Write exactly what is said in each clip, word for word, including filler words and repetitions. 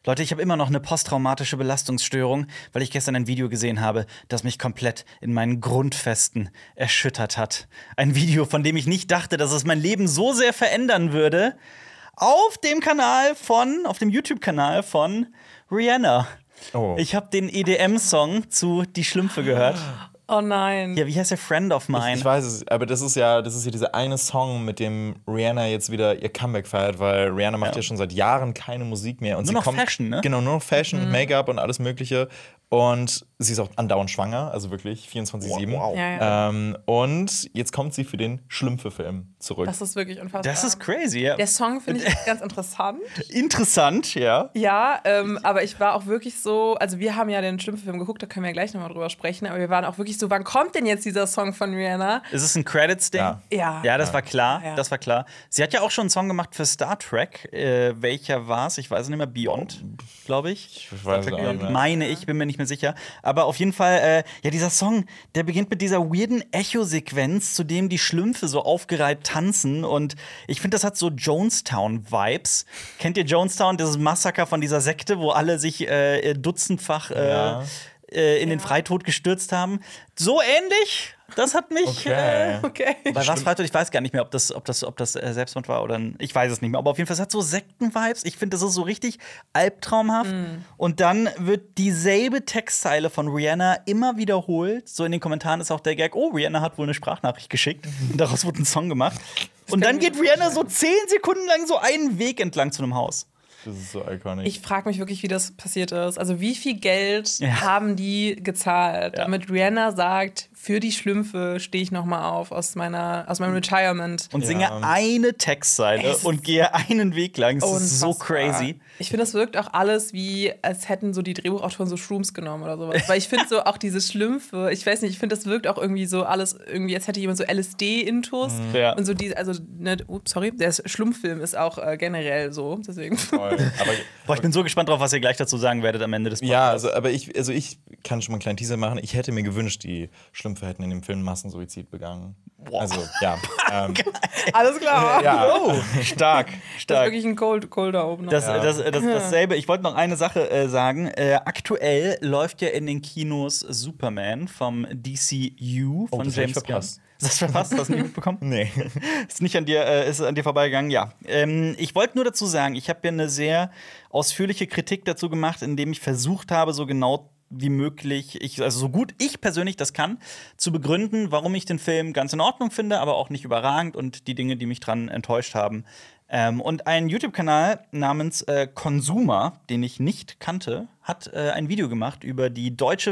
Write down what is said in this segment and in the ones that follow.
Leute, ich habe immer noch eine posttraumatische Belastungsstörung, weil ich gestern ein Video gesehen habe, das mich komplett in meinen Grundfesten erschüttert hat. Ein Video, von dem ich nicht dachte, dass es mein Leben so sehr verändern würde. Auf dem Kanal von, auf dem YouTube-Kanal von Rihanna. Oh. Ich habe den E D M-Song zu Die Schlümpfe gehört. Oh nein. Ja, wie heißt der? Friend of Mine? Ich, ich weiß es, aber das ist ja, das ist ja dieser eine Song, mit dem Rihanna jetzt wieder ihr Comeback feiert, weil Rihanna macht ja, Ja. schon seit Jahren keine Musik mehr. Und Nur sie noch kommt, Fashion, ne? Genau, nur noch Fashion Mhm. und Make-up und alles Mögliche. Und sie ist auch andauernd schwanger, also wirklich vierundzwanzig sieben. Wow. Ja, ja. Ähm, und jetzt kommt sie für den Schlümpfe-Film zurück. Das ist wirklich unfassbar. Das ist crazy, ja. Der Song finde ich ganz interessant. Interessant, ja. Ja, ähm, aber ich war auch wirklich so, also wir haben ja den Schlümpfe-Film geguckt, da können wir ja gleich nochmal drüber sprechen, aber wir waren auch wirklich so, wann kommt denn jetzt dieser Song von Rihanna? Ist es ein Credits-Ding? Ja. Ja. Ja, das war klar. Ja. Das war klar. Sie hat ja auch schon einen Song gemacht für Star Trek. Äh, welcher war es? Ich weiß es nicht mehr. Beyond, glaube ich. Ich weiß es auch nicht mehr. Meine ich, bin mir nicht mehr sicher. Aber auf jeden Fall, äh, ja, dieser Song, der beginnt mit dieser weirden Echo-Sequenz, zu dem die Schlümpfe so aufgereiht tanzen. Und ich finde, das hat so Jonestown-Vibes. Kennt ihr Jonestown, dieses Massaker von dieser Sekte, wo alle sich äh, dutzendfach äh, Ja. äh, in den Freitod gestürzt haben? So ähnlich. Das hat mich. Okay. Äh, Okay. Bei was Freitod? Ich weiß gar nicht mehr, ob das, ob das, ob das äh, Selbstmord war oder ein, ich weiß es nicht mehr. Aber auf jeden Fall, es hat so Sekten-Vibes. Ich finde, das ist so richtig albtraumhaft. Und dann wird dieselbe Textzeile von Rihanna immer wiederholt. So in den Kommentaren ist auch der Gag: Oh, Rihanna hat wohl eine Sprachnachricht geschickt. Und daraus wurde ein Song gemacht. Und dann geht Rihanna so zehn Sekunden lang so einen Weg entlang zu einem Haus. Das ist so iconic. Ich frage mich wirklich, wie das passiert ist. Also wie viel Geld Ja. haben die gezahlt, Ja. damit Rihanna sagt, für die Schlümpfe stehe ich noch mal auf aus, meiner, aus meinem Retirement. Und Ja. singe eine Textzeile Es ist und gehe einen Weg lang. Das ist so Unfassbar. crazy. Ich finde, das wirkt auch alles wie, als hätten so die Drehbuchautoren so Shrooms genommen oder sowas. Weil ich finde so auch diese Schlümpfe, ich weiß nicht, ich finde, das wirkt auch irgendwie so alles, irgendwie, als hätte jemand so L S D-Intus. Ja. Und so die, also, ne, ups, sorry, der Schlumpffilm ist auch äh, generell so, deswegen. Voll. Aber, Boah, ich bin so gespannt drauf, was ihr gleich dazu sagen werdet am Ende des ja, also, aber ich, also ich kann schon mal einen kleinen Teaser machen. Ich hätte mir gewünscht, die Schlümpfe hätten in dem Film Massensuizid begangen. Also, ja. ähm, Alles klar. ja. Oh, stark, Das ist stark. wirklich ein Cold, Colder Opener. Das, Ja. das, das, dasselbe. Ich wollte noch eine Sache äh, sagen. Äh, aktuell läuft ja in den Kinos Superman vom D C U von Oh, das hab ich James verpasst. Gunn. Hast du das verpasst? Hast du nicht mitbekommen? Nee. Ist nicht an dir, äh, ist an dir vorbeigegangen? Ja. Ähm, ich wollte nur dazu sagen, ich habe ja eine sehr ausführliche Kritik dazu gemacht, indem ich versucht habe, so genau wie möglich, ich, also so gut ich persönlich das kann, zu begründen, warum ich den Film ganz in Ordnung finde, aber auch nicht überragend und die Dinge, die mich dran enttäuscht haben. Ähm, und ein YouTube-Kanal namens äh, Consumer, den ich nicht kannte, hat äh, ein Video gemacht über die deutsche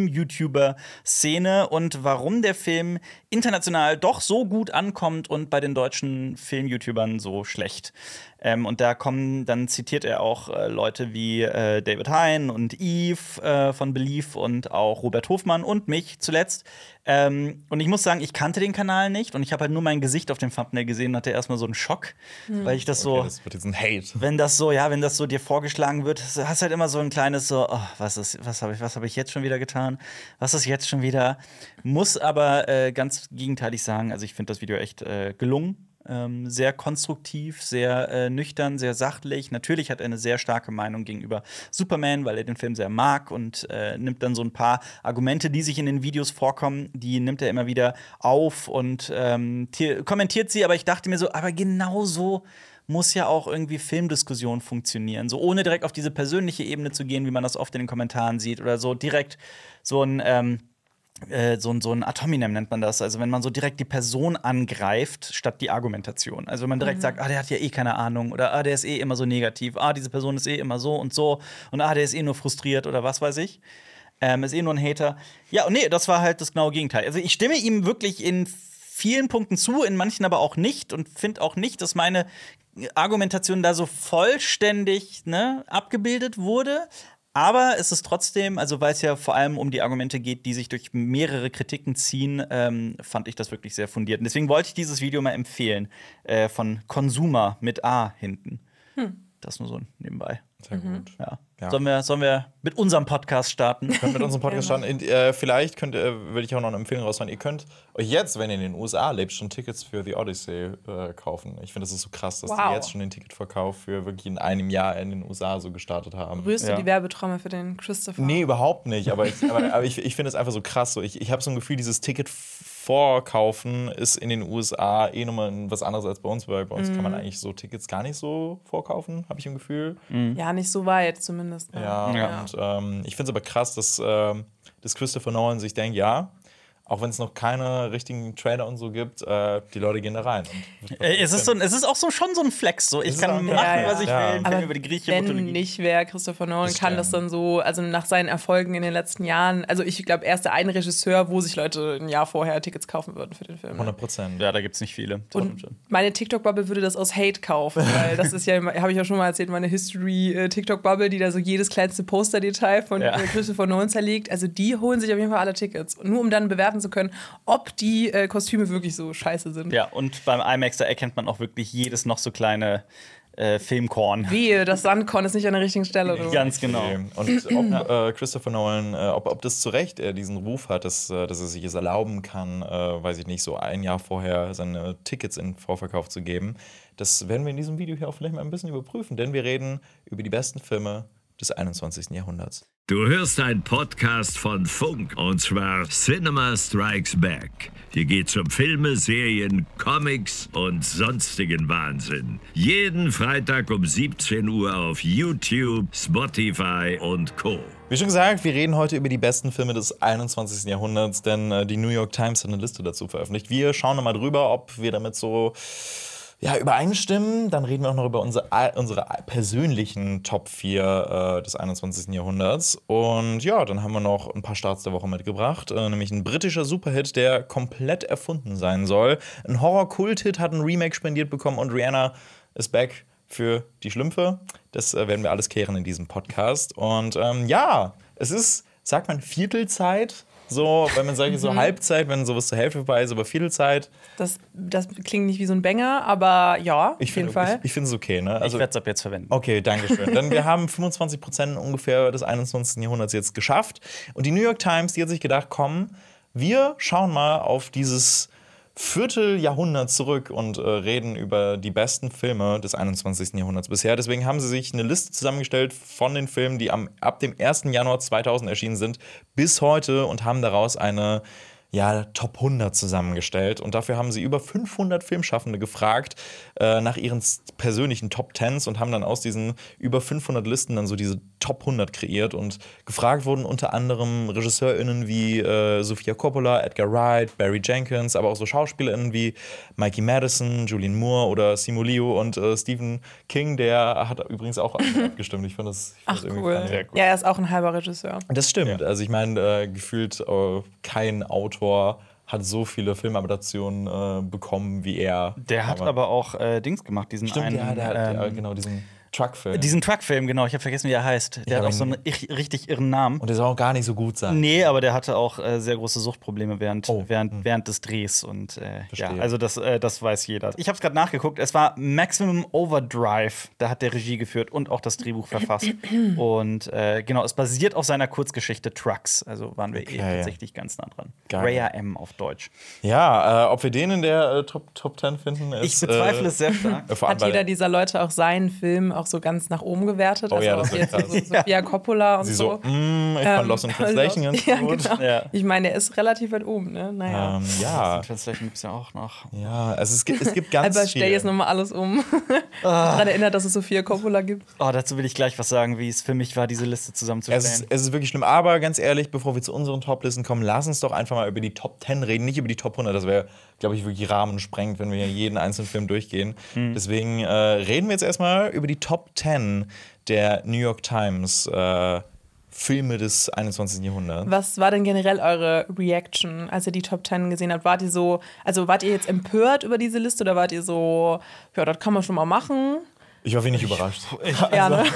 Film-YouTuber-Szene und warum der Film international doch so gut ankommt und bei den deutschen Film-YouTubern so schlecht. Ähm, und da kommen, dann zitiert er auch äh, Leute wie äh, David Hein und Yves äh, von Belief und auch Robert Hofmann und mich zuletzt. Ähm, und ich muss sagen, ich kannte den Kanal nicht und ich habe halt nur mein Gesicht auf dem Thumbnail gesehen und hatte erstmal so einen Schock, weil ich das so. Okay, das wird jetzt ein Hate. Wenn das so, ja, wenn das so dir vorgeschlagen wird, hast halt immer so ein kleines so, oh, was ist, was habe ich, was habe ich jetzt schon wieder getan? Was ist jetzt schon wieder? Muss aber äh, ganz gegenteilig sagen, also ich finde das Video echt äh, gelungen. Ähm, sehr konstruktiv, sehr äh, nüchtern, sehr sachlich. Natürlich hat er eine sehr starke Meinung gegenüber Superman, weil er den Film sehr mag und äh, nimmt dann so ein paar Argumente, die sich in den Videos vorkommen, die nimmt er immer wieder auf und ähm, kommentiert sie. Aber ich dachte mir so, aber genau so muss ja auch irgendwie Filmdiskussion funktionieren. So ohne direkt auf diese persönliche Ebene zu gehen, wie man das oft in den Kommentaren sieht, oder so direkt so ein ähm, Äh, so, ein- so ein Ad hominem nennt man das. Also wenn man so direkt die Person angreift, statt die Argumentation. Also wenn man direkt sagt, ah, der hat ja eh keine Ahnung oder ah, der ist eh immer so negativ, ah, diese Person ist eh immer so und so und ah, der ist eh nur frustriert oder was weiß ich. Ähm, ist eh nur ein Hater. Ja, und nee, das war halt das genaue Gegenteil. Also ich stimme ihm wirklich in vielen Punkten zu, in manchen aber auch nicht und finde auch nicht, dass meine Argumentation da so vollständig, ne, abgebildet wurde. Aber es ist trotzdem, also weil es ja vor allem um die Argumente geht, die sich durch mehrere Kritiken ziehen, ähm, fand ich das wirklich sehr fundiert. Und deswegen wollte ich dieses Video mal empfehlen, äh, von Consumer mit A hinten. Das nur so nebenbei. Sehr gut. Ja. Ja. Sollen, wir, sollen wir mit unserem Podcast starten? Wir können mit unserem Podcast starten. Und, äh, vielleicht könnt, äh, würde ich auch noch eine Empfehlung raushauen. Ihr könnt euch jetzt, wenn ihr in den U S A lebt, schon Tickets für The Odyssey äh, kaufen. Ich finde, das ist so krass, dass Wow. die jetzt schon den Ticketverkauf für wirklich in einem Jahr in den U S A so gestartet haben. Rührst Ja. du die Werbetrommel für den Christopher? Nee, überhaupt nicht. Aber ich, aber, aber ich, ich finde es einfach so krass. So. Ich, ich habe so ein Gefühl, dieses Ticket vorkaufen ist in den U S A eh nochmal was anderes als bei uns, weil bei uns mm. kann man eigentlich so Tickets gar nicht so vorkaufen, habe ich ein Gefühl. Mm. Ja, nicht so weit zumindest. Ne? Ja, Ja. und ähm, ich finde es aber krass, dass, ähm, dass Christopher Nolan sich denkt, ja, auch wenn es noch keine richtigen Trailer und so gibt, äh, die Leute gehen da rein. Und Äh, es, ist so, ein- es ist auch so, schon so ein Flex. So. Ich ist kann auch- machen, Ja, ja. was ich Ja. will. Einen Film Aber über die griechische wenn Mythologie. nicht, wer Christopher Nolan Das kann stimmt. das dann so, also nach seinen Erfolgen in den letzten Jahren, also ich glaube, er ist der eine Regisseur, wo sich Leute ein Jahr vorher Tickets kaufen würden für den Film. Ne? hundert Prozent. Ja, da gibt es nicht viele. Das stimmt Und schon. meine TikTok-Bubble würde das aus Hate kaufen, weil das ist ja, habe ich ja schon mal erzählt, meine History-TikTok-Bubble, die da so jedes kleinste Poster-Detail von Ja. äh, Christopher Nolan zerlegt. Also die holen sich auf jeden Fall alle Tickets. Und nur um dann bewerten zu können, ob die äh, Kostüme wirklich so scheiße sind. Ja, und beim IMAX, da erkennt man auch wirklich jedes noch so kleine äh, Filmkorn. Wehe, das Sandkorn ist nicht an der richtigen Stelle. Du. Ganz genau. Und ob äh, Christopher Nolan, äh, ob, ob das zu Recht er diesen Ruf hat, dass, äh, dass er sich es erlauben kann, äh, weiß ich nicht, so ein Jahr vorher seine Tickets in Vorverkauf zu geben, das werden wir in diesem Video hier auch vielleicht mal ein bisschen überprüfen, denn wir reden über die besten Filme des einundzwanzigsten Jahrhunderts. Du hörst einen Podcast von Funk, und zwar Cinema Strikes Back. Hier geht's um Filme, Serien, Comics und sonstigen Wahnsinn. Jeden Freitag um siebzehn Uhr auf YouTube, Spotify und Co. Wie schon gesagt, wir reden heute über die besten Filme des einundzwanzigsten Jahrhunderts, denn äh, die New York Times hat eine Liste dazu veröffentlicht. Wir schauen nochmal drüber, ob wir damit so ja, übereinstimmen. Dann reden wir auch noch über unsere, unsere persönlichen Top vier äh, des einundzwanzigsten Jahrhunderts. Und ja, dann haben wir noch ein paar Starts der Woche mitgebracht. Äh, nämlich ein britischer Superhit, der komplett erfunden sein soll. Ein Horror-Kult-Hit hat ein Remake spendiert bekommen und Rihanna ist back für die Schlümpfe. Das äh, werden wir alles kehren in diesem Podcast. Und ähm, ja, es ist, sagt man, Viertelzeit. So, wenn man sagt, so Halbzeit, wenn sowas zur Hälfte vorbei ist, aber Viertelzeit. Das, das klingt nicht wie so ein Banger, aber ja, Ich auf jeden find, Fall. Ich, ich finde es okay, ne? Ich Also, werde es ab jetzt verwenden. okay, danke schön. Denn wir haben fünfundzwanzig Prozent ungefähr des einundzwanzigsten Jahrhunderts jetzt geschafft. Und die New York Times, die hat sich gedacht, komm, wir schauen mal auf dieses Vierteljahrhundert zurück und äh, reden über die besten Filme des einundzwanzigsten Jahrhunderts bisher. Deswegen haben sie sich eine Liste zusammengestellt von den Filmen, die am, ab dem ersten Januar zweitausend erschienen sind, bis heute und haben daraus eine ja, Top hundert zusammengestellt. Und dafür haben sie über fünfhundert Filmschaffende gefragt äh, nach ihren persönlichen Top Tens und haben dann aus diesen über fünfhundert Listen dann so diese Top hundert kreiert. Und gefragt wurden unter anderem RegisseurInnen wie äh, Sofia Coppola, Edgar Wright, Barry Jenkins, aber auch so SchauspielerInnen wie Mikey Madison, Julianne Moore oder Simu Liu und äh, Stephen King, der hat übrigens auch abgestimmt. Ich fand das, ich fand Ach, das irgendwie cool. funny. Sehr cool. Ja, er ist auch ein halber Regisseur. Das stimmt. Also ich meine, äh, gefühlt äh, kein Autor hat so viele Filmadaptationen äh, bekommen wie er. Der hat aber auch äh, Dings gemacht, diesen Stimmt, einen, ja, der hat ähm, ja, genau diesen Truckfilm. diesen Truckfilm, genau. Ich habe vergessen, wie er heißt. Der hab hat auch so ihn- einen ich- richtig irren Namen. Und der soll auch gar nicht so gut sein. Nee, aber der hatte auch äh, sehr große Suchtprobleme während, Oh. während, während des Drehs. Und äh, ja, Verstehe. also das, äh, das weiß jeder. Ich habe es gerade nachgeguckt. Es war Maximum Overdrive. Da hat der Regie geführt und auch das Drehbuch verfasst. Und äh, genau, es basiert auf seiner Kurzgeschichte Trucks. Also waren wir eh Okay. tatsächlich ganz nah dran. Geil. Raya M auf Deutsch. Ja, äh, ob wir den in der äh, Top, Top zehn finden, ist. Ich bezweifle äh, es sehr stark. äh, vor allem, Hat jeder weil dieser Leute auch seinen Film auch so ganz nach oben gewertet? Oh ja, also das auch wird jetzt krass. so Sophia Coppola und sie so. so, mm, ich fand Ähm, Lost in Translation ganz ja, gut. Genau. Ja. Ich meine, der ist relativ weit oben, ne? Naja. Ähm, ja, Translation gibt es ja auch noch. ja, also es gibt, es gibt ganz Aber stell viel. jetzt nochmal alles um. Ah. Daran erinnert, dass es Sophia Coppola gibt. Oh, dazu will ich gleich was sagen, wie es für mich war, diese Liste zusammenzustellen. Es ist, es ist wirklich schlimm. Aber ganz ehrlich, bevor wir zu unseren Top-Listen kommen, lass uns doch einfach mal über die Top zehn reden, nicht über die Top hundert. Das wäre, glaube ich, wirklich Rahmen sprengt, wenn wir hier jeden einzelnen Film durchgehen. Deswegen äh, reden wir jetzt erstmal über die Top zehn der New York Times äh, Filme des einundzwanzigsten Jahrhunderts. Was war denn generell eure Reaction, als ihr die Top Ten gesehen habt? Wart ihr so, also wart ihr jetzt empört über diese Liste oder wart ihr so, ja, das kann man schon mal machen? Ich war wenig überrascht. Ja, ne?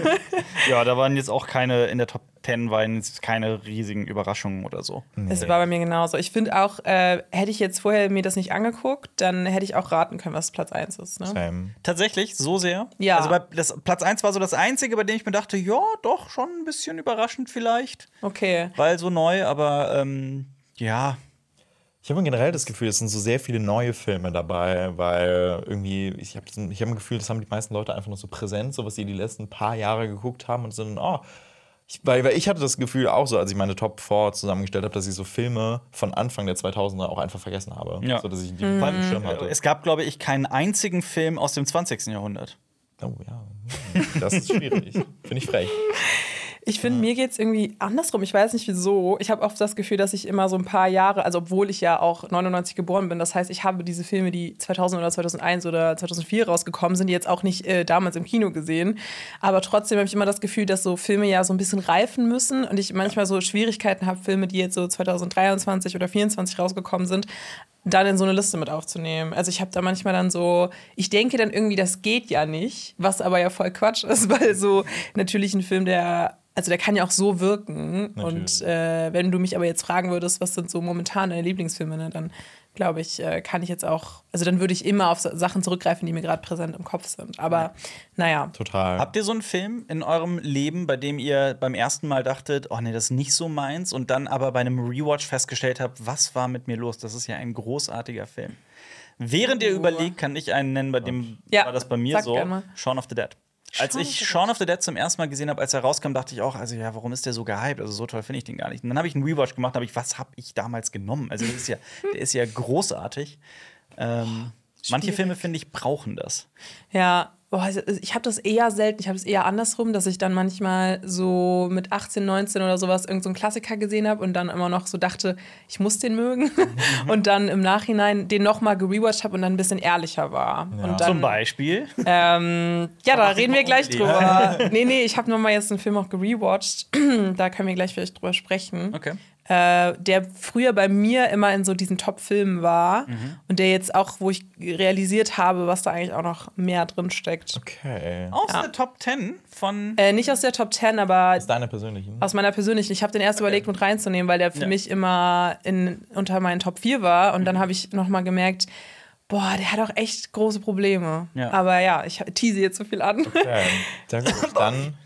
Ja, da waren jetzt auch keine, in der Top Ten waren jetzt keine riesigen Überraschungen oder so. Es war bei mir genauso. Ich finde auch, äh, hätte ich jetzt vorher mir das nicht angeguckt, dann hätte ich auch raten können, was Platz eins ist. Ne? Same. Tatsächlich, so sehr. Ja. Also bei, das, Platz eins war so das Einzige, bei dem ich mir dachte, ja, doch, schon ein bisschen überraschend vielleicht. Okay. Weil so neu, aber ähm, ja. Ich habe generell das Gefühl, es sind so sehr viele neue Filme dabei, weil irgendwie, ich habe ich hab ein Gefühl, das haben die meisten Leute einfach noch so präsent, so was sie die letzten paar Jahre geguckt haben und sind, oh, ich, weil, weil ich hatte das Gefühl auch so, als ich meine Top vier zusammengestellt habe, dass ich so Filme von Anfang der zweitausender auch einfach vergessen habe. Ja. So, dass ich die mhm. auf dem Schirm hatte. Es gab, glaube ich, keinen einzigen Film aus dem zwanzigsten Jahrhundert. Oh ja, das ist schwierig. Finde ich frech. Ich finde, mir geht es irgendwie andersrum. Ich weiß nicht wieso. Ich habe oft das Gefühl, dass ich immer so ein paar Jahre, also obwohl ich ja auch neunundneunzig geboren bin, das heißt, ich habe diese Filme, die zweitausend oder zweitausendeins oder zweitausendvier rausgekommen sind, jetzt auch nicht äh, damals im Kino gesehen. Aber trotzdem habe ich immer das Gefühl, dass so Filme ja so ein bisschen reifen müssen und ich manchmal so Schwierigkeiten habe, Filme, die jetzt so zweitausenddreiundzwanzig oder vierundzwanzig rausgekommen sind, dann in so eine Liste mit aufzunehmen. Also ich habe da manchmal dann so, ich denke dann irgendwie, das geht ja nicht, was aber ja voll Quatsch ist, weil so natürlich ein Film, der Also der kann ja auch so wirken. Natürlich. Und äh, wenn du mich aber jetzt fragen würdest, was sind so momentan deine Lieblingsfilme, ne, dann glaube ich, äh, kann ich jetzt auch, also dann würde ich immer auf Sachen zurückgreifen, die mir gerade präsent im Kopf sind. Aber ja. naja. Total. Habt ihr so einen Film in eurem Leben, bei dem ihr beim ersten Mal dachtet, oh nee, das ist nicht so meins, und dann aber bei einem Rewatch festgestellt habt, was war mit mir los? Das ist ja ein großartiger Film. Während ihr Oh. überlegt, kann ich einen nennen, bei dem ja. war das bei mir Sag so, gerne mal. Shaun of the Dead. Als Shaun of ich the Shaun of the Dead zum ersten Mal gesehen habe, als er rauskam, dachte ich auch, also ja, warum ist der so gehypt? Also so toll finde ich den gar nicht. Und dann habe ich einen Rewatch gemacht, habe ich, was habe ich damals genommen? Also das ist ja, der ist ja großartig. Ähm, manche Filme, finde ich, brauchen das. Ja, boah, ich habe das eher selten, ich habe es eher andersrum, dass ich dann manchmal so mit achtzehn, neunzehn oder sowas irgendeinen so einen Klassiker gesehen habe und dann immer noch so dachte, ich muss den mögen. Mhm. Und dann im Nachhinein den nochmal gerewatcht habe und dann ein bisschen ehrlicher war. Ja. Und dann, Zum Beispiel. Ähm, ja, da Ach, reden wir gleich die- drüber. nee, nee, ich habe nochmal jetzt einen Film auch gerewatcht. Da können wir gleich vielleicht drüber sprechen. Okay. Äh, der früher bei mir immer in so diesen Top-Filmen war Mhm. und der jetzt auch, wo ich realisiert habe, was da eigentlich auch noch mehr drin steckt. Okay. Aus Ja. der Top Ten von Äh, nicht aus der Top Ten, aber Aus deiner persönlichen? aus meiner persönlichen. Ich habe den erst Okay. überlegt, mit reinzunehmen, weil der für Ja. mich immer in, unter meinen Top vier war. Und dann habe ich noch mal gemerkt, boah, der hat auch echt große Probleme. Ja. Aber ja, ich tease jetzt so viel an. Okay. Sehr gut. Dann.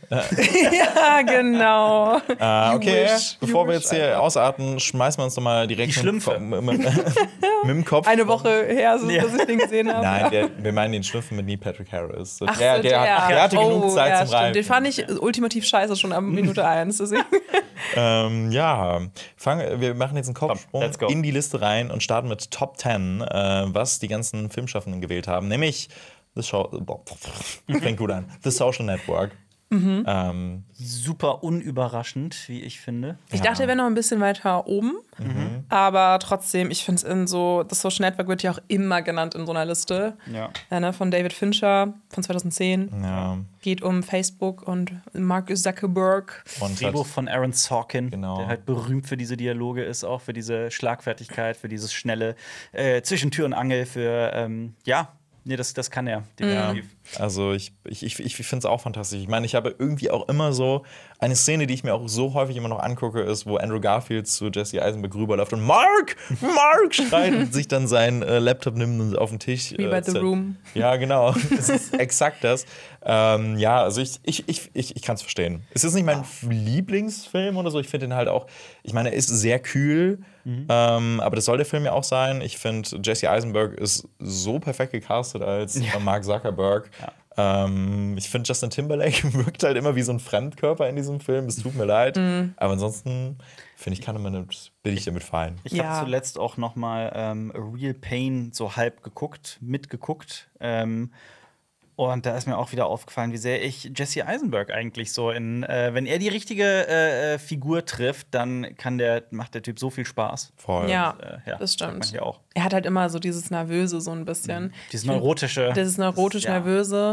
Ja, genau. Äh, okay, wish, you bevor wir wish, jetzt hier ausarten, schmeißen wir uns doch mal direkt Die mit, Schlümpfe. mit, mit, mit dem Kopf. Eine Woche her, so, Ja. dass ich den gesehen habe. Nein, der, wir meinen den Schlümpfen mit Neil Patrick Harris. So, Ach so, der, der, hat, der hatte genug Oh, Zeit ja, zum stimmt. Reifen. Den fand ich ultimativ scheiße schon ab Minute eins. Deswegen. Ähm, ja, Fang, wir machen jetzt einen Kopfsprung let's go. in die Liste rein und starten mit Top zehn, äh, was die ganzen Filmschaffenden gewählt haben. Nämlich The Show. Boah, fängt gut an. The Social Network. Mhm. Ähm, super unüberraschend, wie ich finde. Ich Ja. dachte, er wäre noch ein bisschen weiter oben. Mhm. Aber trotzdem, ich finde es in so, das Social Network wird ja auch immer genannt in so einer Liste. Ja. Ja, ne, von David Fincher von zweitausendzehn. ja. Geht um Facebook und Mark Zuckerberg. Und Drehbuch hat, von Aaron Sorkin, Genau. der halt berühmt für diese Dialoge ist, auch für diese Schlagfertigkeit, für dieses schnelle äh, zwischen Tür und Angel, für, ähm, ja, nee, das, das kann er definitiv. also ich, ich, ich, ich finde es auch fantastisch. Ich meine, ich habe irgendwie auch immer so eine Szene, die ich mir auch so häufig immer noch angucke, ist, wo Andrew Garfield zu Jesse Eisenberg rüberläuft und Mark, Mark schreit und sich dann seinen äh, Laptop nimmt und auf den Tisch. Wie bei The zet- Room. Ja, genau. Das ist exakt das. Ähm, ja, also ich, ich, ich, ich, ich kann es verstehen. Es ist nicht mein Lieblingsfilm oder so. Ich finde ihn halt auch, ich meine, er ist sehr kühl, ähm, aber das soll der Film ja auch sein. Ich finde, Jesse Eisenberg ist so perfekt gecastet als äh, Mark Zuckerberg. Ähm, ich finde, Justin Timberlake wirkt halt immer wie so ein Fremdkörper in diesem Film. Es tut mir leid. Aber ansonsten finde ich, kann man damit, bin ich damit fein. Ich Ja. habe zuletzt auch noch mal ähm, A Real Pain so halb geguckt, mitgeguckt. Ähm, und da ist mir auch wieder aufgefallen, wie sehr ich Jesse Eisenberg eigentlich so in, äh, wenn er die richtige äh, äh, Figur trifft, dann kann der, macht der Typ so viel Spaß. Voll. Ja, Äh, ja, das sagt man stimmt. hier auch. Er hat halt immer so dieses Nervöse so ein bisschen. Dieses neurotische. Das ist neurotisch Ja. nervöse,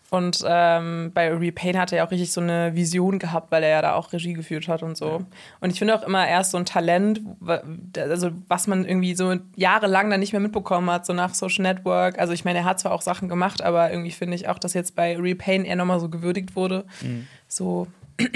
Und ähm, bei Repayne hat er ja auch richtig so eine Vision gehabt, weil er ja da auch Regie geführt hat und so. Ja. Und ich finde auch immer, er ist so ein Talent, also was man irgendwie so jahrelang dann nicht mehr mitbekommen hat, so nach Social Network. Also ich meine, er hat zwar auch Sachen gemacht, aber irgendwie finde ich auch, dass jetzt bei Repayne er nochmal so gewürdigt wurde. Mhm. So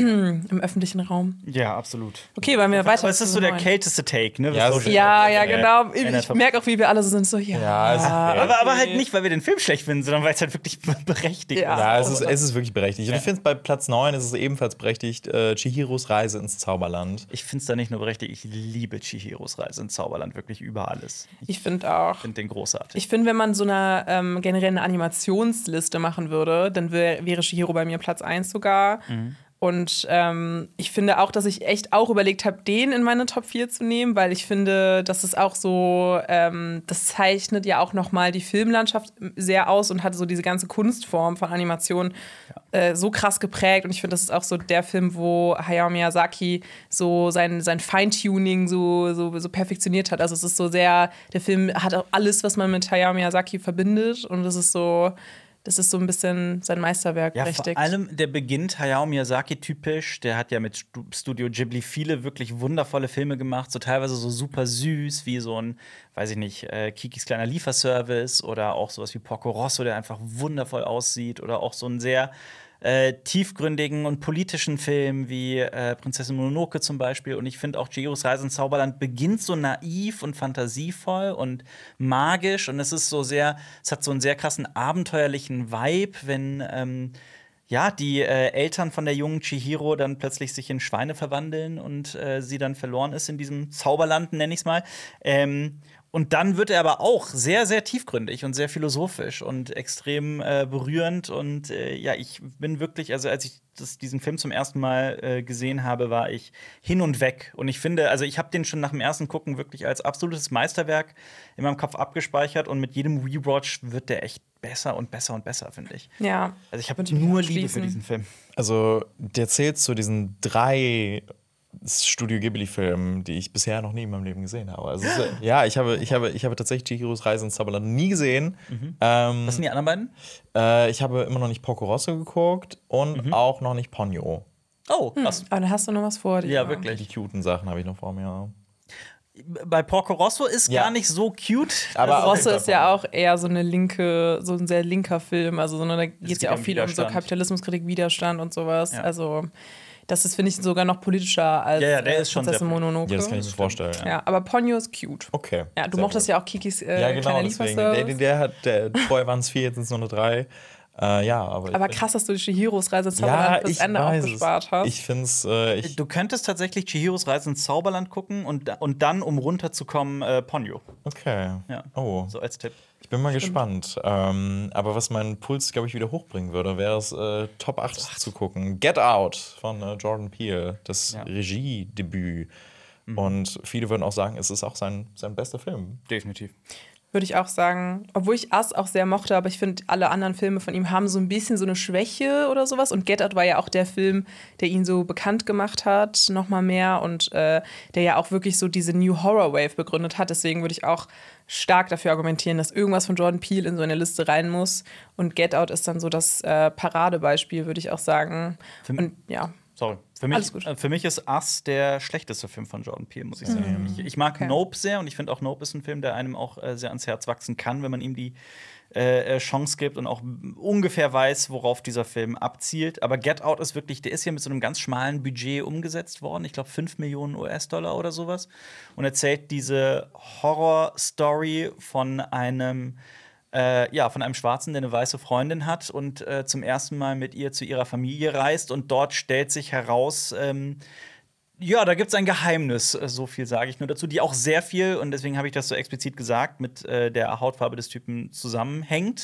im öffentlichen Raum. Ja, absolut. Okay, wollen wir weiter? Aber es ist so der kälteste Take, ne? Ja, so ja, ja, genau. Ich, ich merke auch, wie wir alle so sind, so, ja. ja es ist aber, aber halt nicht, weil wir den Film schlecht finden, sondern weil es halt wirklich berechtigt ja. ist. Ja, es ist, es ist wirklich berechtigt. Und ich finde, bei Platz neun ist es ebenfalls berechtigt, äh, Chihiros Reise ins Zauberland. Ich finde es da nicht nur berechtigt, ich liebe Chihiros Reise ins Zauberland wirklich über alles. Ich, ich finde auch. Ich finde den großartig. Ich finde, wenn man so eine ähm, generell eine Animationsliste machen würde, dann wär, wäre Chihiro bei mir Platz eins sogar. Mhm. Und ähm, ich finde auch, dass ich echt auch überlegt habe, den in meine Top vier zu nehmen, weil ich finde, das ist auch so, ähm, das zeichnet ja auch nochmal die Filmlandschaft sehr aus und hat so diese ganze Kunstform von Animation ja. äh, so krass geprägt. Und ich finde, das ist auch so der Film, wo Hayao Miyazaki so sein, sein Feintuning so, so, so perfektioniert hat. Also es ist so sehr, der Film hat auch alles, was man mit Hayao Miyazaki verbindet. Und das ist so Das ist so ein bisschen sein Meisterwerk, ja, richtig. Vor allem, der beginnt Hayao Miyazaki typisch. Der hat ja mit Studio Ghibli viele wirklich wundervolle Filme gemacht. So teilweise so super süß, wie so ein, weiß ich nicht, äh, Kikis kleiner Lieferservice oder auch sowas wie Porco Rosso, der einfach wundervoll aussieht. Oder auch so ein sehr Äh, tiefgründigen und politischen Film wie äh, Prinzessin Mononoke zum Beispiel. Und ich finde auch Chihiros Reise ins Zauberland beginnt so naiv und fantasievoll und magisch. Und es ist so sehr, es hat so einen sehr krassen abenteuerlichen Vibe, wenn ähm, ja, die äh, Eltern von der jungen Chihiro dann plötzlich sich in Schweine verwandeln und äh, sie dann verloren ist in diesem Zauberland, nenne ich es mal. Ähm, Und dann wird er aber auch sehr, sehr tiefgründig und sehr philosophisch und extrem äh, berührend. Und äh, ja, ich bin wirklich, also als ich das, diesen Film zum ersten Mal äh, gesehen habe, war ich hin und weg. Und ich finde, also ich habe den schon nach dem ersten Gucken wirklich als absolutes Meisterwerk in meinem Kopf abgespeichert. Und mit jedem Rewatch wird der echt besser und besser und besser, finde ich. Ja. Also ich habe nur Liebe für diesen Film. Also der zählt zu diesen drei Studio Ghibli-Filmen, die ich bisher noch nie in meinem Leben gesehen habe. Also, ist, ja, ich habe, ich, habe, ich habe tatsächlich Chihiros Reise ins Zauberland nie gesehen. Mhm. Ähm, Was sind die anderen beiden? Äh, ich habe immer noch nicht Porco Rosso geguckt und mhm. auch noch nicht Ponyo. Oh, krass. Hm. Aber dann hast du noch was vor dir. Ja, wirklich. Die cuten Sachen habe ich noch vor mir. Bei Porco Rosso ist ja. gar nicht so cute. Aber also Rosso ist ja auch eher so eine linke, so ein sehr linker Film. Also so, da geht es ja auch viel um so Kapitalismuskritik, Widerstand und sowas. Ja. Also das ist, finde ich, sogar noch politischer als ja, ja, der ist schon Prinzessin Mononoke. Ja, das kann ich mir vorstellen. Ja. ja, aber Ponyo ist cute. Okay. Ja, du mochtest gut. ja auch Kikis äh, ja, genau, kleiner deswegen. Lieferservice. Der, der hat, der, vorher waren es vier, jetzt sind es nur noch drei. Äh, ja, aber aber krass, dass du die Chihiros Reise ins Zauberland ja, bis Ende aufgespart hast. Ich finde es. Äh, ich du könntest tatsächlich Chihiros Reise ins Zauberland gucken und, und dann, um runterzukommen, äh, Ponyo. Okay. Ja. Oh. So als Tipp. Ich bin mal Stimmt. gespannt. Ähm, aber was meinen Puls, glaube ich, wieder hochbringen würde, wäre es, äh, Top acht zu gucken. Get Out von äh, Jordan Peele, das ja. Regiedebüt. Mhm. Und viele würden auch sagen, es ist auch sein, sein bester Film. Definitiv. Würde ich auch sagen. Obwohl ich Us auch sehr mochte, aber ich finde, alle anderen Filme von ihm haben so ein bisschen so eine Schwäche oder sowas. Und Get Out war ja auch der Film, der ihn so bekannt gemacht hat, noch mal mehr. Und äh, der ja auch wirklich so diese New Horror Wave begründet hat. Deswegen würde ich auch stark dafür argumentieren, dass irgendwas von Jordan Peele in so eine Liste rein muss. Und Get Out ist dann so das äh, Paradebeispiel, würde ich auch sagen. Für Und ja. Sorry. Für mich, für mich ist Us der schlechteste Film von Jordan Peele, muss ich sagen. Mhm. Ich, ich mag okay. Nope sehr und ich finde auch Nope ist ein Film, der einem auch äh, sehr ans Herz wachsen kann, wenn man ihm die äh, Chance gibt und auch ungefähr weiß, worauf dieser Film abzielt. Aber Get Out ist wirklich, der ist hier mit so einem ganz schmalen Budget umgesetzt worden. Ich glaube, fünf Millionen U S-Dollar oder sowas. Und erzählt diese Horror-Story von einem Äh, ja, von einem Schwarzen, der eine weiße Freundin hat und äh, zum ersten Mal mit ihr zu ihrer Familie reist. Und dort stellt sich heraus, ähm, ja, da gibt es ein Geheimnis, so viel sage ich nur dazu, die auch sehr viel, und deswegen habe ich das so explizit gesagt, mit äh, der Hautfarbe des Typen zusammenhängt.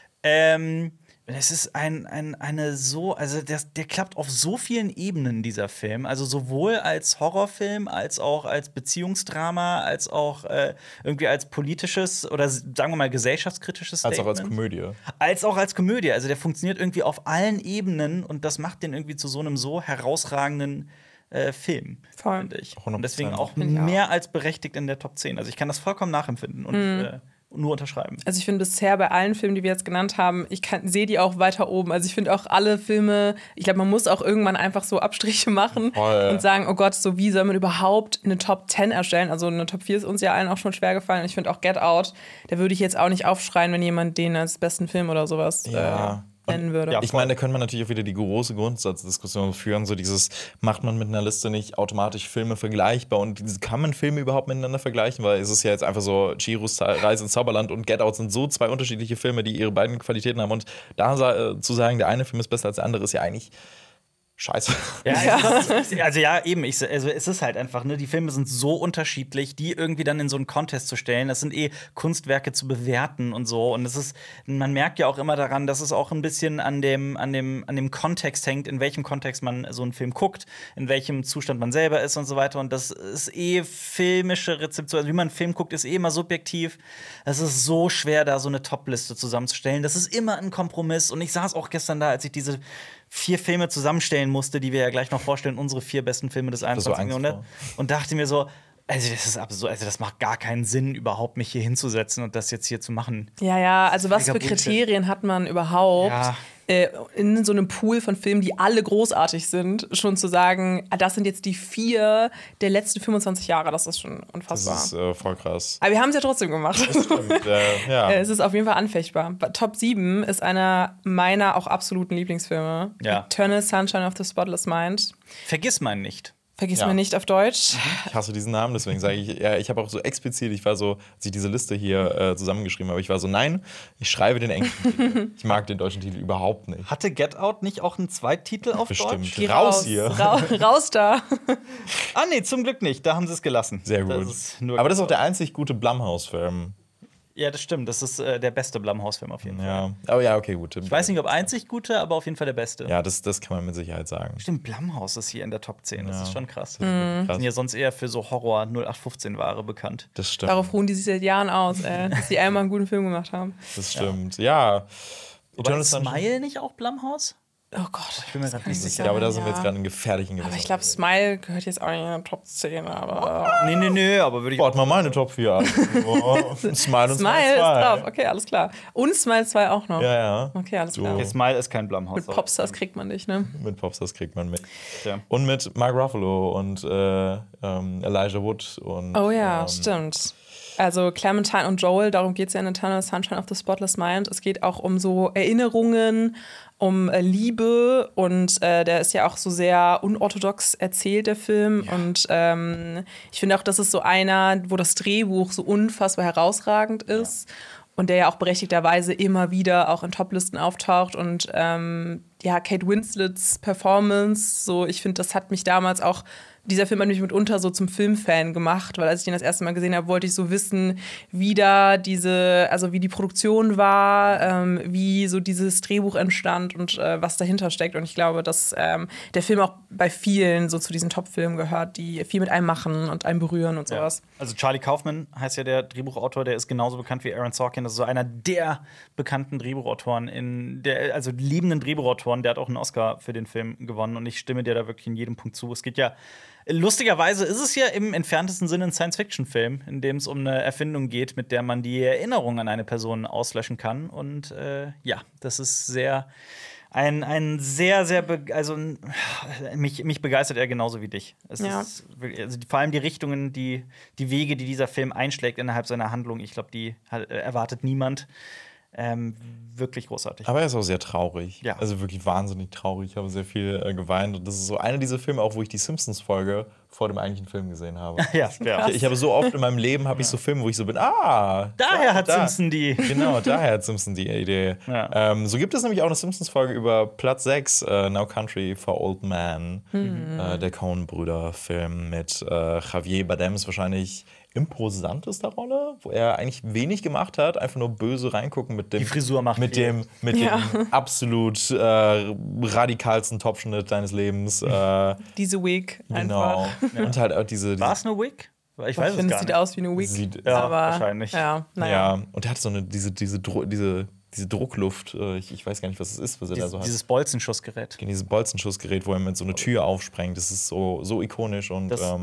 Ähm, Es ist ein, ein, eine so, also der, der klappt auf so vielen Ebenen, dieser Film. Also sowohl als Horrorfilm, als auch als Beziehungsdrama, als auch äh, irgendwie als politisches oder sagen wir mal gesellschaftskritisches Statement. Als auch als Komödie. Als auch als Komödie. Also der funktioniert irgendwie auf allen Ebenen und das macht den irgendwie zu so einem so herausragenden äh, Film, finde ich. Und deswegen auch mehr als berechtigt in der Top zehn. Also ich kann das vollkommen nachempfinden und mhm. äh, nur unterschreiben. Also ich finde bisher bei allen Filmen, die wir jetzt genannt haben, ich sehe die auch weiter oben. Also ich finde auch alle Filme, ich glaube, man muss auch irgendwann einfach so Abstriche machen Voll. und sagen, oh Gott, so wie soll man überhaupt eine Top zehn erstellen? Also eine Top vier ist uns ja allen auch schon schwer gefallen. Ich finde auch Get Out, da würde ich jetzt auch nicht aufschreien, wenn jemand den als besten Film oder sowas Ja. äh, nennen würde. Ja, Ich meine, da könnte man natürlich auch wieder die große Grundsatzdiskussion führen, so dieses, macht man mit einer Liste nicht automatisch Filme vergleichbar und diese, kann man Filme überhaupt miteinander vergleichen, weil es ist ja jetzt einfach so, Chihiros Reise ins Zauberland und Get Out sind so zwei unterschiedliche Filme, die ihre beiden Qualitäten haben und da sa- zu sagen, der eine Film ist besser als der andere, ist ja eigentlich scheiße. Ja, also, das ist- also ja, eben. Ich, also es ist halt einfach, ne, die Filme sind so unterschiedlich, die irgendwie dann in so einen Contest zu stellen. Das sind eh Kunstwerke zu bewerten und so. Und es ist, man merkt ja auch immer daran, dass es auch ein bisschen an dem, an dem, an dem Kontext hängt, in welchem Kontext man so einen Film guckt, in welchem Zustand man selber ist und so weiter. Und das ist eh filmische Rezeption. Also wie man einen Film guckt, ist eh immer subjektiv. Es ist so schwer, da so eine Top-Liste zusammenzustellen. Das ist immer ein Kompromiss. Und ich saß auch gestern da, als ich diese vier Filme zusammenstellen musste, die wir ja gleich noch vorstellen, unsere vier besten Filme des einundzwanzigsten Angst Jahrhunderts. Und dachte mir so, also das ist absurd, also das macht gar keinen Sinn, überhaupt mich hier hinzusetzen und das jetzt hier zu machen. Ja, ja, also was für Mega Bullshit. Kriterien hat man überhaupt, Ja. äh, in so einem Pool von Filmen, die alle großartig sind, schon zu sagen, ah, das sind jetzt die vier der letzten fünfundzwanzig Jahre, das ist schon Das unfassbar. ist äh, voll krass. Aber wir haben es ja trotzdem gemacht. Und, äh, ja. Es ist auf jeden Fall anfechtbar. Top sieben ist einer meiner auch absoluten Lieblingsfilme. Ja. Eternal Sunshine of the Spotless Mind. Vergiss meinen nicht. Vergiss Ja. mir nicht auf Deutsch. Ich hasse diesen Namen, deswegen sage ich, ja, ich habe auch so explizit, ich war so, als ich diese Liste hier äh, zusammengeschrieben habe, ich war so, nein, ich schreibe den englischen Titel. Ich mag den deutschen Titel überhaupt nicht. Hatte Get Out nicht auch einen Zweittitel auf Bestimmt. Deutsch? Geh Raus hier. Ra raus da. Ah, nee, zum Glück nicht. Da haben sie es gelassen. Sehr Das gut. ist nur Aber das ist auch der einzig gute Blumhouse-Film. Ja, das stimmt. Das ist äh, der beste Blumhouse-Film auf jeden Fall. Ja. Aber ja, okay, gut. Ich weiß nicht, ob einzig gute, aber auf jeden Fall der beste. Ja, das, das kann man mit Sicherheit sagen. Stimmt, Blumhouse ist hier in der Top zehn. Das Ja. ist schon krass. Krass. Sind ja sonst eher für so Horror null acht fünfzehn Ware bekannt. Das stimmt. Darauf ruhen die sich seit Jahren aus, ey, dass sie einmal einen guten Film gemacht haben. Das stimmt. Ja. Wobei Eternal Sunshine- Smile nicht auch Blumhouse? Oh Gott. Ich bin mir grad nicht sicher. Ja, aber da sind wir ja. jetzt gerade in gefährlichen Gewässern. Aber ich glaube, Smile gehört jetzt auch nicht in der Top zehn, aber. Nee, nee, nee, aber würde ich. Warte mal meine Top vier an. Oh, Smile und Smile, Smile ist zwei. drauf, okay, alles klar. Und Smile zwei auch noch. Ja, ja. Okay, alles So. klar. Okay, Smile ist kein Blumhouse. Mit Popstars kriegt man dich, ne? Mit Popstars kriegt man mit. Ja. Und mit Mark Ruffalo und äh, ähm, Elijah Wood. Und, Oh ja, ähm, stimmt. Also Clementine und Joel, darum geht es ja in Eternal Sunshine of the Spotless Mind. Es geht auch um so Erinnerungen, um äh, Liebe und äh, der ist ja auch so sehr unorthodox erzählt, der Film. Und ähm, ich finde auch, das ist so einer, wo das Drehbuch so unfassbar herausragend ist. Und der ja auch berechtigterweise immer wieder auch in Toplisten auftaucht. Und ähm, ja, Kate Winslets Performance, so ich finde, das hat mich damals auch, dieser Film hat mich mitunter so zum Filmfan gemacht, weil als ich den das erste Mal gesehen habe, wollte ich so wissen, wie da diese, also wie die Produktion war, ähm, wie so dieses Drehbuch entstand und äh, was dahinter steckt. Und ich glaube, dass ähm, der Film auch bei vielen so zu diesen Top-Filmen gehört, die viel mit einem machen und einem berühren und sowas. Also Charlie Kaufman heißt ja der Drehbuchautor, der ist genauso bekannt wie Aaron Sorkin. Das ist so einer der bekannten Drehbuchautoren, in der, also liebenden Drehbuchautoren. Der hat auch einen Oscar für den Film gewonnen und ich stimme dir da wirklich in jedem Punkt zu. Es geht ja lustigerweise ist es ja im entferntesten Sinne ein Science-Fiction-Film, in dem es um eine Erfindung geht, mit der man die Erinnerung an eine Person auslöschen kann. Und äh, ja, das ist sehr ein, ein sehr, sehr, be also mich, mich begeistert er genauso wie dich. Es Ja. ist wirklich- also vor allem die Richtungen, die, die Wege, die dieser Film einschlägt innerhalb seiner Handlung, ich glaube, die hat, äh, erwartet niemand. Ähm, wirklich großartig. Aber er ist auch sehr traurig. Ja. Also wirklich wahnsinnig traurig. Ich habe sehr viel äh, geweint. Und das ist so einer dieser Filme, auch wo ich die Simpsons-Folge vor dem eigentlichen Film gesehen habe. ja, ja. Ich, ich habe so oft in meinem Leben habe ich so Filme, wo ich so bin, ah, Daher da, hat da. Simpson die. Genau, daher hat Simpson die Idee. Ja. Ähm, so gibt es nämlich auch eine Simpsons-Folge über Platz sechs, äh, No Country for Old Men, äh, der Coen-Brüder-Film mit äh, Javier Bardems wahrscheinlich imposantester Rolle, wo er eigentlich wenig gemacht hat, einfach nur böse reingucken mit dem Die Frisur macht mit viel. dem mit Ja. dem absolut äh, radikalsten Topschnitt deines Lebens. Äh, Diese Week genau. einfach. Und halt auch diese, diese War es eine Wig? Ich Ich weiß es finde, gar es sieht nicht. aus wie eine Week. Sieht- Ja, aber, wahrscheinlich. Ja, naja. ja, und er hat so eine diese diese Dro diese diese Druckluft, äh, ich, ich weiß gar nicht, was es ist, was er da Dies, so hat. dieses Bolzenschussgerät. Dieses Bolzenschussgerät, wo er mit so einer Tür aufsprengt, das ist so, so ikonisch und Das- ähm,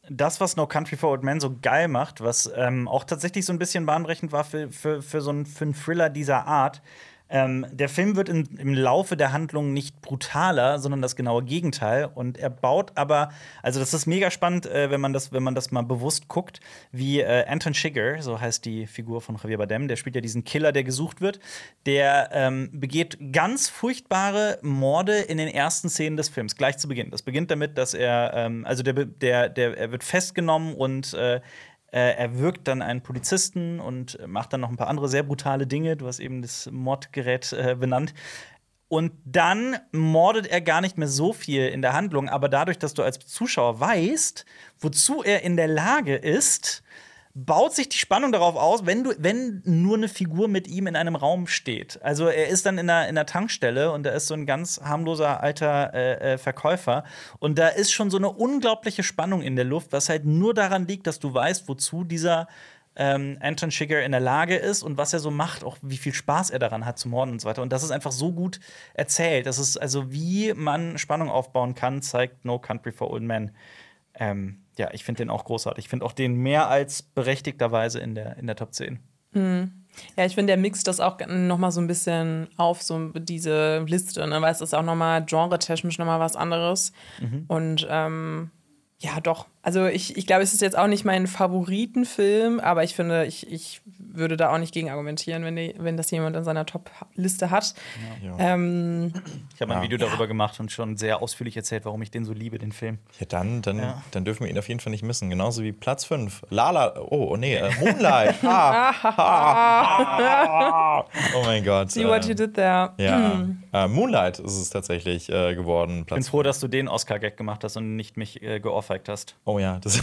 das, was No Country for Old Men so geil macht, was ähm, auch tatsächlich so ein bisschen bahnbrechend war für, für, für so einen, für einen Thriller dieser Art. Ähm, der Film wird in, im Laufe der Handlung nicht brutaler, sondern das genaue Gegenteil. Und er baut aber, also das ist mega spannend, äh, wenn man das, wenn man das mal bewusst guckt, wie äh, Anton Chigurh, so heißt die Figur von Javier Bardem, der spielt ja diesen Killer, der gesucht wird, der ähm, begeht ganz furchtbare Morde in den ersten Szenen des Films, gleich zu Beginn. Das beginnt damit, dass er, ähm, also der, der, der, er wird festgenommen und äh, er wirkt dann einen Polizisten und macht dann noch ein paar andere sehr brutale Dinge. Du hast eben das Mordgerät äh, benannt. Und dann mordet er gar nicht mehr so viel in der Handlung. Aber dadurch, dass du als Zuschauer weißt, wozu er in der Lage ist, baut sich die Spannung darauf aus, wenn, du, wenn nur eine Figur mit ihm in einem Raum steht. Also er ist dann in der, in der Tankstelle und da ist so ein ganz harmloser alter äh, äh, Verkäufer. Und da ist schon so eine unglaubliche Spannung in der Luft, was halt nur daran liegt, dass du weißt, wozu dieser ähm, Anton Chigurh in der Lage ist und was er so macht, auch wie viel Spaß er daran hat zu morden und so weiter. Und das ist einfach so gut erzählt. Das ist also, wie man Spannung aufbauen kann, zeigt No Country for Old Men. Ähm, ja, ich finde den auch großartig. Ich finde auch den mehr als berechtigterweise in der, in der Top zehn. Mhm. Ja, ich finde, der mixt das auch noch mal so ein bisschen auf, so diese Liste, ne? Weil es ist auch noch mal genre-technisch noch mal was anderes. Mhm. Und ähm, ja, doch. Also ich, ich glaube, es ist jetzt auch nicht mein Favoritenfilm, aber ich finde, ich, ich würde da auch nicht gegen argumentieren, wenn, die, wenn das jemand in seiner Top-Liste hat. Ja. Ähm, ich habe ein ja. Video darüber gemacht und schon sehr ausführlich erzählt, warum ich den so liebe, den Film. Ja, dann, dann, ja. dann dürfen wir ihn auf jeden Fall nicht missen. Genauso wie Platz fünf. Lala, oh, oh nee, äh, Moonlight. ah, ah, oh mein Gott. See what you did there. Ja, äh, Moonlight ist es tatsächlich äh, geworden. Platz ich bin froh, dass du den Oscar-Gag gemacht hast und nicht mich äh, geohrfeigt hast. Oh ja, das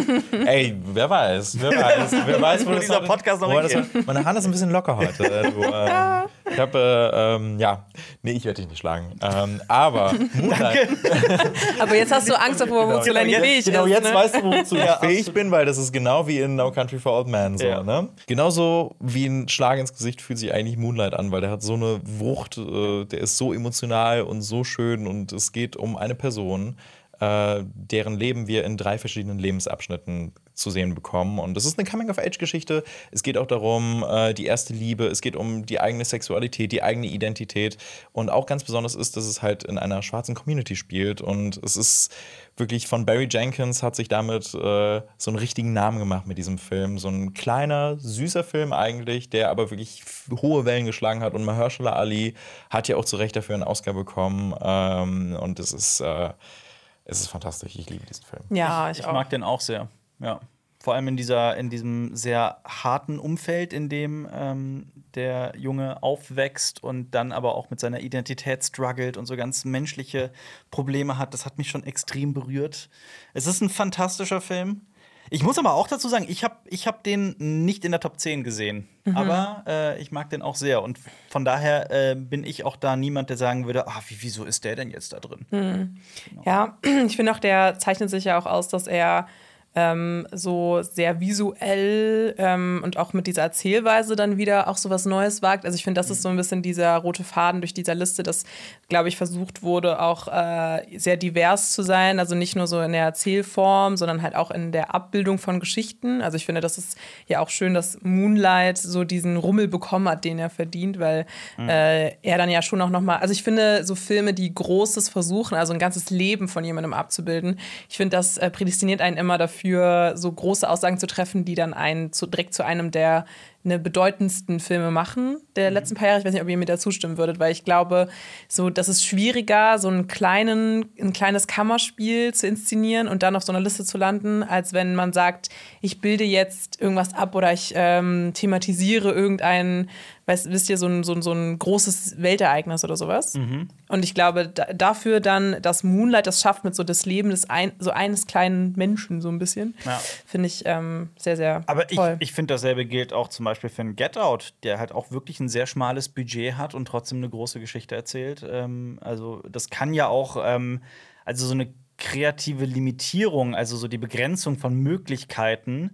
ey, wer weiß, wer weiß, wer weiß, wo, wo dieser Podcast noch hingeht. Meine Hand ist ein bisschen locker heute. Du, ähm, ich habe, ähm, ja, nee, ich werde dich nicht schlagen. Ähm, aber Moonlight. Aber jetzt hast du Angst davor, wozu genau, Lenny fähig genau, ist. Jetzt ne? weißt du, wozu ich ja, fähig absolut. bin, weil das ist genau wie in No Country for Old Men. So, ja. ne? Genauso wie ein Schlag ins Gesicht fühlt sich eigentlich Moonlight an, weil der hat so eine Wucht, äh, der ist so emotional und so schön und es geht um eine Person, äh, deren Leben wir in drei verschiedenen Lebensabschnitten zu sehen bekommen. Und das ist eine Coming-of-Age-Geschichte. Es geht auch darum, äh, die erste Liebe, es geht um die eigene Sexualität, die eigene Identität. Und auch ganz besonders ist, dass es halt in einer schwarzen Community spielt. Und es ist wirklich von Barry Jenkins hat sich damit äh, so einen richtigen Namen gemacht mit diesem Film. So ein kleiner, süßer Film eigentlich, der aber wirklich hohe Wellen geschlagen hat. Und Mahershala Ali hat ja auch zu Recht dafür einen Oscar bekommen. Ähm, und es ist, äh, es ist fantastisch. Ich liebe diesen Film. Ja, ich, ich auch. mag den auch sehr. Ja. Vor allem in, dieser, in diesem sehr harten Umfeld, in dem ähm, der Junge aufwächst und dann aber auch mit seiner Identität struggelt und so ganz menschliche Probleme hat. Das hat mich schon extrem berührt. Es ist ein fantastischer Film. Ich muss aber auch dazu sagen, ich habe ich hab den nicht in der Top zehn gesehen. Mhm. Aber äh, ich mag den auch sehr. Und von daher äh, bin ich auch da niemand, der sagen würde, ah, wie, wieso ist der denn jetzt da drin? Mhm. Genau. Ja, ich finde auch, der zeichnet sich ja auch aus, dass er Ähm, so sehr visuell ähm, und auch mit dieser Erzählweise dann wieder auch so was Neues wagt. Also ich finde, das ist so ein bisschen dieser rote Faden durch dieser Liste, dass, glaube ich, versucht wurde, auch äh, sehr divers zu sein. Also nicht nur so in der Erzählform, sondern halt auch in der Abbildung von Geschichten. Also ich finde, das ist ja auch schön, dass Moonlight so diesen Rummel bekommen hat, den er verdient, weil mhm. äh, er dann ja schon auch noch mal, also ich finde, so Filme, die Großes versuchen, also ein ganzes Leben von jemandem abzubilden, ich finde, das äh, prädestiniert einen immer dafür, für so große Aussagen zu treffen, die dann einen zu, direkt zu einem der eine bedeutendsten Filme machen der letzten paar Jahre. Ich weiß nicht, ob ihr mir da zustimmen würdet, weil ich glaube, so, das ist schwieriger, so einen kleinen, ein kleines Kammerspiel zu inszenieren und dann auf so einer Liste zu landen, als wenn man sagt, ich bilde jetzt irgendwas ab oder ich ähm, thematisiere irgendein, weißt, wisst ihr, so ein, so ein, so ein großes Weltereignis oder sowas. Mhm. Und ich glaube, da, dafür dann, dass Moonlight das schafft mit so das Leben des ein, so eines kleinen Menschen so ein bisschen, ja. finde ich ähm, sehr, sehr Aber toll. Aber ich, ich finde, dasselbe gilt auch zum Beispiel für einen Get Out, der halt auch wirklich ein sehr schmales Budget hat und trotzdem eine große Geschichte erzählt. Ähm, also das kann ja auch, ähm, also so eine kreative Limitierung, also so die Begrenzung von Möglichkeiten,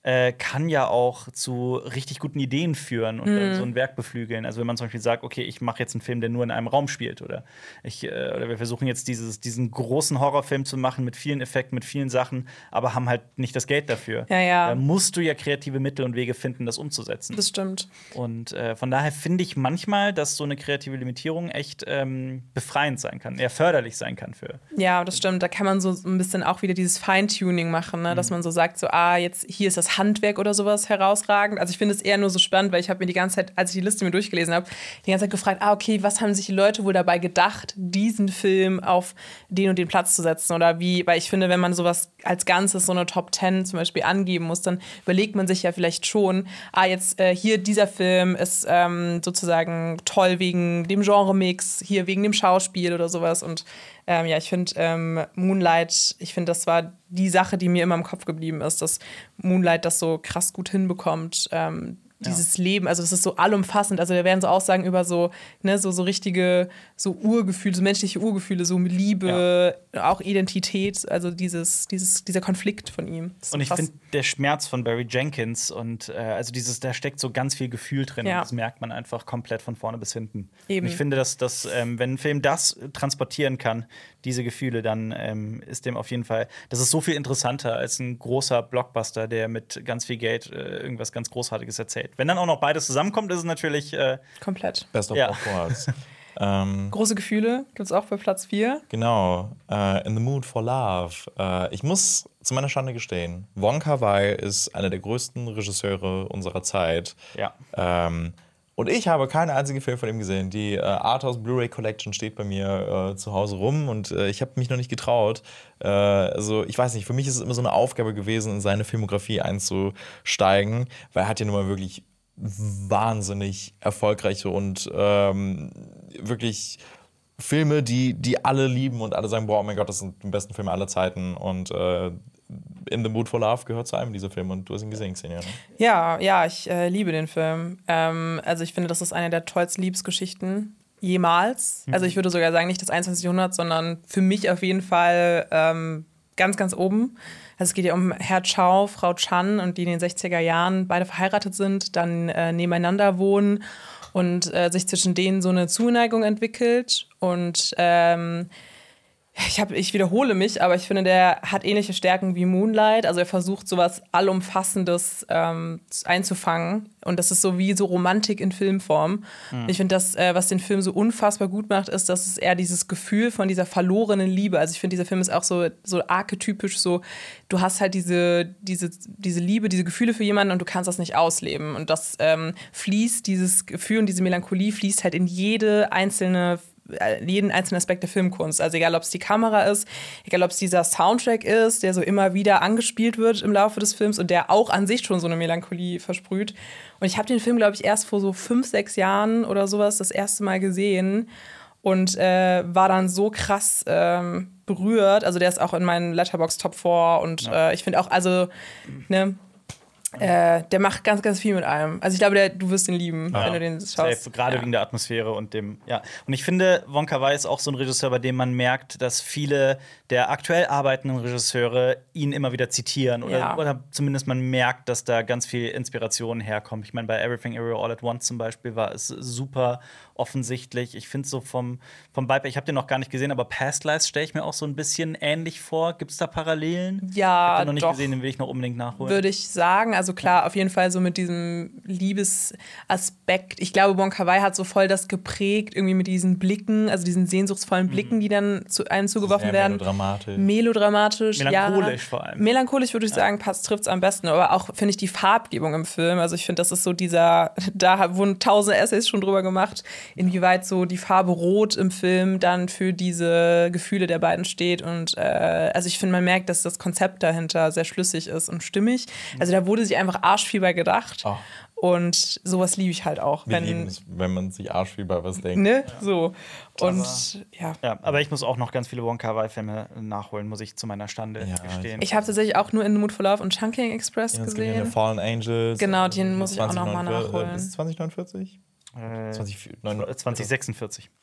äh, kann ja auch zu richtig guten Ideen führen und dann so ein Werk beflügeln. Also wenn man zum Beispiel sagt, okay, ich mache jetzt einen Film, der nur in einem Raum spielt, oder ich äh, oder wir versuchen jetzt dieses, diesen großen Horrorfilm zu machen mit vielen Effekten, mit vielen Sachen, aber haben halt nicht das Geld dafür. Ja, ja. Da musst du ja kreative Mittel und Wege finden, das umzusetzen. Das stimmt. Und äh, von daher finde ich manchmal, dass so eine kreative Limitierung echt ähm, befreiend sein kann, eher förderlich sein kann für. Ja, das stimmt. Da kann man so ein bisschen auch wieder dieses Feintuning machen, ne? Dass man so sagt, so, ah, jetzt hier ist das Handwerk oder sowas herausragend. Also ich finde es eher nur so spannend, weil ich habe mir die ganze Zeit, als ich die Liste mir durchgelesen habe, die ganze Zeit gefragt, ah, okay, was haben sich die Leute wohl dabei gedacht, diesen Film auf den und den Platz zu setzen? Oder wie, weil ich finde, wenn man sowas als Ganzes, so eine Top Ten zum Beispiel angeben muss, dann überlegt man sich ja vielleicht schon, ah, jetzt äh, hier dieser Film ist ähm, sozusagen toll wegen dem Genre-Mix, hier wegen dem Schauspiel oder sowas. Und ähm, ja, ich finde ähm, Moonlight, ich finde, das war die Sache, die mir immer im Kopf geblieben ist, dass Moonlight das so krass gut hinbekommt. Ähm, dieses ja. Leben, also das ist so allumfassend. Also da werden so Aussagen über so, ne, so, so richtige, so Urgefühle, so menschliche Urgefühle, so Liebe, ja. auch Identität, also dieses, dieses, dieser Konflikt von ihm. Und ich finde, der Schmerz von Barry Jenkins und äh, also dieses, da steckt so ganz viel Gefühl drin ja. und das merkt man einfach komplett von vorne bis hinten. Eben. Und ich finde, dass, dass ähm, wenn ein Film das transportieren kann, diese Gefühle, dann ähm, ist dem auf jeden Fall, das ist so viel interessanter als ein großer Blockbuster, der mit ganz viel Geld äh, irgendwas ganz Großartiges erzählt. Wenn dann auch noch beides zusammenkommt, ist es natürlich äh, komplett. Best of ja. both worlds. ähm, Große Gefühle gibt es auch bei Platz vier. Genau. Uh, in the Mood for Love. Uh, ich muss zu meiner Schande gestehen, Wong Kar-wai ist einer der größten Regisseure unserer Zeit. Ja. Ähm, Und ich habe keinen einzigen Film von ihm gesehen. Die äh, Arthouse Blu-ray Collection steht bei mir äh, zu Hause rum und äh, ich habe mich noch nicht getraut. Äh, also ich weiß nicht, für mich ist es immer so eine Aufgabe gewesen, in seine Filmografie einzusteigen, weil er hat ja nun mal wirklich wahnsinnig erfolgreiche und ähm, wirklich Filme, die, die alle lieben und alle sagen, boah, oh mein Gott, das sind die besten Filme aller Zeiten. Und äh, In the Mood for Love gehört zu einem dieser Filme und du hast ihn gesehen, Xenia, ne? Ja, ja, ich äh, liebe den Film. Ähm, also ich finde, das ist eine der tollsten Liebesgeschichten jemals. Mhm. Also ich würde sogar sagen, nicht das einundzwanzigste Jahrhundert, sondern für mich auf jeden Fall ähm, ganz, ganz oben. Also es geht ja um Herr Chow, Frau Chan und die in den sechziger Jahren beide verheiratet sind, dann äh, nebeneinander wohnen und äh, sich zwischen denen so eine Zuneigung entwickelt. Und ähm, Ich, hab, ich wiederhole mich, aber ich finde, der hat ähnliche Stärken wie Moonlight. Also er versucht, sowas Allumfassendes ähm, einzufangen. Und das ist so wie so Romantik in Filmform. Mhm. Ich finde, das, äh, was den Film so unfassbar gut macht, ist, dass es eher dieses Gefühl von dieser verlorenen Liebe. Also ich finde, dieser Film ist auch so, so archetypisch so, du hast halt diese, diese, diese Liebe, diese Gefühle für jemanden und du kannst das nicht ausleben. Und das ähm, fließt, dieses Gefühl und diese Melancholie fließt halt in jede einzelne jeden einzelnen Aspekt der Filmkunst. Also egal, ob es die Kamera ist, egal, ob es dieser Soundtrack ist, der so immer wieder angespielt wird im Laufe des Films und der auch an sich schon so eine Melancholie versprüht. Und ich habe den Film, glaube ich, erst vor so fünf, sechs Jahren oder sowas das erste Mal gesehen und äh, war dann so krass ähm, berührt. Also der ist auch in meinen Letterboxd Top vier und ja. äh, ich finde auch, also, ne, Äh, der macht ganz, ganz viel mit einem. Also ich glaube, der, du wirst ihn lieben, ja. wenn du den schaust. Gerade ja. wegen der Atmosphäre und dem, ja. Und ich finde, Wong Kar-wai ist auch so ein Regisseur, bei dem man merkt, dass viele der aktuell arbeitenden Regisseure ihn immer wieder zitieren. Oder, ja. oder zumindest man merkt, dass da ganz viel Inspiration herkommt. Ich meine, bei Everything Everywhere All at Once zum Beispiel war es super offensichtlich. Ich finde so vom, vom Vibe, ich habe den noch gar nicht gesehen, aber Past Lives stelle ich mir auch so ein bisschen ähnlich vor. Gibt es da Parallelen? Ja, ich habe den noch nicht doch. gesehen, den will ich noch unbedingt nachholen. Würde ich sagen. Also klar, auf jeden Fall so mit diesem Liebesaspekt. Ich glaube, Wong Kar-wai hat so voll das geprägt, irgendwie mit diesen Blicken, also diesen sehnsuchtsvollen Blicken, die dann zu einem zugeworfen werden. Melodramatisch. Melodramatisch, Melancholisch ja. vor allem. Melancholisch würde ich ja. sagen, passt, trifft es am besten. Aber auch, finde ich, die Farbgebung im Film. Also ich finde, das ist so dieser, da wurden tausende Essays schon drüber gemacht, inwieweit so die Farbe Rot im Film dann für diese Gefühle der beiden steht. Und äh, also ich finde, man merkt, dass das Konzept dahinter sehr schlüssig ist und stimmig. Also da wurde sich einfach arschviel bei gedacht. Oh. Und sowas liebe ich halt auch. Wir wenn, lieben es, wenn man sich arschviel bei was denkt. Ne? Ja. So. Und aber, ja. ja. Aber ich muss auch noch ganz viele Wong Kar-wai-Filme nachholen, muss ich zu meiner Stande ja, gestehen. Ich habe tatsächlich auch nur In the Mood for Love und Chungking Express ja, gesehen. Fallen Angels. Genau, den muss ich auch noch mal nachholen. Ist es zwanzig neunundvierzig? Äh, zwanzig zwanzig sechsundvierzig.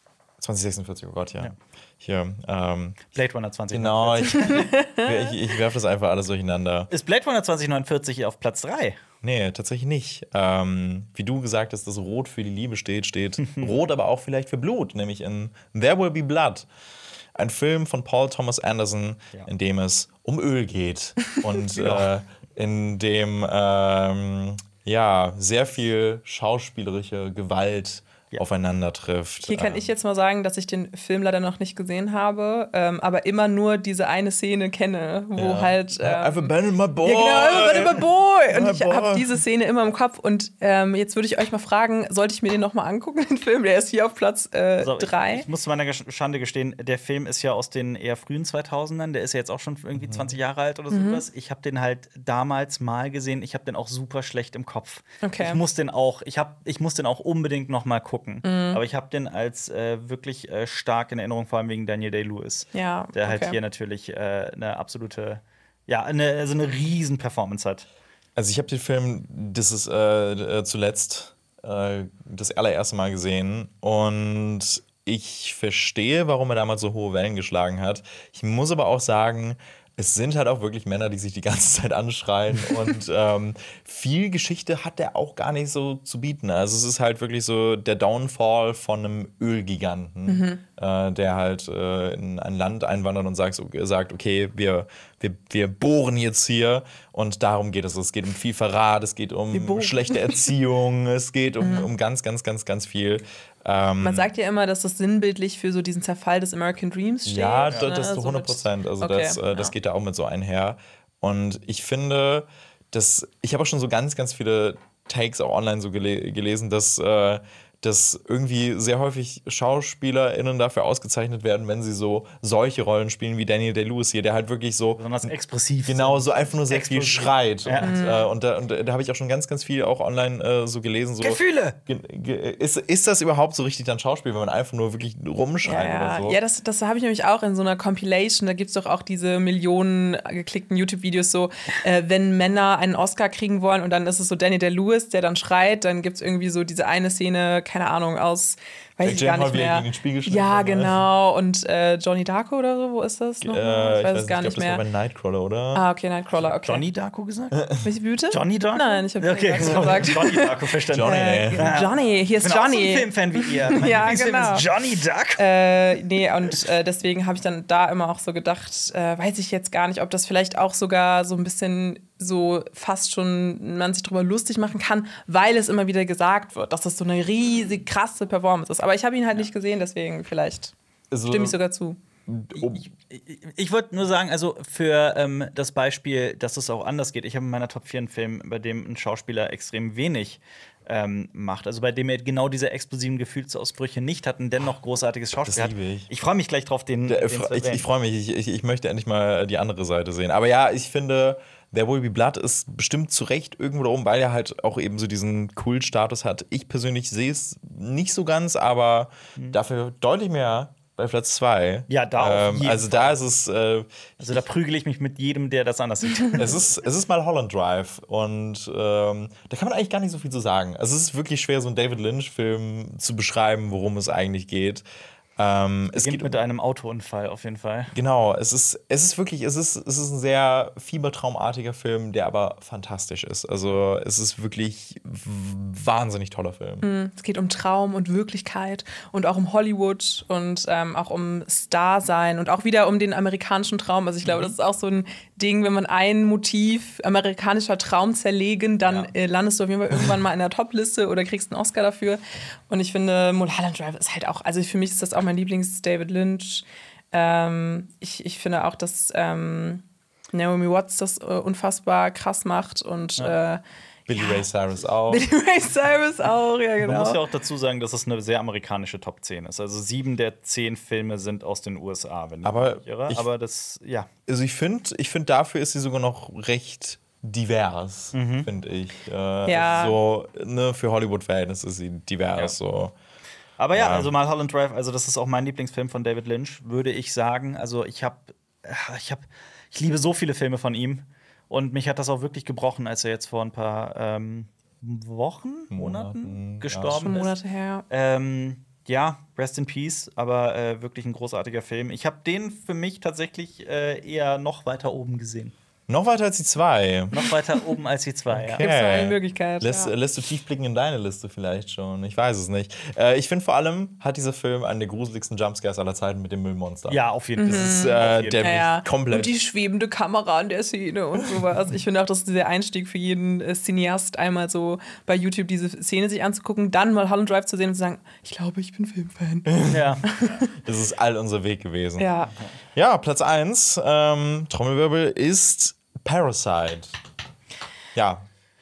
zwanzig sechsundvierzig, oh Gott, ja. Ja. Hier, ähm, Blade Runner zwanzig genau, neunundvierzig. ich, ich, ich werfe das einfach alles durcheinander. Ist Blade Runner zwanzig neunundvierzig auf Platz drei? Nee, tatsächlich nicht. Ähm, wie du gesagt hast, dass Rot für die Liebe steht, steht Rot aber auch vielleicht für Blut, nämlich in There Will Be Blood. Ein Film von Paul Thomas Anderson, Ja. in dem es um Öl geht und Ja. äh, in dem ähm, ja, sehr viel schauspielerische Gewalt Ja. aufeinander trifft. Hier kann ich jetzt mal sagen, dass ich den Film leider noch nicht gesehen habe, ähm, aber immer nur diese eine Szene kenne, wo Ja. halt. Ähm, I've abandoned my boy. Ja, genau, immer my boy. Und My ich boy. habe diese Szene immer im Kopf. Und ähm, jetzt würde ich euch mal fragen, sollte ich mir den noch mal angucken, den Film? Der ist hier auf Platz äh, Also, drei. Ich, ich muss zu meiner Gesch- Schande gestehen, der Film ist ja aus den eher frühen zweitausendern. Der ist ja jetzt auch schon irgendwie zwanzig Jahre alt oder sowas. Ich habe den halt damals mal gesehen. Ich habe den auch super schlecht im Kopf. Okay. Ich muss den auch, ich, hab, ich muss den auch unbedingt noch mal gucken. Aber ich habe den als äh, wirklich äh, stark in Erinnerung, vor allem wegen Daniel Day-Lewis. Ja, Der halt okay. hier natürlich äh, eine absolute, ja, eine, also eine riesen Performance hat. Also ich habe den Film, das ist äh, äh, zuletzt äh, das allererste Mal gesehen und ich verstehe, warum er damals so hohe Wellen geschlagen hat. Ich muss aber auch sagen, es sind halt auch wirklich Männer, die sich die ganze Zeit anschreien und ähm, viel Geschichte hat der auch gar nicht so zu bieten. Also es ist halt wirklich so der Downfall von einem Ölgiganten, äh, der halt äh, in ein Land einwandert und sagt, so, sagt okay, wir, wir, wir bohren jetzt hier und darum geht es. Es geht um viel Verrat, es geht um bohren. schlechte Erziehung, es geht um, um ganz, ganz, ganz, ganz viel. Ähm, Man sagt ja immer, dass das sinnbildlich für so diesen Zerfall des American Dreams steht. Ja, ne? das, das So zu hundert Prozent. Also Okay, das, äh, das ja. geht da auch mit so einher. Und ich finde, dass ich habe auch schon so ganz, ganz viele Takes auch online so gele gelesen, dass, äh, dass irgendwie sehr häufig SchauspielerInnen dafür ausgezeichnet werden, wenn sie so solche Rollen spielen wie Daniel Day-Lewis hier, der halt wirklich so Besonders expressiv. genau so einfach nur sehr viel Explosiv. schreit. Ja. Und, äh, und da, und da habe ich auch schon ganz, ganz viel auch online äh, so gelesen. So, Gefühle! Ge ge ist, ist das überhaupt so richtig dann Schauspiel, wenn man einfach nur wirklich rumschreit Ja, oder so? ja, das, das habe ich nämlich auch in so einer Compilation. Da gibt es doch auch diese Millionen geklickten YouTube-Videos, so, äh, wenn Männer einen Oscar kriegen wollen und dann ist es so Daniel Day-Lewis, der dann schreit, dann gibt es irgendwie so diese eine Szene, keine Ahnung, aus, weiß ich gar Jane nicht Hall, wie er mehr. gegen den Spiegel schlägt, Ja, oder? genau. Und äh, Johnny Darko oder so, wo ist das noch? Äh, ich weiß es gar ich nicht glaub, mehr. das war bei Nightcrawler, oder? Ah, okay, Nightcrawler, okay. Johnny Darko gesagt? Welche Blüte? Johnny Darko? Nein, ich habe Okay, Johnny Darko gesagt. Johnny Darko verstanden. Johnny. Äh, Ja. Johnny, hier Ich ist bin auch so ein Johnny. Filmfan wie ihr. Mein Ja, Lieblingsfilm genau. ist Johnny Duck. Äh, nee, und äh, deswegen habe ich dann da immer auch so gedacht, äh, weiß ich jetzt gar nicht, ob das vielleicht auch sogar so ein bisschen so fast schon man sich drüber lustig machen kann, weil es immer wieder gesagt wird, dass das so eine riesig krasse Performance ist. Aber ich habe ihn halt nicht gesehen, deswegen vielleicht Also, stimme ich sogar zu. um, Ich, ich würde nur sagen, also für ähm, das Beispiel, dass es auch anders geht. Ich habe in meiner Top vier einen Film, bei dem ein Schauspieler extrem wenig ähm, macht. Also bei dem er genau diese explosiven Gefühlsausbrüche nicht hat und dennoch großartiges Schauspiel hat. liebe ich. Ich freue mich gleich drauf, den, Der- den zu ich erwähnen. ich freue mich, ich, ich, ich möchte endlich mal die andere Seite sehen. Aber ja, ich finde, There Will Be Blood ist bestimmt zu Recht irgendwo da oben, weil er halt auch eben so diesen Kultstatus hat. Ich persönlich sehe es nicht so ganz, aber dafür deutlich mehr bei Platz zwei. Ja, da auf jeden Also da ist es, äh, Also da prügele ich mich mit jedem, der das anders sieht. es ist, es ist mal Holland Drive und ähm, da kann man eigentlich gar nicht so viel zu sagen. Also es ist wirklich schwer, so einen David Lynch-Film zu beschreiben, worum es eigentlich geht. Ähm, es Beginnt geht mit einem Autounfall auf jeden Fall. Genau, es ist, es ist wirklich, es ist, es ist ein sehr fiebertraumartiger Film, der aber fantastisch ist. Also es ist wirklich w- wahnsinnig toller Film. Es geht um Traum und Wirklichkeit und auch um Hollywood und ähm, auch um Star-Sein und auch wieder um den amerikanischen Traum. Also ich glaube, das ist auch so ein Ding, wenn man ein Motiv, amerikanischer Traum zerlegen, dann Ja. äh, landest du auf jeden Fall irgendwann mal in der Top-Liste oder kriegst einen Oscar dafür. Und ich finde, Mulholland Drive ist halt auch, also für mich ist das auch mein Lieblings-David Lynch. Ähm, ich, ich finde auch, dass ähm, Naomi Watts das äh, unfassbar krass macht und äh, Billy Ray Cyrus auch. Billy Ray Cyrus auch, ja genau. Man muss ja auch dazu sagen, dass es eine sehr amerikanische Top zehn ist. Also sieben der zehn Filme sind aus den U S A, wenn ich Aber mich nicht irre. ich- Aber das, ja. Also ich finde, ich find, dafür ist sie sogar noch recht divers, finde ich. Äh, Ja. So, ne, für Hollywood-Verhältnisse ist sie divers. Ja. So. Aber ja, Ja. also Mulholland Drive, also das ist auch mein Lieblingsfilm von David Lynch, würde ich sagen. Also ich habe, ich habe, ich liebe so viele Filme von ihm und mich hat das auch wirklich gebrochen, als er jetzt vor ein paar ähm, Wochen, Monaten Monaten, ja. gestorben Schon ist. Monate her. Ähm, ja, rest in peace, aber äh, wirklich ein großartiger Film. Ich habe den für mich tatsächlich äh, eher noch weiter oben gesehen. Noch weiter als die zwei. Noch weiter oben als die zwei, ja. Okay. Gibt's noch eine Möglichkeit, Lässt, ja. lässt du tief blicken in deine Liste vielleicht schon? Ich weiß es nicht. Äh, ich finde vor allem, hat dieser Film einen der gruseligsten Jumpscares aller Zeiten mit dem Müllmonster. Ja, auf jeden Fall. Das ist, äh, Auf jeden der Fall. mich Ja, komplett. und die schwebende Kamera in der Szene und sowas. Ich finde auch, das ist der Einstieg für jeden äh, Cineast, einmal so bei YouTube diese Szene sich anzugucken, dann mal Mulholland Drive zu sehen und zu sagen, ich glaube, ich bin Filmfan. Ja. Das ist all unser Weg gewesen. Ja. Ja, Platz eins, ähm, Trommelwirbel, ist Parasite. Ja,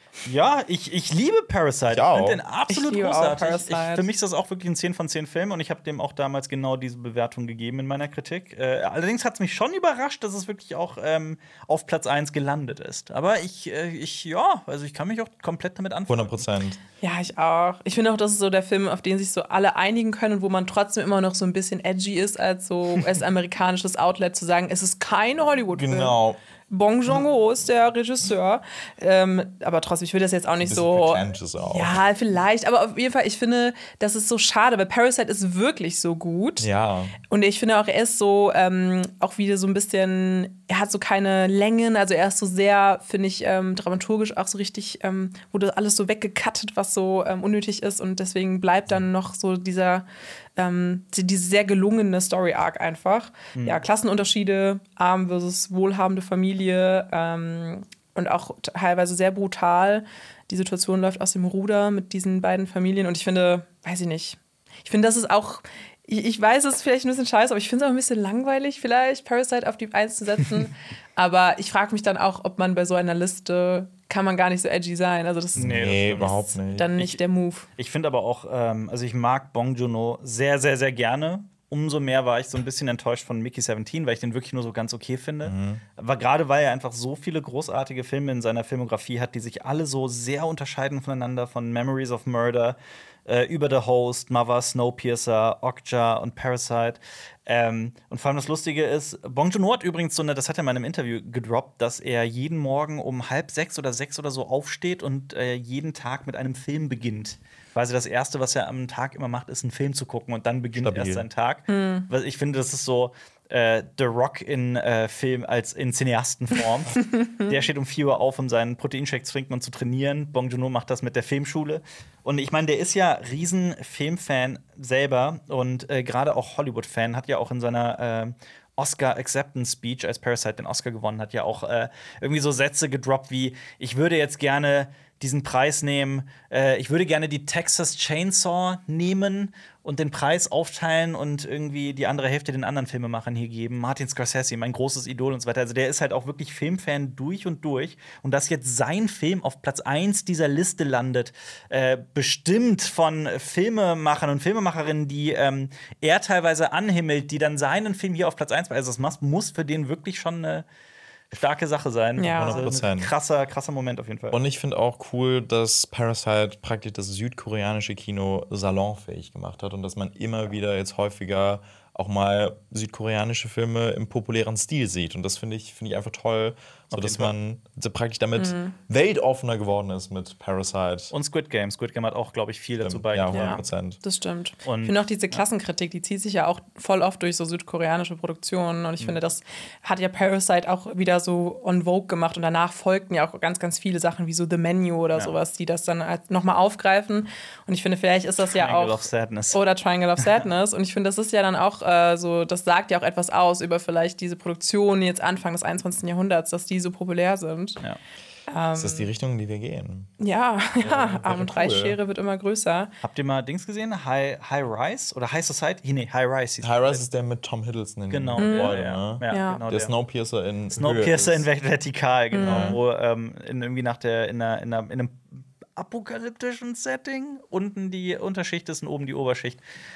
Ja, ich, ich liebe Parasite. Ich auch. finde den absolut Ich liebe auch großartig. Parasite. Ich, für mich ist das auch wirklich ein zehn von zehn Film und ich habe dem auch damals genau diese Bewertung gegeben in meiner Kritik. Äh, allerdings hat es mich schon überrascht, dass es wirklich auch ähm, auf Platz eins gelandet ist. Aber ich, äh, ich, ja, also ich kann mich auch komplett damit anfangen. hundert Prozent. Ja, ich auch. Ich finde auch, das ist so der Film, auf den sich so alle einigen können und wo man trotzdem immer noch so ein bisschen edgy ist, als so als amerikanisches Outlet zu sagen, es ist kein Hollywood-Film. Genau. Bong Joon-ho ist der Regisseur. Ähm, aber trotzdem, ich will das jetzt auch nicht Bisschen so. pretentious auch. Ja, vielleicht. Aber auf jeden Fall, ich finde, das ist so schade, weil Parasite ist wirklich so gut. Ja. Und ich finde auch, er ist so, ähm, auch wieder so ein bisschen, er hat so keine Längen, also er ist so sehr, finde ich, ähm, dramaturgisch auch so richtig, ähm, wurde alles so weggecuttet, was so ähm, unnötig ist und deswegen bleibt dann noch so dieser, ähm, die- diese sehr gelungene Story-Arc einfach. Ja, Klassenunterschiede, arm versus wohlhabende Familie ähm, und auch teilweise sehr brutal. Die Situation läuft aus dem Ruder mit diesen beiden Familien und ich finde, weiß ich nicht, ich finde, das ist auch, ich, ich weiß, es ist vielleicht ein bisschen scheiße, aber ich finde es auch ein bisschen langweilig, vielleicht Parasite auf die eins zu setzen. Aber ich frage mich dann auch, ob man bei so einer Liste, kann man gar nicht so edgy sein. Also das ist Nee, das Nee, stimmt. überhaupt nicht. dann nicht der Move. Ich finde aber auch, ähm, also ich mag Bong Joon-ho sehr, sehr, sehr gerne. Umso mehr war ich so ein bisschen enttäuscht von Mickey siebzehn, weil ich den wirklich nur so ganz okay finde. Aber gerade weil er einfach so viele großartige Filme in seiner Filmografie hat, die sich alle so sehr unterscheiden voneinander, von Memories of Murder äh, über The Host, Mother, Snowpiercer, Okja und Parasite. Ähm, und vor allem das Lustige ist, Bong Joon-ho hat übrigens so eine, das hat er mal in einem Interview gedroppt, dass er jeden Morgen um halb sechs oder sechs oder so aufsteht und äh, jeden Tag mit einem Film beginnt. Quasi das Erste, was er am Tag immer macht, ist einen Film zu gucken und dann beginnt Stabil. erst sein Tag. Weil ich finde, das ist so äh, The Rock in äh, Film als in Cineastenform. Der steht um vier Uhr auf, um seinen Proteinshake zu trinken und zu trainieren. Bong Joon-ho macht das mit der Filmschule. Und ich meine, der ist ja riesen Filmfan selber und äh, gerade auch Hollywood-Fan, hat ja auch in seiner äh, Oscar Acceptance Speech, als Parasite den Oscar gewonnen hat, ja auch äh, irgendwie so Sätze gedroppt wie: Ich würde jetzt gerne diesen Preis nehmen, äh, ich würde gerne die Texas Chainsaw nehmen und den Preis aufteilen und irgendwie die andere Hälfte den anderen Filmemachern hier geben. Martin Scorsese, mein großes Idol und so weiter. Also der ist halt auch wirklich Filmfan durch und durch. Und dass jetzt sein Film auf Platz eins dieser Liste landet, äh, bestimmt von Filmemachern und Filmemacherinnen, die ähm, er teilweise anhimmelt, die dann seinen Film hier auf Platz eins, also das muss- muss für den wirklich schon eine starke Sache sein. Ja. Also hundert Prozent. ein krasser, krasser Moment auf jeden Fall. Und ich finde auch cool, dass Parasite praktisch das südkoreanische Kino salonfähig gemacht hat und dass man immer wieder jetzt häufiger auch mal südkoreanische Filme im populären Stil sieht. Und das finde ich, finde ich einfach toll, so dass man so praktisch damit weltoffener geworden ist mit Parasite. Und Squid Game. Squid Game hat auch, glaube ich, viel dazu ja, beigetragen. hundert Prozent. Das stimmt. Und- ich finde auch diese Klassenkritik, die zieht sich ja auch voll oft durch so südkoreanische Produktionen. Und ich finde, das hat ja Parasite auch wieder so on Vogue gemacht. Und danach folgten ja auch ganz, ganz viele Sachen wie so The Menu oder Ja. sowas, die das dann halt nochmal aufgreifen. Und ich finde, vielleicht ist das ja Triangle auch. of Sadness. Oder Triangle of Sadness. Und ich finde, das ist ja dann auch äh, so, das sagt ja auch etwas aus über vielleicht diese Produktion jetzt Anfang des einundzwanzigsten Jahrhunderts, dass die so populär sind. Ja. Das ist die Richtung, in die wir gehen. Ja, ja, Arm- und cool. Reisschere wird immer größer. Habt ihr mal Dings gesehen? High, High Rise? Oder High Society? Nee, High Rise. hieß High der. Rise ist der mit Tom Hiddleston in Genau, den der, Rollen, ja. ne? Ja, Ja. genau Der der. Snowpiercer in Snowpiercer in Höhe Ver- Vertikal, genau. Mhm. Wo ähm, in, irgendwie nach der, in, einer, in, einer, in einem apokalyptischen Setting unten die Unterschicht ist und oben die Oberschicht.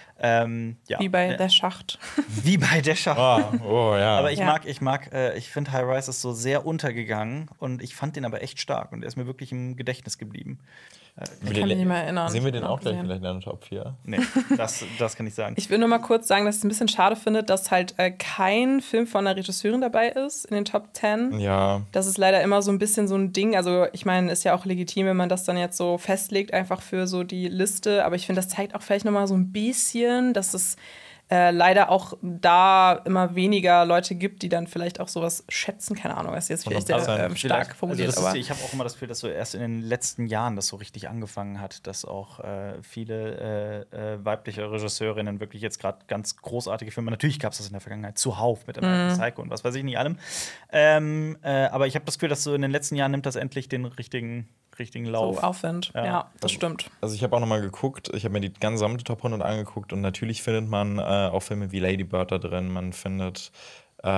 Ähm, ja. Wie bei Ja. Der Schacht. Wie bei der Schacht. Ah, oh ja. Aber ich Ja. mag, ich mag, äh, ich finde High Rise ist so sehr untergegangen und ich fand den aber echt stark und der ist mir wirklich im Gedächtnis geblieben. Ich kann mich nicht mehr erinnern. Sehen wir Ich den hab auch gleich gesehen. vielleicht in einer Top vier? Nee, das, das kann ich sagen. Ich will nur mal kurz sagen, dass ich es ein bisschen schade finde, dass halt äh, kein Film von einer Regisseurin dabei ist in den Top Ten. Ja. Das ist leider immer so ein bisschen so ein Ding. Also, ich meine, ist ja auch legitim, wenn man das dann jetzt so festlegt, einfach für so die Liste. Aber ich finde, das zeigt auch vielleicht noch mal so ein bisschen Serien, dass es äh, leider auch da immer weniger Leute gibt, die dann vielleicht auch sowas schätzen. Keine Ahnung, das ist jetzt vielleicht sehr ähm, stark formuliert. Also das aber ist, ich habe auch immer das Gefühl, dass so erst in den letzten Jahren das so richtig angefangen hat, dass auch äh, viele äh, äh, weibliche Regisseurinnen wirklich jetzt gerade ganz großartige Filme, natürlich gab es das in der Vergangenheit zuhauf mit American Psycho und was weiß ich nicht allem. Ähm, äh, aber ich habe das Gefühl, dass so in den letzten Jahren nimmt das endlich den richtigen richtigen Lauf. So Aufwind, ja, ja das stimmt. Also ich habe auch noch mal geguckt, ich habe mir die gesamte Top hundert angeguckt und natürlich findet man äh, auch Filme wie Lady Bird da drin, man findet äh,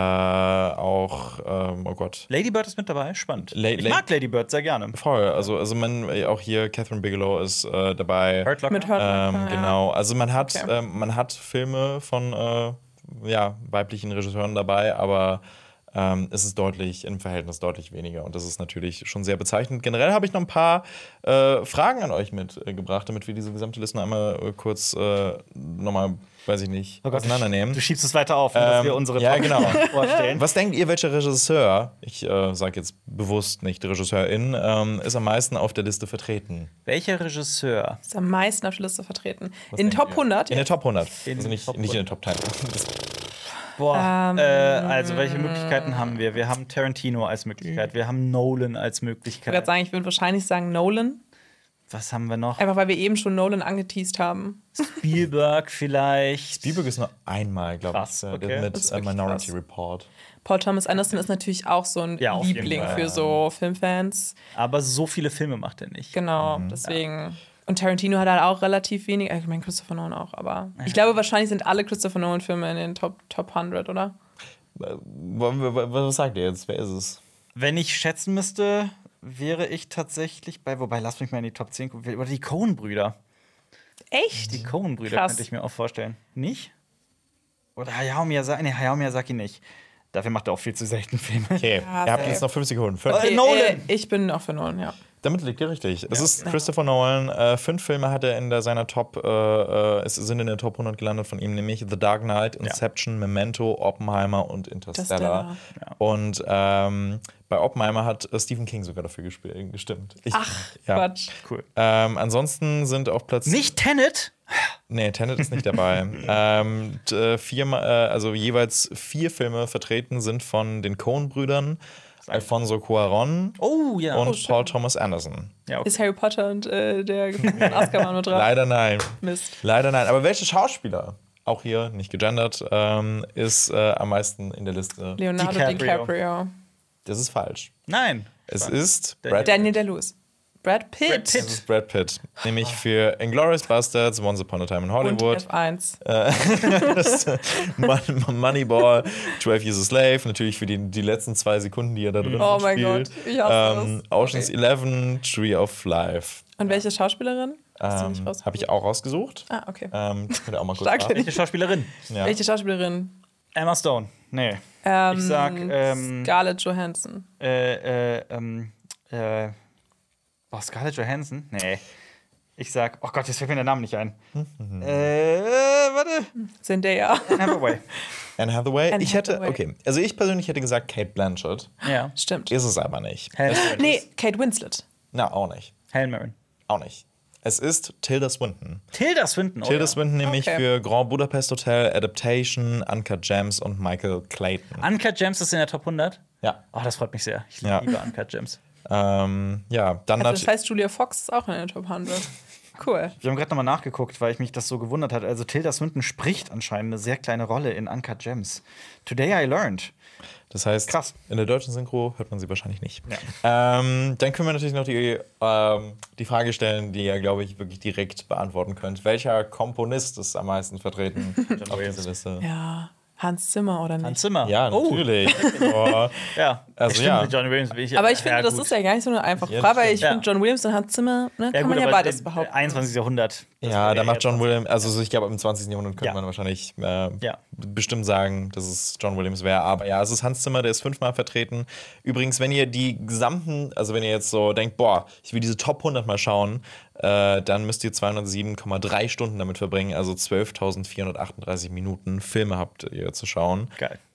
auch, ähm, oh Gott. Lady Bird ist mit dabei, spannend. La ich La mag Lady Bird sehr gerne. Voll, also, also man, auch hier Catherine Bigelow ist äh, dabei. Hurt Locker. Mit Hurt Locker, ähm, ja. Genau, also man hat, Okay. ähm, man hat Filme von äh, ja, weiblichen Regisseuren dabei, aber Ähm, es ist deutlich, im Verhältnis deutlich weniger. Und das ist natürlich schon sehr bezeichnend. Generell habe ich noch ein paar äh, Fragen an euch mitgebracht, damit wir diese gesamte Liste noch einmal äh, kurz äh, nochmal, weiß ich nicht, Oh Gott, auseinandernehmen. Du schiebst es weiter auf, ne, dass Ähm, wir unsere ja, Top genau. vorstellen. Was denkt ihr, welcher Regisseur, ich äh, sage jetzt bewusst nicht Regisseurin, ähm, ist am meisten auf der Liste vertreten? Welcher Regisseur? Ist am meisten auf der Liste vertreten. Was In denkt Top ihr? hundert? In der Top hundert. In also nicht, Top nicht in der Top zehn. Boah, Ähm, äh, also welche Möglichkeiten haben wir? Wir haben Tarantino als Möglichkeit, wir haben Nolan als Ich würde Möglichkeit. sagen, ich würde wahrscheinlich sagen Nolan. Was haben wir noch? Einfach weil wir eben schon Nolan angeteased haben. Spielberg vielleicht. Spielberg ist nur einmal, glaube ich, Krass, äh, okay. mit Das ist äh, wirklich Minority krass. Report. Paul Thomas Anderson ist natürlich auch so ein Ja, auf jeden Liebling Fall. für so Filmfans. Aber so viele Filme macht er nicht. Genau, deswegen. Und Tarantino hat halt auch relativ wenig. Ich meine, Christopher Nolan auch, aber ich glaube, wahrscheinlich sind alle Christopher Nolan-Filme in den Top, Top hundert, oder? Äh, Was sagt ihr jetzt? Wer ist es? Wenn ich schätzen müsste, wäre ich tatsächlich bei, wobei, lass mich mal in die Top zehn gucken. Oder die Coen-Brüder. Echt? Die Coen-Brüder Krass. könnte ich mir auch vorstellen. Nicht? Oder Hayao Miyazaki? Nee, Hayao Miyazaki nicht. Dafür macht er auch viel zu selten Filme. Okay, Ja, ihr habt safe. jetzt noch fünf Sekunden. Fünf. Äh, Nolan. Äh, ich bin auch für Nolan, ja. Damit liegt ihr richtig. Es ist Christopher Nolan. Äh, fünf Filme hat er in der, seiner Top, äh, äh, es sind in der Top hundert gelandet von ihm, nämlich The Dark Knight, Inception, Memento, Oppenheimer und Interstellar. Interstellar. Und ähm, bei Oppenheimer hat äh, Stephen King sogar dafür gespielt, gestimmt. Ich, Ach, ja. Quatsch. Cool. Ähm, ansonsten sind auf Platz. Nicht Tenet? Nee, Tenet ist nicht dabei. ähm, t- äh, vier, äh, also jeweils vier Filme vertreten sind von den Coen-Brüdern, Alfonso Cuarón Oh ja. und Oh, schön. Paul Thomas Anderson. ja okay. Ist Harry Potter und äh, der Gefangene von Azkaban nur dran? Leider nein. Mist. Leider nein. Aber welcher Schauspieler, auch hier nicht gegendert, ähm, ist äh, am meisten in der Liste? Leonardo DiCaprio. DiCaprio. Das ist falsch. Nein. Es Spannend. ist Daniel- Brad, Daniel Day-Lewis. Brad Pitt. Brad Pitt. es ist Brad Pitt. Nämlich für Inglourious Basterds, Once Upon a Time in Und Hollywood, F eins. Mon- Moneyball, twelve Years a Slave, natürlich für die, die letzten zwei Sekunden, die er da drin Oh mein spielt. Gott, ich hasse ähm, das. Ocean's Eleven, Tree of Life. Und welche Schauspielerin? Hast du nicht Ähm, rausgesucht? Habe ich auch rausgesucht. Ah, okay. Ähm, könnt ihr auch mal kurz Stark. raten. Welche Schauspielerin? Ja. Welche Schauspielerin? Emma Stone. Nee. Ähm, Ich sag, ähm, Scarlett Johansson. Äh, äh, ähm, äh. Boah, Scarlett Johansson? Nee. Ich sag, oh Gott, jetzt fällt mir der Name nicht ein. äh, warte. Zendaya. Anne Hathaway. Anne Hathaway. Anne ich hätte, Hathaway. okay, also ich persönlich hätte gesagt Kate Blanchett. Ja. Stimmt. Ist es aber nicht. Helen Mirren. Nee, Kate Winslet. Na, auch nicht. Helen Mirren. Auch nicht. Es ist Tilda Swinton. Tilda Swinton. Oh, Tilda ja. Swinton nämlich Okay. für Grand Budapest Hotel, Adaptation, Uncut Gems und Michael Clayton. Uncut Gems ist in der Top hundert. Ja. Oh, das freut mich sehr. Ich Ja. liebe Uncut Gems. Ähm, ja, dann Also das natürlich. heißt, Julia Fox ist auch in der Top hundert. Cool. Wir haben gerade nochmal nachgeguckt, weil ich mich das so gewundert hat. Also Tilda Swinton spricht anscheinend eine sehr kleine Rolle in Uncut Gems. Today I learned. Das heißt, Krass. in der deutschen Synchro hört man sie wahrscheinlich nicht. Ähm, dann können wir natürlich noch die, ähm, die Frage stellen, die ihr, glaube ich, wirklich direkt beantworten könnt. Welcher Komponist ist am meisten vertreten auf dieser Liste? Ja, Hans Zimmer oder nicht? Hans Zimmer. Ja, Oh. natürlich. Oh. Ja, Also, Stimmt, ja. mit John Williams. bin Ich, Aber ich finde, ja, das gut. ist ja gar nicht so eine einfache Ja, Frage, weil ich stimmt. finde, John Williams und Hans Zimmer, ne, Ja, kann gut, man ja aber beides im behaupten. einundzwanzigsten. Jahrhundert. das Ja, wäre da macht John jetzt- Williams, also ich glaube, im zwanzigsten. Jahrhundert könnte Ja. man wahrscheinlich äh, Ja. bestimmt sagen, dass es John Williams wäre. Aber ja, es ist Hans Zimmer, der ist fünfmal vertreten. Übrigens, wenn ihr die gesamten, also wenn ihr jetzt so denkt, boah, ich will diese Top hundert mal schauen, äh, dann müsst ihr zweihundertsieben Komma drei Stunden damit verbringen, also zwölftausendvierhundertachtunddreißig Minuten Filme habt ihr zu schauen. Geil.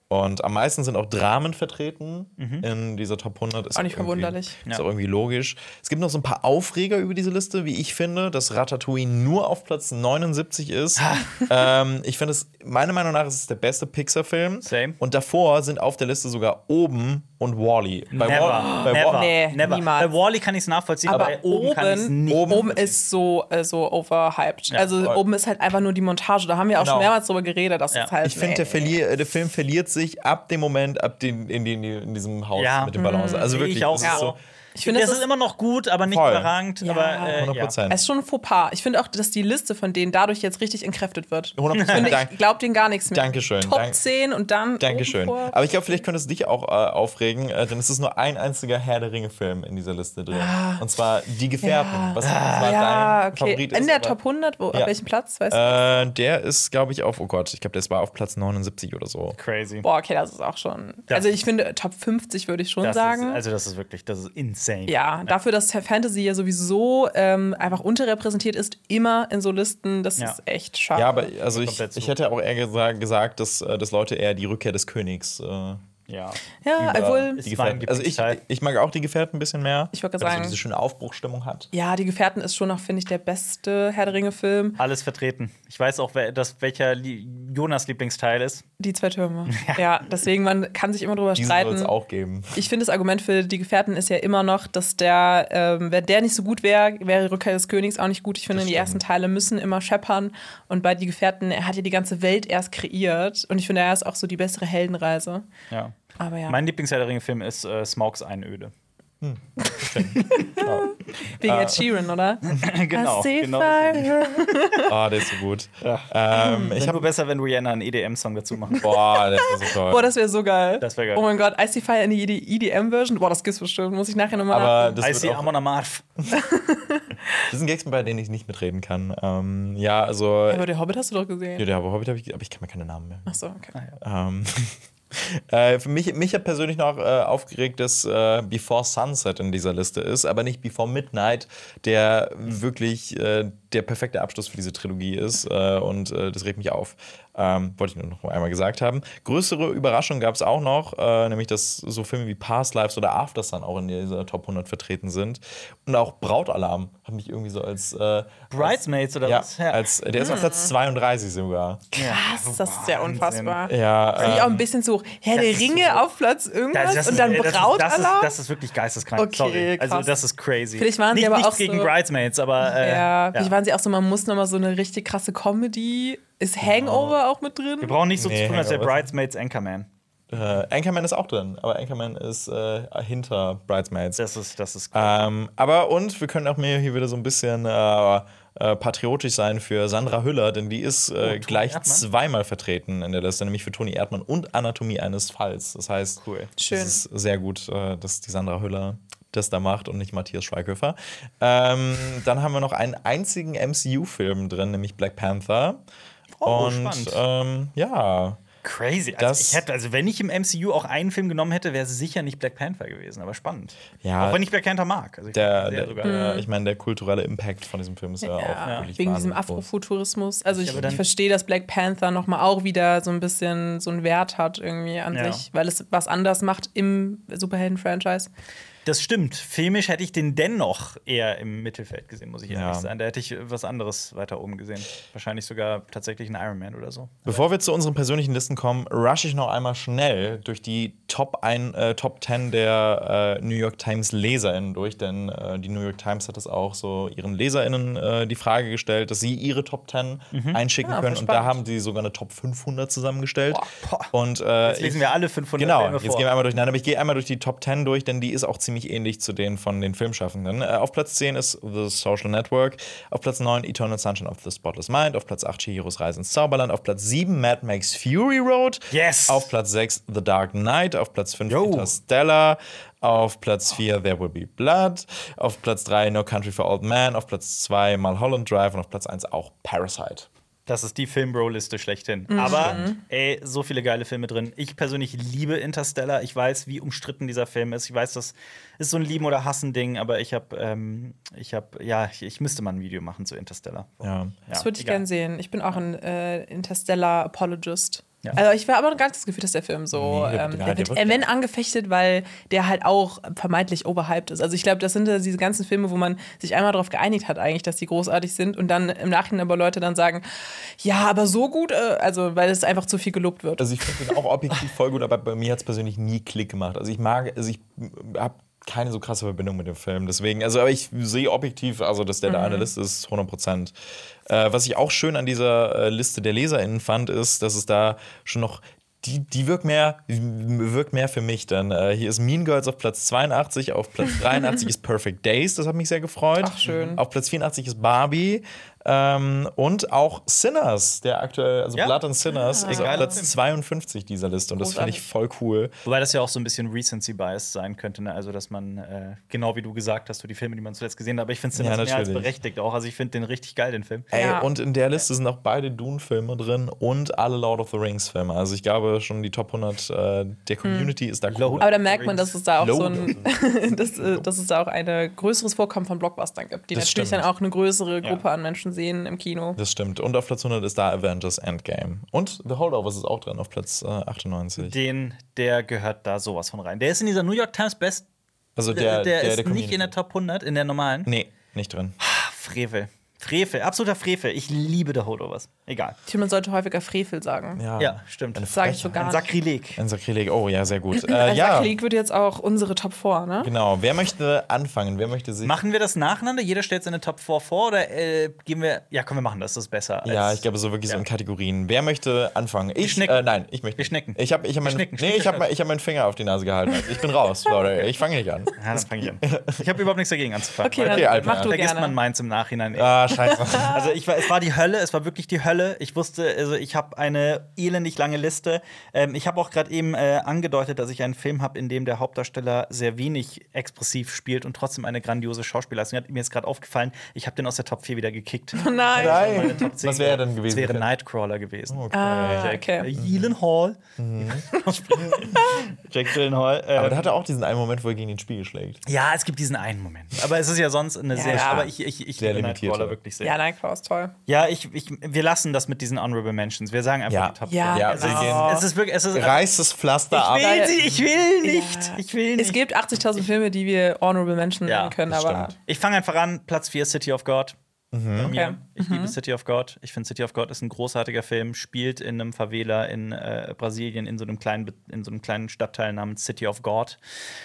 Und am meisten sind auch Dramen vertreten mhm. in dieser Top hundert. Ist auch nicht verwunderlich. Ist ja. auch irgendwie logisch. Es gibt noch so ein paar Aufreger über diese Liste, wie ich finde, dass Ratatouille nur auf Platz neunundsiebzig ist. ähm, ich finde es, meiner Meinung nach, ist es der beste Pixar-Film. Same. Und davor sind auf der Liste sogar Oben und Wall-E. Never. Wall- bei Never. Wall- Nee, Never. niemals. Bei Wall-E kann ich es nachvollziehen, aber, aber bei oben, kann ich es nicht. oben, oben ist so, äh, so overhyped. Ja, also voll. oben ist halt einfach nur die Montage. Da haben wir auch Genau. schon mehrmals drüber geredet. Das Ja. ist halt, Ich finde, der, verlier, der Film verliert sich ab dem Moment, ab den, in, den, in diesem Haus Ja. mit dem Balance. Also Sehe wirklich, ich auch es ist so. so. Ich finde, das das ist ist immer noch gut, aber nicht Voll. überragend. Ja. Aber, äh, hundert Prozent. Es ist schon ein Fauxpas. Ich finde auch, dass die Liste von denen dadurch jetzt richtig entkräftet wird. hundert Prozent. Ich, ich glaube denen gar nichts mehr. Dankeschön. Top Dank- zehn und dann. Dankeschön. oben vor. Aber ich glaube, vielleicht könnte es dich auch äh, aufregen, äh, denn es ist nur ein einziger Herr der Ringe-Film in dieser Liste drin. Und zwar Die Gefährten. Ja. Was zwar Ja, dein okay. Favorit ist. In der aber- Top hundert, wo, Ja. auf welchem Platz? Weißt du? Äh, der ist, glaube ich, auf, oh Gott, ich glaube, der war auf Platz neunundsiebzig oder so. crazy. Boah, okay, das ist auch schon. Das also, ich finde, Top fünfzig würde ich schon Das sagen. Ist, also, das ist wirklich, das ist insane. Ja, dafür, dass Fantasy ja sowieso ähm, einfach unterrepräsentiert ist, immer in so Listen, das Ja. ist echt schade. Ja, aber also ich, Komplett so. ich hätte auch eher gesagt, gesagt dass, äh, dass Leute eher die Rückkehr des Königs äh, Ja. ja, über obwohl, die Ist mein Gefährten. Also ich, Lieblingsteil. ich mag auch die Gefährten ein bisschen mehr. Ich wollte weil es sagen- so diese schöne Aufbruchstimmung hat. ja, die Gefährten ist schon noch, finde ich, der beste Herr der Ringe-Film. Alles vertreten. Ich weiß auch, wer, das, welcher Lie Jonas Lieblingsteil ist. Die zwei Türme. Ja, deswegen, man kann sich immer drüber Die soll es streiten. auch geben. Ich finde, das Argument für die Gefährten ist ja immer noch, dass der, ähm, wenn der nicht so gut wäre, wäre Rückkehr des Königs auch nicht gut. Ich finde, Das die stimmt. ersten Teile müssen immer scheppern. Und bei die Gefährten, er hat ja die ganze Welt erst kreiert. Und ich finde, er ist auch so die bessere Heldenreise. Ja. Aber ja, Mein Lieblings-Herr der Ringe-Film ist äh, Smaugs Einöde. wegen Ed Sheeran, oder? genau. I see genau fire. Ah, der ist so gut. Ähm, ich Ich habe nur besser, wenn Rihanna einen E D M-Song dazu macht. Boah, der ist so toll. Boah, das wäre so geil. Das wär geil. Oh mein Gott, I See Fire in die E D M-Version. Boah, das gibt's bestimmt. Muss ich nachher nochmal Aber nachgucken. das, I wird see auch, Amon Amarth. das sind Gags, bei denen ich nicht mitreden kann. Ähm, ja, also. Aber der Hobbit hast du doch gesehen. Ja, der Hobbit habe ich, aber ich kann mir keine Namen mehr. Ach so, okay. Ähm, äh, für mich, mich hat persönlich noch äh, aufgeregt, dass äh, Before Sunset in dieser Liste ist, aber nicht Before Midnight, der wirklich äh, der perfekte Abschluss für diese Trilogie ist. Äh, und äh, das regt mich auf. Ähm, wollte ich nur noch einmal gesagt haben. Größere Überraschung gab es auch noch, äh, nämlich dass so Filme wie Past Lives oder After Sun auch in dieser Top hundert vertreten sind. Und auch Brautalarm hat mich irgendwie so als. Äh, Bridesmaids oder ja, was? als, der ist auf Platz zweiunddreißig sogar. Krass, das ist ja Wahnsinn. unfassbar. Ja, Finde ich auch ein ähm, bisschen so, Herr das der ist Ringe so- auf Platz irgendwas Das ist- und dann das ist- Brautalarm? Das ist, das ist wirklich geisteskrank. Okay, Sorry. Also, krass. das ist crazy. Vielleicht waren sie nicht, aber nichts auch gegen so- Bridesmaids, aber. Äh, ja, vielleicht waren sie auch so, man muss nochmal so eine richtig krasse Comedy. Ist Hangover auch mit drin? Wir brauchen nicht so Nee, zu tun, als der Hangover. Bridesmaids Anchorman. Äh, Anchorman ist auch drin, aber Anchorman ist äh, hinter Bridesmaids. Das ist, das ist cool. Ähm, aber und wir können auch mehr hier wieder so ein bisschen äh, äh, patriotisch sein für Sandra Hüller, denn die ist äh, gleich Erdmann? zweimal vertreten in der Liste, nämlich für Toni Erdmann und Anatomie eines Falls. Das heißt, Cool. Schön. es ist sehr gut, äh, dass die Sandra Hüller das da macht und nicht Matthias Schweighöfer. Ähm, dann haben wir noch einen einzigen M C U-Film drin, nämlich Black Panther. Oh, und spannend. ähm, ja, Crazy. Also, das- ich hätte, also, wenn ich im M C U auch einen Film genommen hätte, wäre es sicher nicht Black Panther gewesen, aber spannend. Ja, Auch wenn ich Black Panther mag. Also ich der, mag ihn sehr der, sogar. der, ich meine, der kulturelle Impact von diesem Film ist ja, auch Ja, wirklich wegen diesem wahnsinnig groß. Afrofuturismus. Also ich, aber dann- ich verstehe, dass Black Panther nochmal auch wieder so ein bisschen so einen Wert hat irgendwie an Ja. sich, weil es was anders macht im Superhelden-Franchise. Das stimmt. Filmisch hätte ich den dennoch eher im Mittelfeld gesehen, muss ich ehrlich Ja. sein. Da hätte ich was anderes weiter oben gesehen. Wahrscheinlich sogar tatsächlich einen Iron Man oder so. Bevor wir zu unseren persönlichen Listen kommen, rush ich noch einmal schnell durch die Top, ein, äh, Top zehn der äh, New York Times LeserInnen durch, denn äh, die New York Times hat es auch so ihren LeserInnen äh, die Frage gestellt, dass sie ihre Top zehn einschicken Ja, können voll und da spannend. haben sie sogar eine Top fünfhundert zusammengestellt. Boah. Und äh, Jetzt lesen ich- wir alle fünfhundert Genau, Filme jetzt vor. gehen wir einmal durch. Nein, aber ich gehe einmal durch die Top zehn durch, denn die ist auch ziemlich ähnlich zu denen von den Filmschaffenden. Äh, auf Platz zehn ist The Social Network, auf Platz neun Eternal Sunshine of the Spotless Mind, auf Platz acht Chihiros Reise ins Zauberland, auf Platz sieben Mad Max Fury Road, Yes! auf Platz sechs The Dark Knight, auf Platz fünf Yo. Interstellar, auf Platz vier There Will Be Blood, auf Platz drei No Country for Old Men, auf Platz zwei Mulholland Drive und auf Platz eins auch Parasite. Das ist die Film-Bro-Liste schlechthin. Aber, ey, so viele geile Filme drin. Ich persönlich liebe Interstellar. Ich weiß, wie umstritten dieser Film ist. Ich weiß, das ist so ein Lieben- oder Hassen-Ding, aber ich habe, ähm, ich habe, ja, ich, ich müsste mal ein Video machen zu Interstellar. Ja. Das würde ich egal. gern sehen. Ich bin auch ein äh, Interstellar-Apologist. Ja. Also ich war aber gar nicht das Gefühl, dass der Film so, Nee, der- ähm, ja, der der wird, wird- äh, wenn angefechtet, weil der halt auch vermeintlich overhyped ist. Also ich glaube, das sind ja diese ganzen Filme, wo man sich einmal darauf geeinigt hat eigentlich, dass die großartig sind und dann im Nachhinein aber Leute dann sagen, ja, aber so gut, äh, also weil es einfach zu viel gelobt wird. Also ich finde den auch objektiv voll gut, aber bei mir hat es persönlich nie Klick gemacht. Also ich mag, also ich habe keine so krasse Verbindung mit dem Film. Deswegen, also aber ich sehe objektiv, also dass der da in der Liste ist, hundert Prozent. Äh, was ich auch schön an dieser äh, Liste der LeserInnen fand, ist, dass es da schon noch Die, die wirkt mehr, wirkt mehr für mich dann. Äh, hier ist Mean Girls auf Platz zweiundachtzig, auf Platz dreiundachtzig ist Perfect Days, das hat mich sehr gefreut. Ach, schön. Auf Platz vierundachtzig ist Barbie. Ähm, und auch Sinners, der aktuell, also Ja. Blood and Sinners, Ah. ist auf Geiler Platz Film. zweiundfünfzig dieser Liste. Und das finde ich voll cool. Wobei das ja auch so ein bisschen Recency-Bias sein könnte, ne? Also, dass man, äh, genau wie du gesagt hast, so die Filme, die man zuletzt gesehen hat, aber ich finde es Ja, mehr als natürlich. berechtigt auch. Also, ich finde den richtig geil, den Film. Ey, Ja. und in der Liste sind auch beide Dune-Filme drin und alle Lord of the Rings-Filme. Also ich glaube schon die Top hundert äh, der Community ist da cool. Lord- Aber da merkt man, dass es da auch so Load. ein, dass, äh, dass es da auch ein größeres Vorkommen von Blockbustern gibt, die Das natürlich stimmt. dann auch eine größere Gruppe an Menschen sehen im Kino. Das stimmt. Und auf Platz hundert ist da Avengers Endgame. Und The Holdovers ist auch drin auf Platz äh, achtundneunzig. Den, der gehört da sowas von rein. Der ist in dieser New York Times Best. Also Der, der, der, ist der nicht in der Top hundert, in der normalen. Nee, nicht drin. Frevel. Frevel, absoluter Frevel. Ich liebe The Holdovers. Egal. Ich finde, man sollte häufiger Frevel sagen. Ja, Ja, stimmt. Eine Das sage ich so Frechheit. gar Ein nicht. Sakrileg. Ein Sakrileg. Oh, ja, sehr gut. Äh, Ein ja, Sakrileg wird jetzt auch unsere Top vier, ne? genau. Wer möchte anfangen? Wer möchte sich. Machen wir das nacheinander? Jeder stellt seine Top vier vor oder äh, gehen wir. Ja, komm, wir machen das. Das ist besser. Ja, als- ich glaube so wirklich so Ja. in Kategorien. Wer möchte anfangen? Ich. schnicken. Äh, nein, ich möchte. Wir schnicken. Ich habe ich hab Wir meinen schnicken. nee, ich hab, Schnicken. ich hab meinen Finger auf die Nase gehalten. Also ich bin raus, Leute. Ich fange nicht an. Ja, dann fange ich an. Ich habe überhaupt nichts dagegen anzufangen. Okay, Weil- dann Okay, Alper. mach du Vergisst gerne. man meins im Nachhinein. Ah, scheiße. Also ich war, es war die Hölle, es war wirklich die Hölle. Ich wusste, also ich habe eine elendig lange Liste. Ähm, ich habe auch gerade eben äh, angedeutet, dass ich einen Film habe, in dem der Hauptdarsteller sehr wenig expressiv spielt und trotzdem eine grandiose Schauspielleistung hat. Mir ist gerade aufgefallen, ich habe den aus der Top vier wieder gekickt. Nein. Nein. Meine Top zehn. Was wäre denn gewesen? Es wäre Nightcrawler gewesen. Okay. Ah, Jack okay. Gyllenhaal. Jack Gyllenhaal. Äh, Aber der hatte auch diesen einen Moment, wo er gegen den Spiegel schlägt. ja, es gibt diesen einen Moment. Aber es ist ja sonst eine sehr. ja. Aber ich, ich, ich Sehr liebe limitierte. Nightcrawler wirklich sehr. Ja, Nightcrawler ist toll. Ja, ich, ich, wir lassen das mit diesen Honorable Mentions. Wir sagen einfach Ja. die Top Ja, Ja, Also wir es, gehen. Oh. es ist wirklich. Es ist, Reißt das Pflaster ab. ich will, sie, ich will nicht. Ja. Ich will nicht. Es gibt achtzigtausend Filme, die wir Honorable Mention Ja, nennen können, das aber stimmt. Ich fange einfach an. Platz vier, City of God. Bei mir. Okay. Ich liebe City of God. Ich finde, City of God ist ein großartiger Film. Spielt in einem Favela in äh, Brasilien, in so, einem kleinen, Be- in so einem kleinen Stadtteil namens City of God.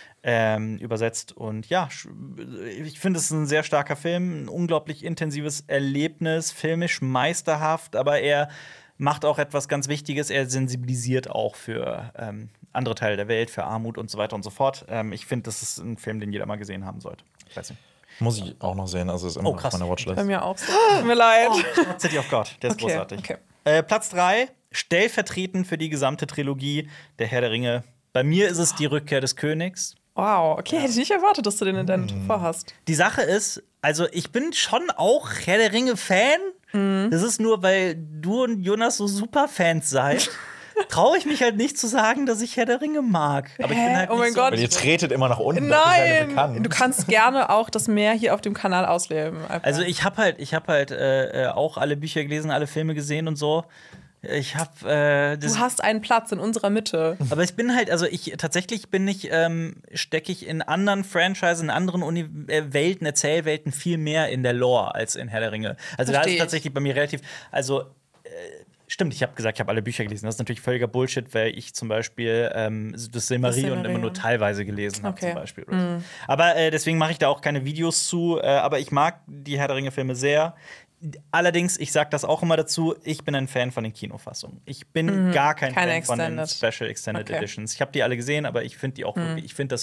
Ähm, übersetzt. Und ja, sch- ich finde, es ist ein sehr starker Film. Ein unglaublich intensives Erlebnis. Filmisch meisterhaft, aber er macht auch etwas ganz Wichtiges. Er sensibilisiert auch für ähm, andere Teile der Welt, für Armut und so weiter und so fort. Ähm, ich finde, das ist ein Film, den jeder mal gesehen haben sollte. Ich weiß nicht. Muss ich auch noch sehen, also ist immer Oh, noch krass. auf meiner Watchlist. bei mir auch so. Tut mir leid. City of God, der ist Okay, großartig. okay. Äh, Platz drei, stellvertretend für die gesamte Trilogie Der Herr der Ringe. Bei mir ist es die Rückkehr des Königs. Wow, okay, hätte ich nicht erwartet, dass du den in deinen Mm. Top vier hast. Die Sache ist, also ich bin schon auch Herr der Ringe-Fan. Mhm. Das ist nur, weil du und Jonas so super Fans seid. Traue ich mich halt nicht zu sagen, dass ich Herr der Ringe mag. Aber ich bin Hä? halt Oh nicht mein so Gott. Weil ihr tretet immer nach unten. dafür seid ihr Nein! bekannt. Du kannst gerne auch das Meer hier auf dem Kanal ausleben. Einfach. Also ich habe halt, ich habe halt äh, äh, auch alle Bücher gelesen, alle Filme gesehen und so. Ich habe äh, das. du hast einen Platz in unserer Mitte. Aber ich bin halt, also ich tatsächlich bin ich, ähm, stecke ich in anderen Franchises, in anderen Uni äh, Welten, Erzählwelten viel mehr in der Lore als in Herr der Ringe. Also da Versteh ist ich. tatsächlich bei mir relativ, also äh, stimmt, ich habe gesagt, ich habe alle Bücher gelesen. Das ist natürlich völliger Bullshit, weil ich zum Beispiel ähm, das Silmarillion immer Silmarillion. nur teilweise gelesen habe, Okay. zum Beispiel. Oder so. Aber äh, deswegen mache ich da auch keine Videos zu. Äh, aber ich mag die Herr der Ringe-Filme sehr. Allerdings, ich sage das auch immer dazu, ich bin ein Fan von den Kinofassungen. Ich bin gar kein Keine Fan von den Extended. Special Extended Okay. Editions. Ich habe die alle gesehen, aber ich finde die auch wirklich, ich finde das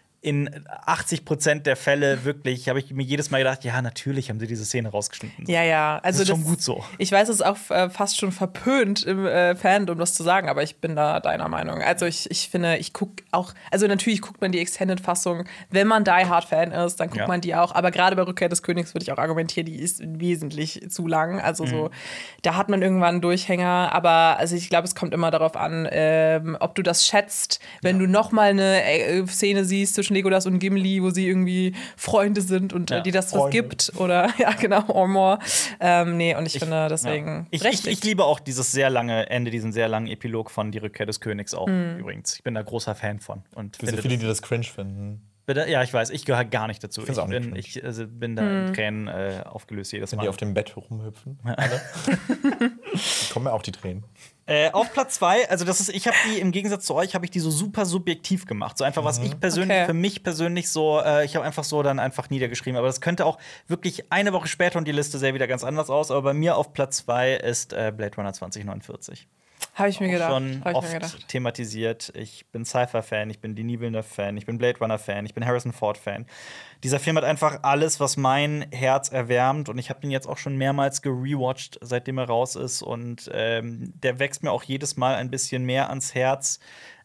in achtzig Prozent der Fälle wirklich, habe ich mir jedes Mal gedacht, ja, natürlich haben sie diese Szene rausgeschnitten. Ja, ja. Also ist schon gut so. Ich weiß, es ist auch äh, fast schon verpönt im äh, Fandom, das zu sagen, aber ich bin da deiner Meinung. Also ich, ich finde, ich gucke auch, also natürlich guckt man die Extended-Fassung, wenn man Die Hard-Fan ist, dann guckt Ja. man die auch. Aber gerade bei Rückkehr des Königs würde ich auch argumentieren, die ist wesentlich zu lang. Also so, da hat man irgendwann einen Durchhänger. Aber also ich glaube, es kommt immer darauf an, ähm, ob du das schätzt, wenn du noch mal eine äh, Szene siehst zwischen zwischen Legolas und Gimli, wo sie irgendwie Freunde sind und Ja, äh, die das was Freunde. gibt. Oder, ja, genau, or more. Ähm, nee, und ich, finde deswegen. Ich, ich, ich liebe auch dieses sehr lange Ende, diesen sehr langen Epilog von Die Rückkehr des Königs auch übrigens. Ich bin da großer Fan von. Und Für so finde viele, das- die das cringe finden. Bitte? Ja, ich weiß, ich gehöre gar nicht dazu. Ich, find's auch nicht bin, cringe. ich also bin da in Tränen äh, aufgelöst jedes Wenn Mal. die auf dem Bett rumhüpfen. Alle. Dann kommen mir auch die Tränen. Äh, auf Platz zwei, also das ist, ich habe die im Gegensatz zu euch, habe ich die so super subjektiv gemacht. So einfach, was ich persönlich, Okay. für mich persönlich so, äh, ich habe einfach so dann einfach niedergeschrieben. Aber das könnte auch wirklich eine Woche später und die Liste sähe wieder ganz anders aus. Aber bei mir auf Platz zwei ist äh, Blade Runner zwanzig neunundvierzig. Habe ich mir gedacht. Schon Hab ich oft mir gedacht. thematisiert. Ich bin Sci-Fi-Fan, ich bin Denis Villeneuve-Fan, ich bin Blade Runner-Fan, ich bin Harrison Ford-Fan. Dieser Film hat einfach alles, was mein Herz erwärmt. Und ich habe ihn jetzt auch schon mehrmals gerewatcht, seitdem er raus ist. Und ähm, der wächst mir auch jedes Mal ein bisschen mehr ans Herz.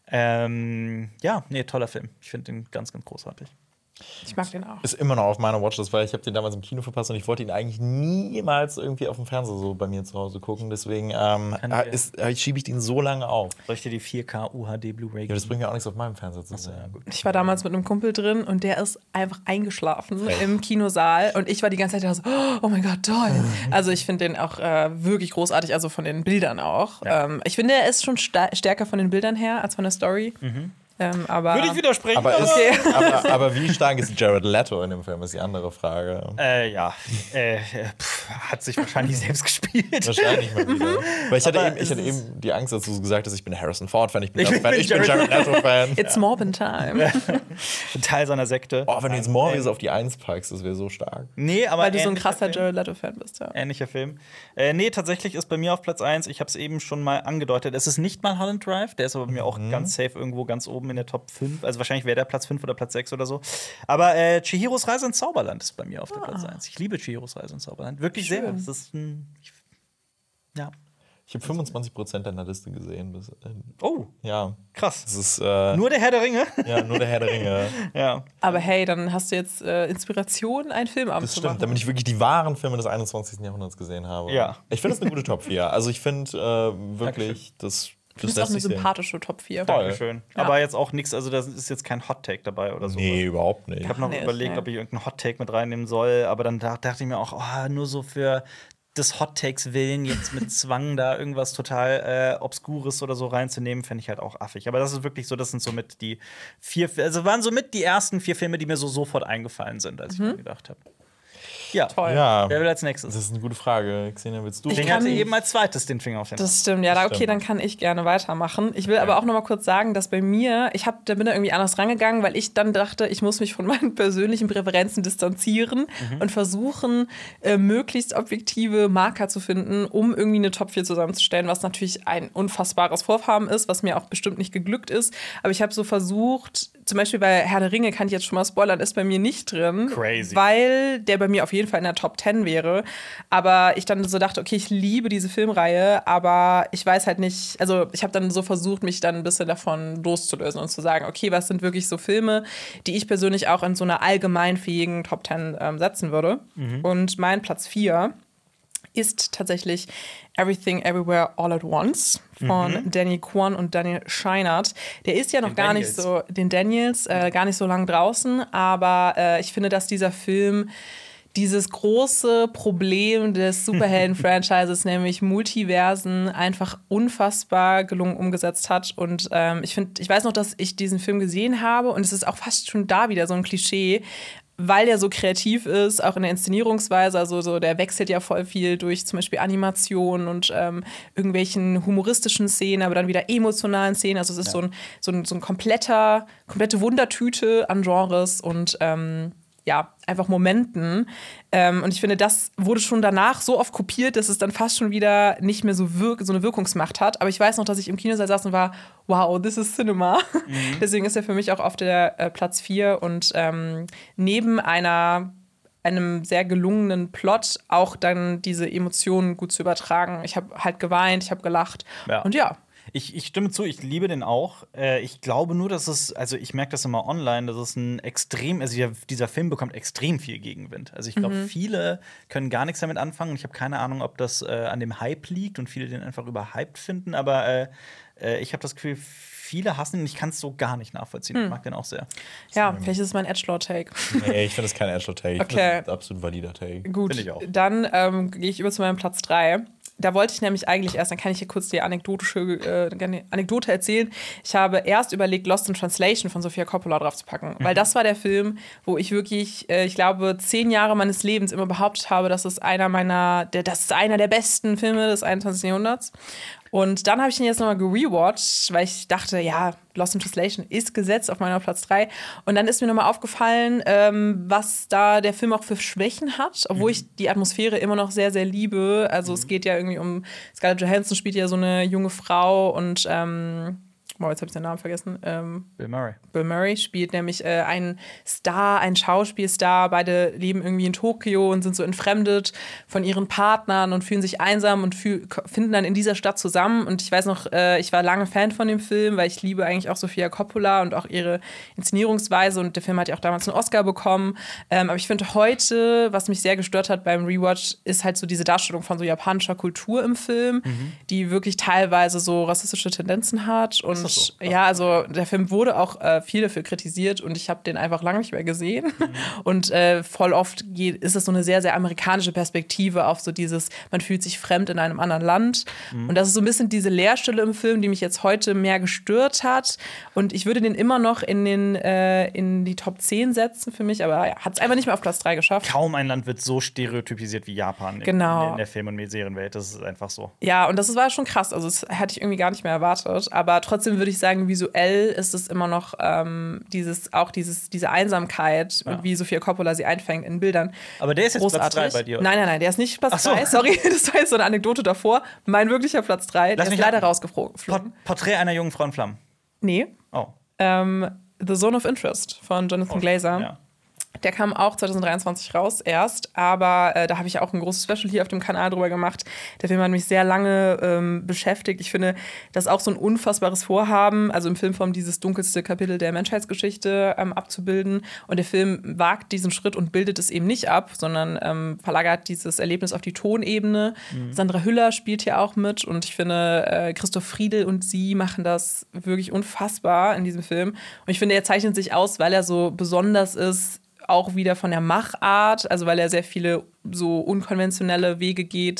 Ähm, ja, nee, toller Film. Ich finde ihn ganz, ganz großartig. Ich mag den auch. Ist immer noch auf meiner Watchlist, weil ich habe den damals im Kino verpasst und ich wollte ihn eigentlich niemals irgendwie auf dem Fernseher so bei mir zu Hause gucken. Deswegen ähm, Kann ich- ist, äh, schiebe ich den so lange auf. Soll ich dir die vier K U H D Blu-ray Ja, das geben? bringt ja auch nichts auf meinem Fernseher zu sehen. Ich war damals mit einem Kumpel drin und der ist einfach eingeschlafen im Kinosaal. Und ich war die ganze Zeit da so, oh mein Gott, toll. Also ich finde den auch äh, wirklich großartig, also von den Bildern auch. Ja. Ähm, ich finde, er ist schon sta- stärker von den Bildern her als von der Story. Ähm, aber Würde ich widersprechen, Aber, ist, Okay. aber, aber wie stark ist Jared Leto in dem Film, ist die andere Frage. Äh, ja, äh, pff, hat sich wahrscheinlich selbst gespielt. Wahrscheinlich mal wieder. Weil ich hatte, Aber eben, ich es hatte ist- eben die Angst, dass du so gesagt hast, ich bin Harrison Ford-Fan, ich bin Ich Duff Fan, bin ich bin Jared Jared Leto-Fan. it's Morbin Time. Ein Teil seiner Sekte. Oh, wenn du jetzt Morbius auf die Eins packst, das wäre so stark. Nee, aber Weil du so ein ähnlicher krasser Film. Jared Leto-Fan bist, ja. Ähnlicher Film. Äh, nee, tatsächlich ist bei mir auf Platz eins, ich habe es eben schon mal angedeutet, es ist nicht mal Holland Drive, der ist aber bei mir auch ganz safe irgendwo ganz oben in der Top fünf. Also wahrscheinlich wäre der Platz fünf oder Platz sechs oder so. Aber äh, Chihiros Reise ins Zauberland ist bei mir auf der Platz eins. Ich liebe Chihiros Reise ins Zauberland. Wirklich sehr. Das ist ein. Ich, ja. Ich habe fünfundzwanzig Prozent deiner Liste gesehen. Bis, äh, Oh, ja, krass. das ist äh, Nur der Herr der Ringe? ja, nur der Herr der Ringe. Ja. Aber hey, dann hast du jetzt äh, Inspiration, einen Filmabend Das zu stimmt, machen. damit ich wirklich die wahren Filme des einundzwanzigsten Jahrhunderts gesehen habe. Ja. Ich finde es eine gute Top vier. Also ich finde äh, wirklich, das, Du das bist auch lässt eine sich sehen. sympathische Top vier. Voll. Dankeschön. Ja. Aber jetzt auch nichts, also da ist jetzt kein Hot Take dabei oder so. Nee, überhaupt nicht. Ich habe noch Nee, überlegt, nee. ob ich irgendeinen Hot Take mit reinnehmen soll, aber dann da- dachte ich mir auch, oh, nur so für des Hot Takes willen jetzt mit Zwang da irgendwas total äh, Obskures oder so reinzunehmen, fände ich halt auch affig. Aber das ist wirklich so, das sind somit die vier, also waren somit die ersten vier Filme, die mir so sofort eingefallen sind, als ich mir gedacht habe. Ja, Toll. Ja, wer will als nächstes? das ist eine gute Frage. Xenia, willst du? Ich Den kann- hatte eben als zweites den Finger auf den Das stimmt, ja, da, okay, stimmt. dann kann ich gerne weitermachen. Ich will aber auch noch mal kurz sagen, dass bei mir, ich hab, da bin da irgendwie anders rangegangen, weil ich dann dachte, ich muss mich von meinen persönlichen Präferenzen distanzieren und versuchen, äh, möglichst objektive Marker zu finden, um irgendwie eine Top vier zusammenzustellen, was natürlich ein unfassbares Vorhaben ist, was mir auch bestimmt nicht geglückt ist. Aber ich habe so versucht, zum Beispiel bei Herr der Ringe, kann ich jetzt schon mal spoilern, ist bei mir nicht drin. Crazy. Weil der bei mir auf jeden Fall in der Top zehn wäre. Aber ich dann so dachte, okay, ich liebe diese Filmreihe, aber ich weiß halt nicht, also ich habe dann so versucht, mich dann ein bisschen davon loszulösen und zu sagen, okay, was sind wirklich so Filme, die ich persönlich auch in so einer allgemeinfähigen Top zehn ähm, setzen würde. Und mein Platz vier ist tatsächlich Everything Everywhere All at Once von Danny Kwan und Daniel Scheinert. Der ist ja noch Den gar Daniels. nicht so, den Daniels, äh, gar nicht so lang draußen, aber äh, ich finde, dass dieser Film dieses große Problem des Superhelden-Franchises, nämlich Multiversen, einfach unfassbar gelungen umgesetzt hat. Und ähm, ich finde, ich weiß noch, dass ich diesen Film gesehen habe und es ist auch fast schon da wieder so ein Klischee, weil der so kreativ ist, auch in der Inszenierungsweise. Also so, der wechselt ja voll viel durch zum Beispiel Animationen und ähm, irgendwelchen humoristischen Szenen, aber dann wieder emotionalen Szenen. Also es ist so, ein, so, ein, so ein kompletter, komplette Wundertüte an Genres und ähm, ja, einfach Momenten. Ähm, und ich finde, das wurde schon danach so oft kopiert, dass es dann fast schon wieder nicht mehr so, wirk so eine Wirkungsmacht hat. Aber ich weiß noch, dass ich im Kinosaal saß und war, wow, this is Cinema. Mhm. Deswegen ist er für mich auch auf der äh, Platz vier und ähm, neben einer einem sehr gelungenen Plot auch dann diese Emotionen gut zu übertragen. Ich habe halt geweint, ich habe gelacht Ja. und ja. Ich, ich stimme zu, ich liebe den auch. Äh, ich glaube nur, dass es, also ich merke das immer online, dass es ein extrem, also dieser, dieser Film bekommt extrem viel Gegenwind. Also ich glaube, Mhm. viele können gar nichts damit anfangen. Ich habe keine Ahnung, ob das äh, an dem Hype liegt und viele den einfach überhyped finden, aber äh, äh, ich habe das Gefühl, viele hassen ihn. Ich kann es so gar nicht nachvollziehen. Hm. Ich mag den auch sehr. Ja, vielleicht ist es mein Edgelord-Take. Nee, ich finde das kein Edgelord-Take. Okay. Das ist ein absolut valider Take. Gut, Finde ich auch. dann ähm, gehe ich über zu meinem Platz drei. Da wollte ich nämlich eigentlich erst, dann kann ich hier kurz die anekdotische äh, Anekdote erzählen. Ich habe erst überlegt, Lost in Translation von Sofia Coppola draufzupacken. Mhm. Weil das war der Film, wo ich wirklich, äh, ich glaube, zehn Jahre meines Lebens immer behauptet habe, das ist einer meiner, der, das ist einer der besten Filme des einundzwanzigsten Jahrhunderts. Und dann habe ich ihn jetzt nochmal gerewatcht, weil ich dachte, ja, Lost in Translation ist gesetzt auf meiner Platz drei. Und dann ist mir nochmal aufgefallen, ähm, was da der Film auch für Schwächen hat, obwohl mhm. ich die Atmosphäre immer noch sehr, sehr liebe. Also mhm. es geht ja irgendwie um, Scarlett Johansson spielt ja so eine junge Frau und ähm, Wow, jetzt habe ich den Namen vergessen. Ähm, Bill Murray. Bill Murray spielt nämlich äh, einen Star, einen Schauspielstar. Beide leben irgendwie in Tokio und sind so entfremdet von ihren Partnern und fühlen sich einsam und fühl- finden dann in dieser Stadt zusammen. Und ich weiß noch, äh, ich war lange Fan von dem Film, weil ich liebe eigentlich auch Sofia Coppola und auch ihre Inszenierungsweise. Und der Film hat ja auch damals einen Oscar bekommen. Ähm, aber ich finde heute, was mich sehr gestört hat beim Rewatch, ist halt so diese Darstellung von so japanischer Kultur im Film, mhm. die wirklich teilweise so rassistische Tendenzen hat. Und so? Ja, also der Film wurde auch äh, viel dafür kritisiert und ich habe den einfach lange nicht mehr gesehen. Mhm. Und äh, voll oft geht, ist es so eine sehr, sehr amerikanische Perspektive auf so dieses, man fühlt sich fremd in einem anderen Land. Mhm. Und das ist so ein bisschen diese Leerstelle im Film, die mich jetzt heute mehr gestört hat. Und ich würde den immer noch in, den, äh, in die Top zehn setzen für mich, aber ja, hat es einfach nicht mehr auf Platz drei geschafft. Kaum ein Land wird so stereotypisiert wie Japan genau. in, in der Film- und Serienwelt. Das ist einfach so. Ja, und das war schon krass. Also das hätte ich irgendwie gar nicht mehr erwartet. Aber trotzdem würde ich sagen, visuell ist es immer noch ähm, dieses, auch dieses, diese Einsamkeit, ja. wie Sofia Coppola sie einfängt in Bildern. Aber der ist jetzt großartig. Platz drei bei dir, oder? Nein, nein, nein, der ist nicht Platz so. drei. Sorry, das war jetzt so eine Anekdote davor. Mein wirklicher Platz drei, der ist leider rausgeflogen. Port- Porträt einer jungen Frau in Flammen. Nee. Oh. Ähm, The Zone of Interest von Jonathan oh, Glazer. Ja. Der kam auch zwanzig dreiundzwanzig raus erst, aber äh, da habe ich auch ein großes Special hier auf dem Kanal drüber gemacht. Der Film hat mich sehr lange ähm, beschäftigt. Ich finde, das ist auch so ein unfassbares Vorhaben, also im Filmform dieses dunkelste Kapitel der Menschheitsgeschichte ähm, abzubilden. Und der Film wagt diesen Schritt und bildet es eben nicht ab, sondern ähm, verlagert dieses Erlebnis auf die Tonebene. Mhm. Sandra Hüller spielt hier auch mit und ich finde, äh, Christoph Friedl und sie machen das wirklich unfassbar in diesem Film. Und ich finde, er zeichnet sich aus, weil er so besonders ist, auch wieder von der Machart, also weil er sehr viele so unkonventionelle Wege geht,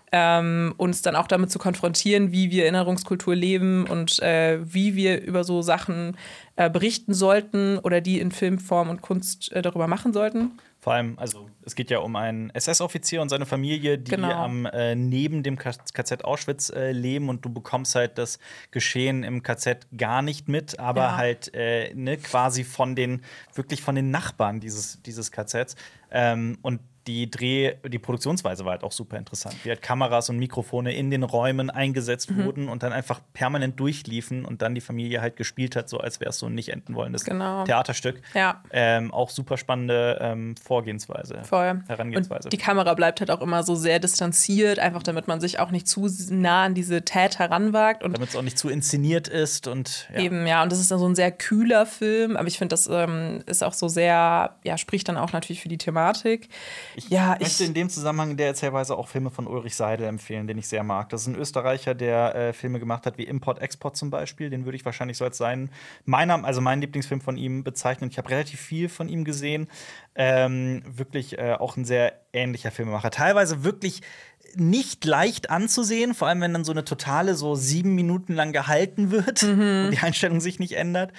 ähm, uns dann auch damit zu konfrontieren, wie wir Erinnerungskultur leben und äh, wie wir über so Sachen äh, berichten sollten oder die in Filmform und Kunst äh, darüber machen sollten. Vor allem, also es geht ja um einen S S-Offizier und seine Familie, die genau. am äh, neben dem K Z Auschwitz äh, leben und du bekommst halt das Geschehen im K Z gar nicht mit, aber ja. halt äh, ne, quasi von den wirklich von den Nachbarn dieses dieses K Zs ähm, und die Dreh, die Produktionsweise war halt auch super interessant. Wie halt Kameras und Mikrofone in den Räumen eingesetzt mhm. wurden und dann einfach permanent durchliefen und dann die Familie halt gespielt hat, so als wäre es so ein nicht enden wollendes genau. Theaterstück. Ja. Ähm, auch super spannende ähm, Vorgehensweise, Voll. Herangehensweise. Und die Kamera bleibt halt auch immer so sehr distanziert, einfach damit man sich auch nicht zu nah an diese Täter heranwagt. Damit es auch nicht zu inszeniert ist und ja. Eben, ja. Und das ist dann so ein sehr kühler Film, aber ich finde, das ähm, ist auch so sehr, ja, spricht dann auch natürlich für die Thematik. Ich ja, möchte ich in dem Zusammenhang der Erzählweise auch Filme von Ulrich Seidel empfehlen, den ich sehr mag. Das ist ein Österreicher, der äh, Filme gemacht hat wie Import-Export zum Beispiel. Den würde ich wahrscheinlich so als seinen, meiner, also meinen Lieblingsfilm von ihm bezeichnen. Ich habe relativ viel von ihm gesehen. Ähm, wirklich äh, auch ein sehr ähnlicher Filmemacher. Teilweise wirklich nicht leicht anzusehen, vor allem wenn dann so eine totale so sieben Minuten lang gehalten wird mhm. und die Einstellung sich nicht ändert.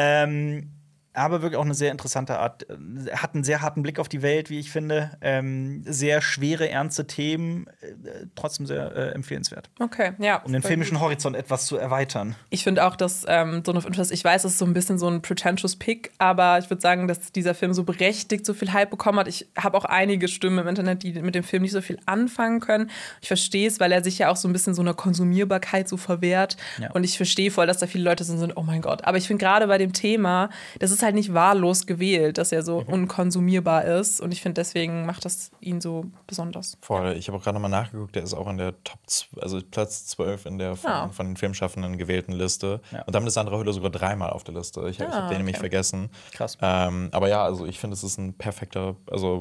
Ähm, Aber wirklich auch eine sehr interessante Art. Er hat einen sehr harten Blick auf die Welt, wie ich finde. Ähm, sehr schwere, ernste Themen, äh, trotzdem sehr äh, empfehlenswert. Okay, ja. Um den filmischen gut. Horizont etwas zu erweitern. Ich finde auch, dass ähm, Zone of Interest, ich weiß, es ist so ein bisschen so ein pretentious Pick, aber ich würde sagen, dass dieser Film so berechtigt so viel Hype bekommen hat. Ich habe auch einige Stimmen im Internet, die mit dem Film nicht so viel anfangen können. Ich verstehe es, weil er sich ja auch so ein bisschen so einer Konsumierbarkeit so verwehrt. Ja. Und ich verstehe voll, dass da viele Leute sind, sind, oh mein Gott. Aber ich finde gerade bei dem Thema, das ist halt nicht wahllos gewählt, dass er so mhm. unkonsumierbar ist. Und ich finde, deswegen macht das ihn so besonders. Voll. Ich habe auch gerade nochmal nachgeguckt, der ist auch in der Top, also Platz zwölf in der von, ja. von den Filmschaffenden gewählten Liste. Ja. Und damit ist Sandra Hüller sogar dreimal auf der Liste. Ich, ja, ich habe den okay. nämlich vergessen. Krass. Ähm, aber ja, also ich finde, es ist ein perfekter, also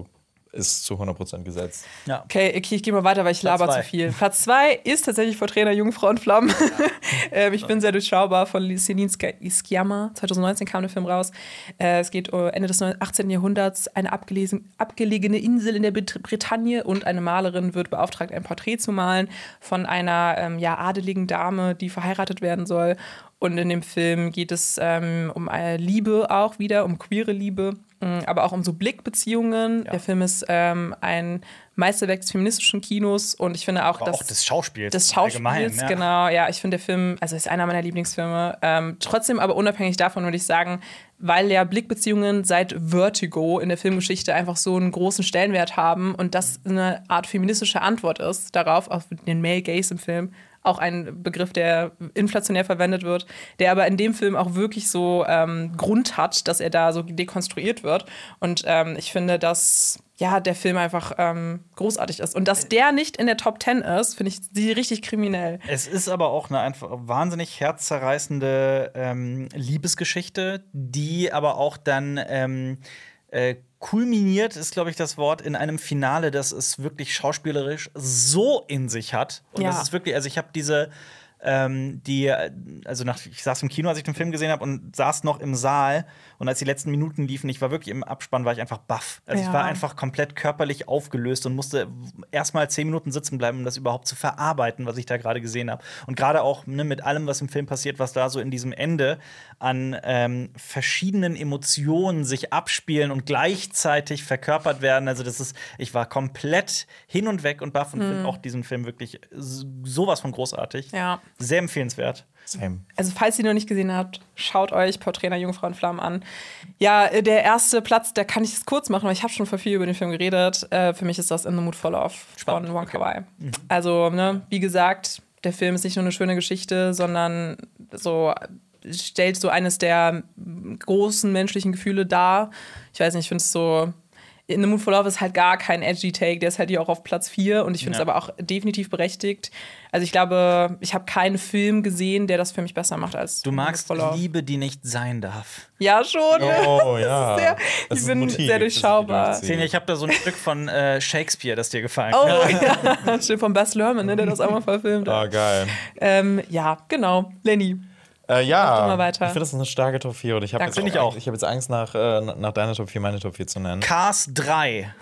ist zu hundert Prozent gesetzt. Ja. Okay, okay, ich gehe mal weiter, weil ich Platz laber zwei. zu viel. Platz zwei ist tatsächlich vor Trainer Jungfrau und Flammen. Ja. ähm, ich bin sehr durchschaubar von Celine Sciamma. zwanzig neunzehn kam der Film raus. Äh, es geht uh, Ende des achtzehnten Jahrhunderts. Eine abgelesen, abgelegene Insel in der Brit- Bretagne und eine Malerin wird beauftragt, ein Porträt zu malen von einer ähm, ja, adeligen Dame, die verheiratet werden soll. Und in dem Film geht es ähm, um eine Liebe auch wieder, um queere Liebe, mh, aber auch um so Blickbeziehungen. Ja. Der Film ist ähm, ein Meisterwerk des feministischen Kinos und ich finde auch, Aber dass auch des Schauspiels. des Schauspiels, allgemein, ja. genau, ja, ich finde der Film, also ist einer meiner Lieblingsfilme. Ähm, trotzdem aber unabhängig davon würde ich sagen, weil ja Blickbeziehungen seit Vertigo in der Filmgeschichte einfach so einen großen Stellenwert haben und das eine Art feministische Antwort ist darauf, auf den Male Gaze im Film. Auch ein Begriff, der inflationär verwendet wird, der aber in dem Film auch wirklich so ähm, Grund hat, dass er da so dekonstruiert wird. Und ähm, ich finde, dass ja, der Film einfach ähm, großartig ist. Und dass der nicht in der Top Ten ist, finde ich sie richtig kriminell. Es ist aber auch eine einfach wahnsinnig herzzerreißende ähm, Liebesgeschichte, die aber auch dann ähm, äh, kulminiert, ist, glaube ich, das Wort, in einem Finale, das es wirklich schauspielerisch so in sich hat. Und Ja. das ist wirklich, also ich habe diese ähm, die, also nach, ich saß im Kino, als ich den Film gesehen habe und saß noch im Saal und als die letzten Minuten liefen, ich war wirklich im Abspann, war ich einfach baff. Also Ja. ich war einfach komplett körperlich aufgelöst und musste erstmal zehn Minuten sitzen bleiben, um das überhaupt zu verarbeiten, was ich da gerade gesehen habe. Und gerade auch ne, mit allem, was im Film passiert, was da so in diesem Ende an ähm, verschiedenen Emotionen sich abspielen und gleichzeitig verkörpert werden. Also das ist, ich war komplett hin und weg und baff und finde auch diesen Film wirklich s- sowas von großartig. Ja. Sehr empfehlenswert. Same. Also, falls ihr noch nicht gesehen habt, schaut euch Porträt einer Jungfrau in Flammen an. Ja, äh, der erste Platz, da kann ich es kurz machen, weil ich habe schon voll viel über den Film geredet. Äh, für mich ist das In the Mood for Love Spannend, von Wong Kar-wai. Also, ne, wie gesagt, der Film ist nicht nur eine schöne Geschichte, sondern so stellt so eines der großen menschlichen Gefühle dar. Ich weiß nicht, ich finde es so. In the Mood for Love ist halt gar kein edgy Take, der ist halt hier auch auf Platz vier und ich finde es Ja. aber auch definitiv berechtigt. Also ich glaube, ich habe keinen Film gesehen, der das für mich besser macht als Du In the Mood magst for Love. Liebe, die nicht sein darf. Ja, schon. Oh ja. Sehr, Das ich ist ein bin Motiv, sehr das ich durchschaubar. durchziehe. Xenia, ich habe da so ein Stück von äh, Shakespeare, das dir gefallen Oh hat. ja, stimmt, von Baz Luhrmann, ne, der das auch mal verfilmt Ah, hat. geil. Ähm, ja, genau. Lenny. Äh, ja, Mach doch mal weiter. ich finde, das ist eine starke Top vier. Und ich habe Danke. jetzt, Finde ich auch. ich hab jetzt Angst, nach, äh, nach deiner Top vier meine Top vier zu nennen. Cars drei.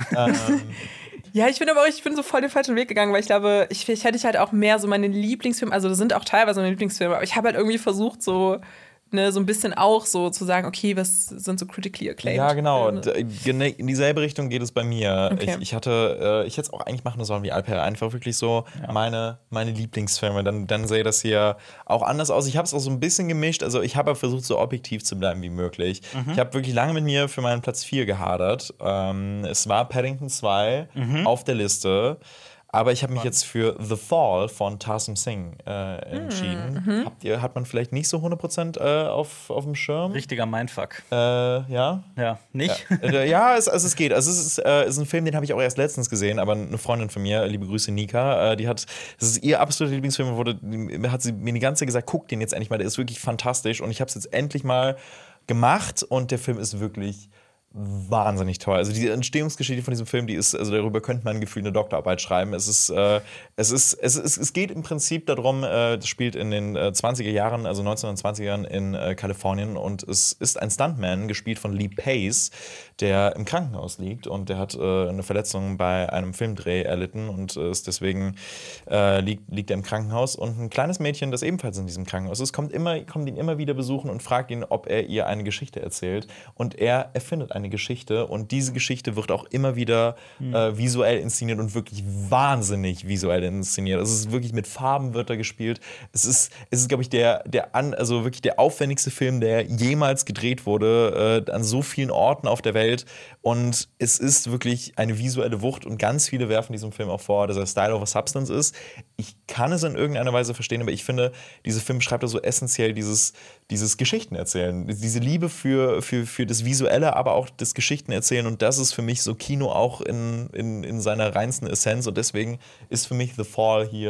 Ja, ich bin aber auch, ich bin so voll den falschen Weg gegangen, weil ich glaube, ich, ich hätte ich halt auch mehr so meine Lieblingsfilme, also das sind auch teilweise meine Lieblingsfilme, aber ich habe halt irgendwie versucht, so, ne, so ein bisschen auch so zu sagen, okay, was sind so critically acclaimed? Ja, genau. Filme? Und, äh, gene- in dieselbe Richtung geht es bei mir. Okay. Ich, ich hatte, äh, ich hätte es auch eigentlich machen sollen wie Alper. Einfach wirklich so meine, meine Lieblingsfilme. Dann, dann sähe das hier auch anders aus. Ich habe es auch so ein bisschen gemischt. Also ich habe versucht, so objektiv zu bleiben wie möglich. Ich habe wirklich lange mit mir für meinen Platz vier gehadert. Ähm, es war Paddington zwei auf der Liste. Aber ich habe mich jetzt für The Fall von Tarsem Singh äh, entschieden. Habt ihr, hat man vielleicht nicht so hundert Prozent äh, auf, auf dem Schirm? Richtiger Mindfuck. Äh, ja. Ja, nicht? Äh, ja, es, also es geht. Also es ist, äh, es ist ein Film, den habe ich auch erst letztens gesehen, aber eine Freundin von mir, liebe Grüße Nika, äh, die hat, das ist ihr absoluter Lieblingsfilm, wurde, die- hat sie mir die ganze Zeit gesagt, guck den jetzt endlich mal, der ist wirklich fantastisch und ich habe es jetzt endlich mal gemacht und der Film ist wirklich wahnsinnig toll. Also die Entstehungsgeschichte von diesem Film, die ist, also darüber könnte man gefühlt eine Doktorarbeit schreiben. Es ist, äh, es ist, es ist, es geht im Prinzip darum, äh, das spielt in den äh, zwanziger Jahren, also neunzehnhundertzwanzigern in äh, Kalifornien und es ist ein Stuntman, gespielt von Lee Pace, der im Krankenhaus liegt und der hat äh, eine Verletzung bei einem Filmdreh erlitten und äh, ist deswegen äh, liegt, liegt er im Krankenhaus und ein kleines Mädchen, das ebenfalls in diesem Krankenhaus ist, kommt immer, kommt ihn immer wieder besuchen und fragt ihn, ob er ihr eine Geschichte erzählt und er erfindet eine Geschichte und diese Geschichte wird auch immer wieder äh, visuell inszeniert und wirklich wahnsinnig visuell inszeniert. Also es ist wirklich mit Farben wird da gespielt. Es ist, es ist glaube ich, der, der an, also wirklich der aufwendigste Film, der jemals gedreht wurde, äh, an so vielen Orten auf der Welt. Und es ist wirklich eine visuelle Wucht und ganz viele werfen diesem Film auch vor, dass er Style over Substance ist. Ich kann es in irgendeiner Weise verstehen, aber ich finde, dieser Film schreibt da so essentiell dieses, dieses Geschichtenerzählen, diese Liebe für, für, für das Visuelle, aber auch das Geschichtenerzählen. Und das ist für mich so Kino auch in, in, in seiner reinsten Essenz. Und deswegen ist für mich The Fall hier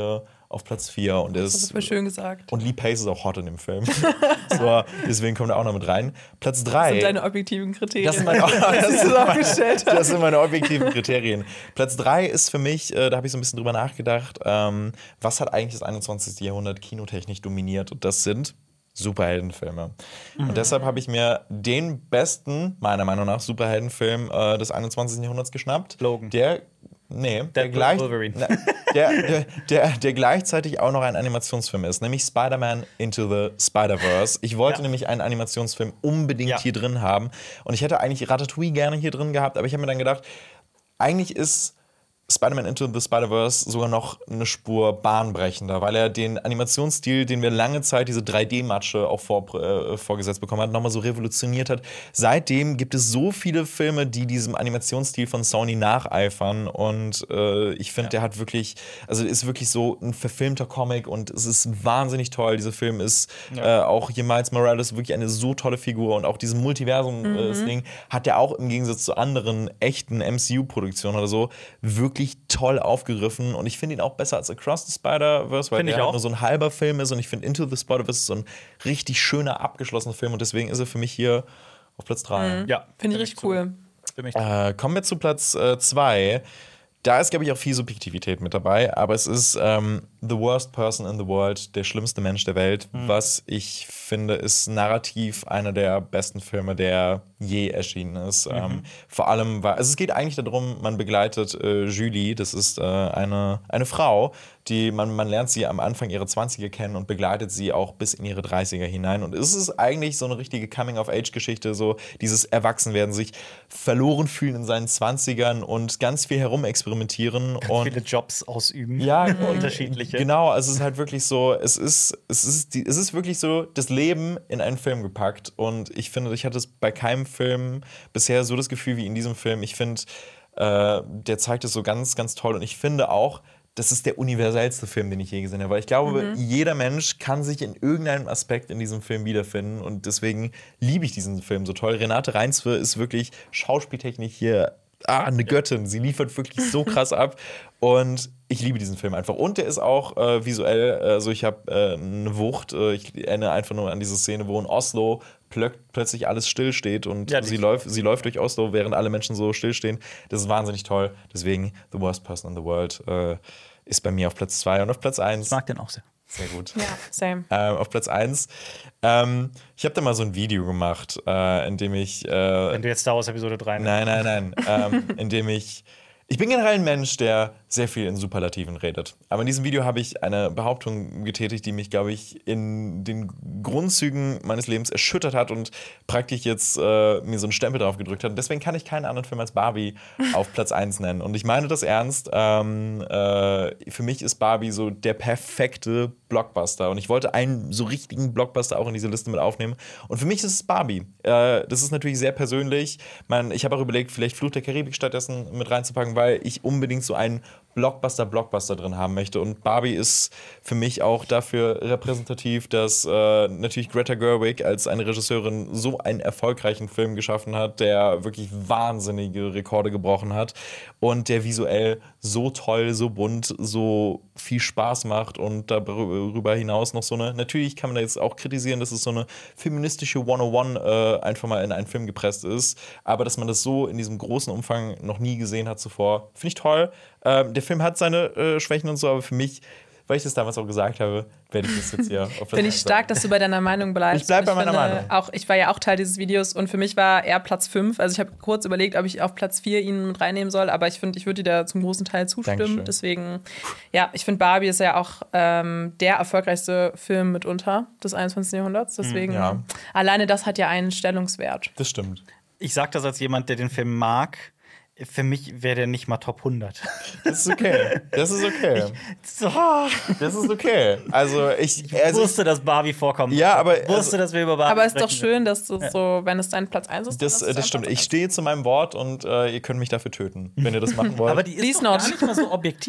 auf Platz vier. Und Das ist ist voll schön gesagt. Und Lee Pace ist auch hot in dem Film. So, deswegen kommt er auch noch mit rein. Platz drei. Das sind deine objektiven Kriterien. Das sind meine, das, sind meine, aufgestellt das sind meine objektiven Kriterien. Platz drei ist für mich, äh, da habe ich so ein bisschen drüber nachgedacht, ähm, was hat eigentlich das einundzwanzigste Jahrhundert kinotechnisch dominiert? Und das sind Superheldenfilme. Mhm. Und deshalb habe ich mir den besten, meiner Meinung nach, Superheldenfilm äh, des einundzwanzigsten Jahrhunderts geschnappt. Logan. Der Nee, der, gleich, na, der, der, der, der gleichzeitig auch noch ein Animationsfilm ist, nämlich Spider-Man Into the Spider-Verse. Ich wollte ja. nämlich einen Animationsfilm unbedingt ja. hier drin haben. Und ich hätte eigentlich Ratatouille gerne hier drin gehabt, aber ich habe mir dann gedacht, eigentlich ist Spider-Man Into the Spider-Verse sogar noch eine Spur bahnbrechender, weil er den Animationsstil, den wir lange Zeit, diese drei D-Matsche auch vor, äh, vorgesetzt bekommen hat, nochmal so revolutioniert hat. Seitdem gibt es so viele Filme, die diesem Animationsstil von Sony nacheifern und äh, ich finde, ja. der hat wirklich, also ist wirklich so ein verfilmter Comic und es ist wahnsinnig toll. Dieser Film ist ja. äh, auch hier Miles Morales wirklich eine so tolle Figur und auch dieses Multiversum-Ding mhm. äh, hat er auch im Gegensatz zu anderen echten M C U-Produktionen oder so wirklich toll aufgegriffen und ich finde ihn auch besser als Across the Spider-Verse, weil find der halt nur so ein halber Film ist und ich finde Into the Spider-Verse so ein richtig schöner, abgeschlossener Film und deswegen ist er für mich hier auf Platz drei. Mhm. Ja, finde ich richtig cool. Äh, kommen wir zu Platz zwei. Äh, da ist, glaube ich, auch viel Subjektivität mit dabei, aber es ist ähm, The Worst Person in the World, der schlimmste Mensch der Welt, mhm. was ich finde, ist narrativ einer der besten Filme, der je erschienen ist. Mhm. Ähm, vor allem, weil, also es geht eigentlich darum, man begleitet äh, Julie, das ist äh, eine, eine Frau, die man, man lernt sie am Anfang ihrer zwanziger kennen und begleitet sie auch bis in ihre dreißiger hinein. Und es ist eigentlich so eine richtige Coming-of-Age-Geschichte, so dieses Erwachsenwerden, sich verloren fühlen in seinen zwanzigern und ganz viel herumexperimentieren. Ganz und viele Jobs ausüben. Ja, unterschiedliche. Genau, also es ist halt wirklich so, es ist, es ist, die, es ist wirklich so das Leben in einen Film gepackt. Und ich finde, ich hatte es bei keinem Film bisher so das Gefühl wie in diesem Film. Ich finde, äh, der zeigt es so ganz, ganz toll. Und ich finde auch, das ist der universellste Film, den ich je gesehen habe. Weil ich glaube, mhm. jeder Mensch kann sich in irgendeinem Aspekt in diesem Film wiederfinden. Und deswegen liebe ich diesen Film so toll. Renate Reinsve ist wirklich Schauspieltechnik hier ah, eine Göttin. Sie liefert wirklich so krass ab. Und ich liebe diesen Film einfach. Und der ist auch äh, visuell, also ich habe äh, eine Wucht. Äh, ich erinnere einfach nur an diese Szene, wo in Oslo plö- plötzlich alles stillsteht und ja, sie, läuft, sie läuft durch Oslo, während alle Menschen so stillstehen. Das ist wahnsinnig toll. Deswegen The Worst Person in the World äh, ist bei mir auf Platz zwei und auf Platz eins. Ich mag den auch sehr. Sehr gut. Ja, same. Ähm, auf Platz eins. Ähm, ich habe da mal so ein Video gemacht, äh, in dem ich. Äh, Wenn du jetzt Star Wars Episode drei. Nein, nein, nein. ähm, in dem ich. Ich bin generell ein Mensch, der sehr viel in Superlativen redet. Aber in diesem Video habe ich eine Behauptung getätigt, die mich, glaube ich, in den Grundzügen meines Lebens erschüttert hat und praktisch jetzt äh, mir so einen Stempel drauf gedrückt hat. Und deswegen kann ich keinen anderen Film als Barbie auf Platz eins nennen. Und ich meine das ernst. Ähm, äh, für mich ist Barbie so der perfekte Blockbuster. Und ich wollte einen so richtigen Blockbuster auch in diese Liste mit aufnehmen. Und für mich ist es Barbie. Äh, das ist natürlich sehr persönlich. Man, ich habe auch überlegt, vielleicht Fluch der Karibik stattdessen mit reinzupacken, weil ich unbedingt so einen Blockbuster-Blockbuster drin haben möchte. Und Barbie ist für mich auch dafür repräsentativ, dass äh, natürlich Greta Gerwig als eine Regisseurin so einen erfolgreichen Film geschaffen hat, der wirklich wahnsinnige Rekorde gebrochen hat und der visuell so toll, so bunt, so viel Spaß macht und darüber hinaus noch so eine, natürlich kann man da jetzt auch kritisieren, dass es so eine feministische hunderteins äh, einfach mal in einen Film gepresst ist, aber dass man das so in diesem großen Umfang noch nie gesehen hat zuvor, finde ich toll. Ähm, der Film hat seine äh, Schwächen und so, aber für mich, weil ich das damals auch gesagt habe, werde ich das jetzt hier auf das Finde ich stark, dass du bei deiner Meinung bleibst. Ich bleibe bei meiner finde, Meinung. Auch, ich war ja auch Teil dieses Videos und für mich war er Platz fünf. Also ich habe kurz überlegt, ob ich auf Platz vier ihn mit reinnehmen soll, aber ich finde, ich würde dir da zum großen Teil zustimmen. Dankeschön. Deswegen, ja, ich finde, Barbie ist ja auch ähm, der erfolgreichste Film mitunter des einundzwanzigsten Jahrhunderts. Deswegen, ja. alleine das hat ja einen Stellungswert. Das stimmt. Ich sage das als jemand, der den Film mag. Für mich wäre der nicht mal Top hundert. Das ist okay. Das ist okay. Ich, so. Das ist okay. Also ich, ich also wusste, dass Barbie vorkommt. Ja, aber ich wusste, also, dass wir über Barbie Aber es ist doch sprechen. schön, dass du ja. so, wenn es dein Platz eins ist. Das, das stimmt. Ich stehe zu meinem Wort und äh, ihr könnt mich dafür töten, wenn ihr das machen wollt. Aber die ist Please doch not. gar nicht mal so objektiv.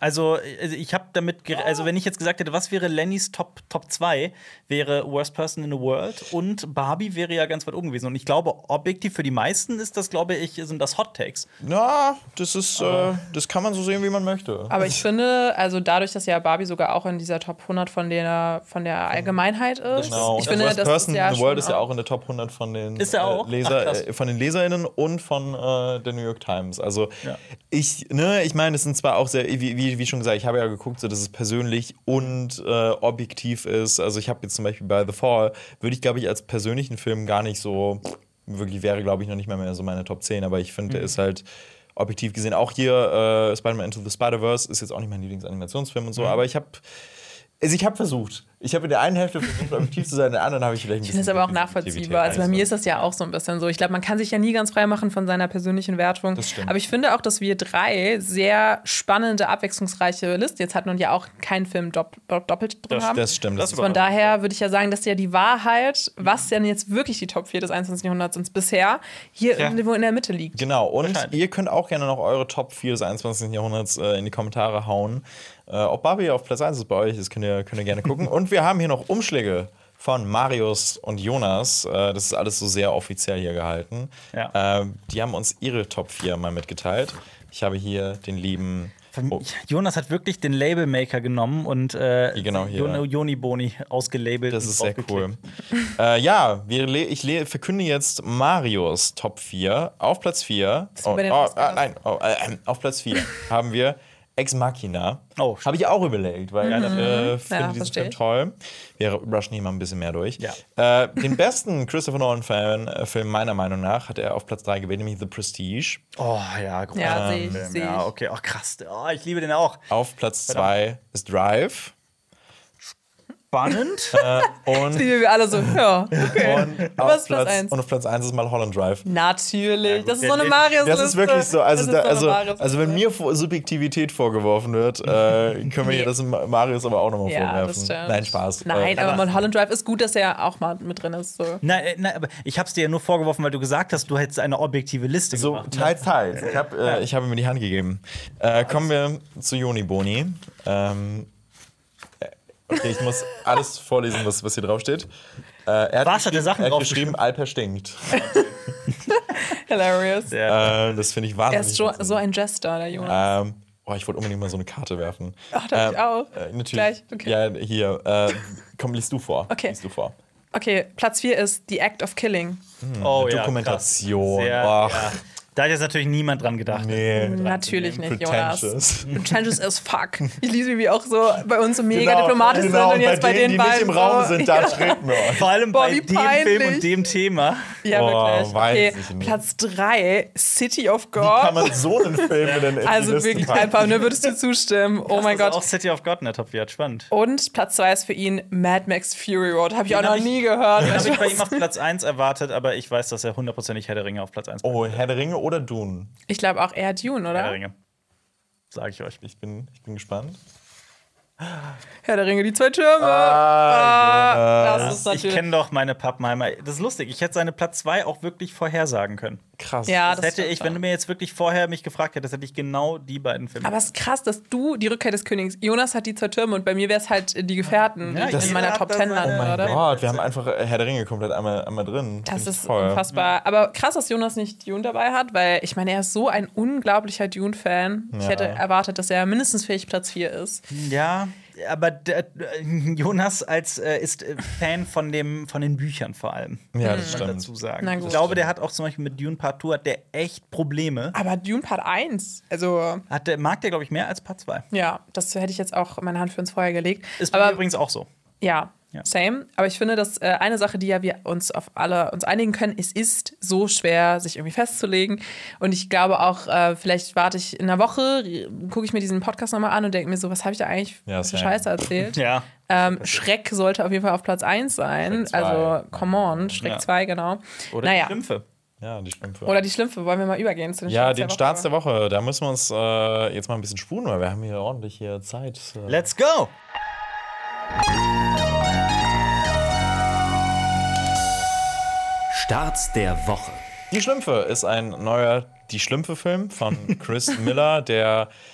Also, ich habe damit, gere- also wenn ich jetzt gesagt hätte, was wäre Lennys Top Top zwei, wäre Worst Person in the World und Barbie wäre ja ganz weit oben gewesen. Und ich glaube, objektiv für die meisten ist das, glaube ich, sind das Hot Takes. Na, das ist, äh, das kann man so sehen, wie man möchte. Aber ich finde, also dadurch, dass ja Barbie sogar auch in dieser Top hundert von der, von der Allgemeinheit ist, Genau. ich und finde, Worst das Person ist ja in the World schon ist ja auch in der Top hundert von den, Ist er auch? Äh, Leser, Ach, krass. äh, von den LeserInnen und von äh, der New York Times. Also Ja. ich, ne, ich meine, es sind zwar auch sehr, wie, wie, wie schon gesagt, ich habe ja geguckt, so, dass es persönlich und äh, objektiv ist. Also ich habe jetzt zum Beispiel bei The Fall, würde ich, glaube ich, als persönlichen Film gar nicht so, wirklich wäre, glaube ich, noch nicht mal mehr so meine Top zehn, aber ich finde, der ist halt objektiv gesehen, auch hier äh, Spider-Man Into the Spider-Verse ist jetzt auch nicht mein Lieblingsanimationsfilm und so, aber ich habe Also ich habe versucht. Ich habe in der einen Hälfte versucht, objektiv zu sein, in der anderen habe ich vielleicht ein Ich bisschen. finde es aber auch nachvollziehbar. Also bei mir ist das ja auch so ein bisschen so. Ich glaube, man kann sich ja nie ganz frei machen von seiner persönlichen Wertung. Das stimmt. Aber ich finde auch, dass wir drei sehr spannende, abwechslungsreiche Listen jetzt hatten und ja auch keinen Film dopp doppelt drin Das, haben. das stimmt. Das Das Von daher würde ich ja sagen, dass ja die Wahrheit, was denn jetzt wirklich die Top vier des einundzwanzigsten Jahrhunderts sind bisher, hier Ja. irgendwo in der Mitte liegt. Genau, und Wahrscheinlich. ihr könnt auch gerne noch eure Top vier des einundzwanzigsten Jahrhunderts äh, in die Kommentare hauen. Äh, ob Barbie auf Platz eins ist bei euch, das könnt ihr, könnt ihr gerne gucken. Und wir haben hier noch Umschläge von Marius und Jonas. Äh, das ist alles so sehr offiziell hier gehalten. Ja. Äh, die haben uns ihre Top vier mal mitgeteilt. Ich habe hier den lieben. Oh, Jonas hat wirklich den Labelmaker genommen und äh, Genau hier. Jon- Joni Boni ausgelabelt. das und ist sehr draufgeklickt. cool. äh, ja, wir le ich le verkünde jetzt Marius Top vier. Auf Platz vier. Oh, bei den oh, Oscars. äh, nein, oh, äh, auf Platz vier haben wir Ex Machina. Oh, Habe ich auch überlegt, weil ich äh, finde diesen verstehe Film ich. toll. Wir rushen hier mal ein bisschen mehr durch. Ja. Äh, den besten Christopher Nolan-Film meiner Meinung nach hat er auf Platz drei gewählt, nämlich The Prestige. Oh ja, großartiger Ja, sehe ich, Film. sehe Ja, ich. okay. Oh, krass. Oh, ich liebe den auch. Auf Platz zwei ist Drive. Spannend. Und, Wie wir alle so, ja, okay. und, Was auf ist Platz Platz, eins? und auf Platz eins ist mal Holland Drive. Natürlich. Das ist der so eine lebt- marius Das ist wirklich so. Also, da, also, also wenn mir mir vor- Subjektivität vorgeworfen wird, äh, können wir hier das Ma- Marius aber auch nochmal Ja, vorwerfen. das stimmt. Nein, Spaß. Nein, Äh, aber Mulholland Drive ist gut, dass er auch mal mit drin ist. So. Nein, äh, nein, aber ich hab's dir ja nur vorgeworfen, weil du gesagt hast, du hättest eine objektive Liste so, gemacht. teils, teils. Ich habe äh, ich hab ihm die Hand gegeben. Äh, kommen wir zu Joni Boni. Ähm, äh, okay, ich muss alles vorlesen, was, was hier draufsteht. Äh, er hat Was hat der geschrieben- Sachen er hat draufgeschrieben? geschrieben, Alper stinkt. Hilarious. Ja. Äh, das finde ich Er wahnsinnig. ist so, witzig. so ein Jester, der Jonas. Ähm, oh, ich wollte unbedingt mal so eine Karte werfen. Ach, darf ich auch? Äh, natürlich. Gleich, okay. Ja, hier. Äh, komm, liest du vor. Okay. Liest du vor. Okay, Platz vier ist The Act of Killing. Oh, ja, Dokumentation. krass. Sehr, Ach. ja. Da hat jetzt natürlich niemand dran gedacht. Nee. Natürlich nicht, Jonas. Pretentious. Pretentious as fuck. Ich liebe, wie wir auch so bei uns so mega Genau, diplomatisch genau, sind und jetzt bei, denen, den die beiden nicht im Raum so. sind, da treten wir. Vor allem Boah, bei wie dem peinlich. Film und dem Thema. Ja, Oh, wirklich. weiß Okay, ich nicht. Platz drei, City of Wie kann God. man so einen Film denn in Also die Liste wirklich, packen? einfach, ne, würdest du zustimmen? Oh mein Also Gott. auch City of God in der Top vier, spannend. Und Platz zwei ist für ihn Mad Max Fury Road. Habe ich auch Den noch hab ich- nie gehört. Den habe ich bei ihm auf Platz eins erwartet, aber ich weiß, dass er hundertprozentig Herr der Ringe auf Platz eins Oh, Herr der Ringe oder Dune? Ich glaube auch eher Dune, Herr der oder? Ringe. Sag ich euch. Ich bin, ich bin gespannt. Herr der Ringe, die zwei Türme. Ah, das ist Ich natürlich. kenne doch meine Pappenheimer. Das ist lustig. Ich hätte seine Platz zwei auch wirklich vorhersagen können. Krass. Ja, Das das hätte stimmt ich, wenn du mir jetzt wirklich vorher mich gefragt hättest, hätte ich genau die beiden Filme. Aber es ist krass, dass du die Rückkehr des Königs. Jonas hat die zwei Türme und bei mir wäre es halt die Gefährten, Ja, die das- in meiner jeder Top hat Ten da landen, seine- oder? Gott, wir haben einfach Herr der Ringe komplett einmal, einmal drin. Das Find ich ist toll. unfassbar. Aber krass, dass Jonas nicht Dune dabei hat, weil ich meine, er ist so ein unglaublicher Dune-Fan. Ich Ja. hätte erwartet, dass er mindestens fähig Platz vier ist. Ja, aber d- d- Jonas als äh, ist äh, Fan von dem von den Büchern vor allem. Ja, das Muss man stimmt. dazu sagen. Na gut. Ich glaube, der hat auch zum Beispiel mit Dune Part zwei hat der echt Probleme. Aber Dune Part eins, also Hat der, mag der, glaube ich, mehr als Part zwei. ja, das hätte ich jetzt auch meine Hand für ins Feuer gelegt. Ist bei mir Aber übrigens auch so. ja, Ja. same. Aber ich finde, dass äh, eine Sache, die ja wir uns auf alle uns einigen können, es ist so schwer, sich irgendwie festzulegen. Und ich glaube auch, äh, vielleicht warte ich in einer Woche, gucke ich mir diesen Podcast nochmal an und denke mir so, was habe ich da eigentlich Ja, für same. Scheiße erzählt? Ja. Ähm, Schreck sollte auf jeden Fall auf Platz eins sein. Schreck zwei. Also, come on, Schreck Ja. zwei, genau. Oder naja. die Schlümpfe. Ja, die Schlümpfe. Oder die Schlümpfe, wollen wir mal übergehen zu den ja, Starts den der Starts Woche? der Woche. Da müssen wir uns äh, jetzt mal ein bisschen spulen, weil wir haben hier ordentlich hier Zeit. Äh, Let's go! Starts der Woche. Die Schlümpfe ist ein neuer Die Schlümpfe-Film von Chris Miller, der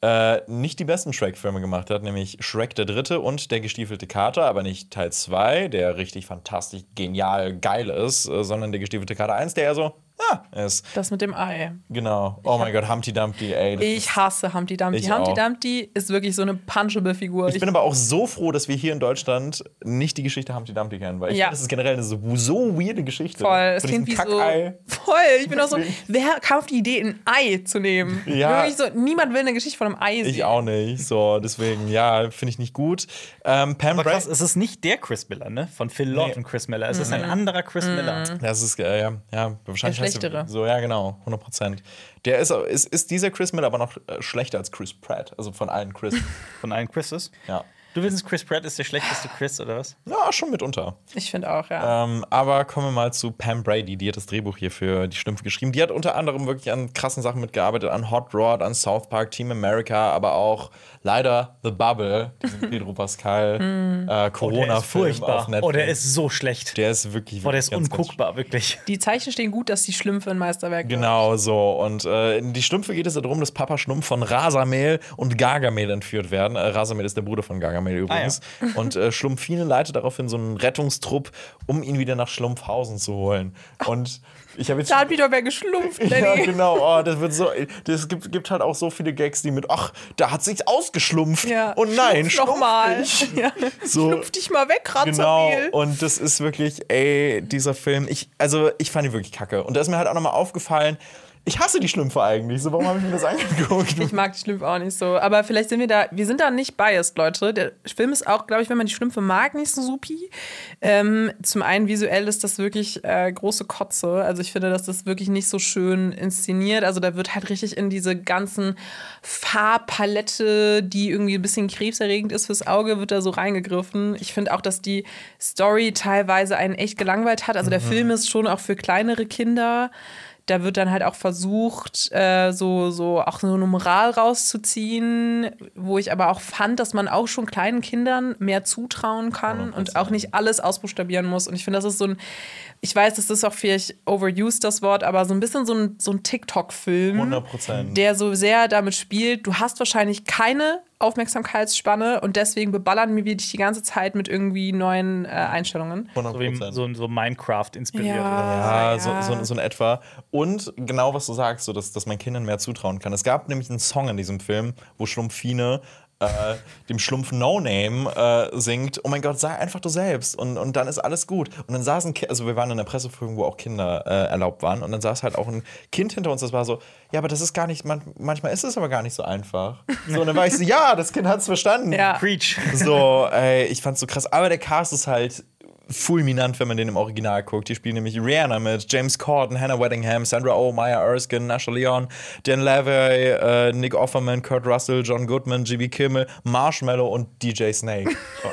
äh, nicht die besten Shrek-Filme gemacht hat, nämlich Shrek der Dritte und Der gestiefelte Kater, aber nicht Teil zwei, der richtig fantastisch, genial, geil ist, äh, sondern Der gestiefelte Kater eins, der eher so, ja, ist. Das mit dem Ei. Genau. Oh mein Gott, Humpty Dumpty, ey. das Ich ist- hasse Humpty Dumpty. Ich Humpty auch. Dumpty ist wirklich so eine punchable Figur. Ich bin aber auch so froh, dass wir hier in Deutschland nicht die Geschichte Humpty Dumpty kennen, weil ich Ja. finde, das ist generell eine so, so weirde Geschichte. voll. Es Von klingt wie diesem so. Kackei. Voll. Ich bin auch so. Wer kam auf die Idee, ein Ei zu nehmen? Ja. Wirklich so, niemand will eine Geschichte von einem Ei sehen. Ich auch nicht. So, deswegen, ja, finde ich nicht gut. Ähm, Pam Aber krass, Bray- es ist nicht der Chris Miller, ne? Von Phil Lord Nee. und Chris Miller. Es ist ein anderer Chris Miller. Das ist, äh, ja, ja, wahrscheinlich Der heißt er- Schlechtere. So, ja, genau, hundert Prozent. Der ist, ist, ist dieser Chris Miller aber noch äh, schlechter als Chris Pratt, also von allen Chris. Von allen Chrises. Ja. Du willst, Chris Pratt ist der schlechteste Chris, oder was? Ja, schon mitunter. Ich finde auch, ja. Ähm, aber kommen wir mal zu Pam Brady, die hat das Drehbuch hier für die Schlümpfe geschrieben. Die hat unter anderem wirklich an krassen Sachen mitgearbeitet, an Hot Rod, an South Park, Team America, aber auch leider The Bubble, diesen Pedro Pascal Hm. äh, Der ist Corona-Film furchtbar. auf Netflix. Oh, der ist so schlecht. der ist wirklich, Boah, der ist wirklich ganz, ganz unguckbar, wirklich. Die Zeichen stehen gut, dass die Schlümpfe ein Meisterwerk sind. Genau so. Und äh, in die Schlümpfe geht es darum, dass Papa Schlumpf von Rasamehl und Gargamel entführt werden. Äh, Rasamehl ist der Bruder von Gargamel übrigens. Und äh, Schlumpfine leitet daraufhin so einen Rettungstrupp, um ihn wieder nach Schlumpfhausen zu holen. Und ich habe jetzt. Da hat wieder wer geschlumpft, Ja, Lenny. genau. Oh, das wird so. Das gibt, gibt halt auch so viele Gags, die mit, ach, da hat sich's ausgeschlumpft. Ja. Und nein, Schlumpf noch mal. schlumpf nicht. Ja. So. Schlupf dich mal weg, Genau, Razamehl. und das ist wirklich, ey, dieser Film, ich, also ich fand ihn wirklich kacke. Und da ist mir halt auch nochmal aufgefallen, ich hasse die Schlümpfe eigentlich. So, warum habe ich mir das angeguckt? Ich mag die Schlümpfe auch nicht so. Aber vielleicht sind wir da, wir sind da nicht biased, Leute. Der Film ist auch, glaube ich, wenn man die Schlümpfe mag, nicht so supi. Ähm, zum einen visuell ist das wirklich äh, große Kotze. Also ich finde, das ist wirklich nicht so schön inszeniert. Also da wird halt richtig in diese ganzen Farbpalette, die irgendwie ein bisschen krebserregend ist fürs Auge, wird da so reingegriffen. Ich finde auch, dass die Story teilweise einen echt gelangweilt hat. Also der Film ist schon auch für kleinere Kinder. Da wird dann halt auch versucht, äh, so, so auch so eine Moral rauszuziehen, wo ich aber auch fand, dass man auch schon kleinen Kindern mehr zutrauen kann und auch nicht alles ausbuchstabieren muss. Und ich finde, das ist so ein, ich weiß, das ist auch vielleicht overused, das Wort, aber so ein bisschen so ein, so ein TikTok-Film, hundert Prozent. der so sehr damit spielt, du hast wahrscheinlich keine Aufmerksamkeitsspanne und deswegen beballern wir dich die ganze Zeit mit irgendwie neuen äh, Einstellungen. So, wie, so, so Minecraft inspiriert. Ja, Ja. So, so, so in etwa. Und genau, was du sagst, so, dass, dass man Kindern mehr zutrauen kann. Es gab nämlich einen Song in diesem Film, wo Schlumpfine äh, dem Schlumpf No Name äh, singt, oh mein Gott, sei einfach du selbst und, und dann ist alles gut. Und dann saßen, Ki- also wir waren in einer Presseführung, wo auch Kinder äh, erlaubt waren und dann saß halt auch ein Kind hinter uns, das war so, ja, aber das ist gar nicht, man, manchmal ist es aber gar nicht so einfach. So, und dann war ich so, ja, das Kind hat's verstanden. Ja. Preach. So, ey, ich fand's so krass. Aber der Cast ist halt fulminant, wenn man den im Original guckt. Die spielen nämlich Rihanna mit, James Corden, Hannah Waddingham, Sandra Oh, Maya Erskine, Nasha Leon, Dan Levy, äh, Nick Offerman, Kurt Russell, John Goodman, G B Kimmel, Marshmallow und D J Snake.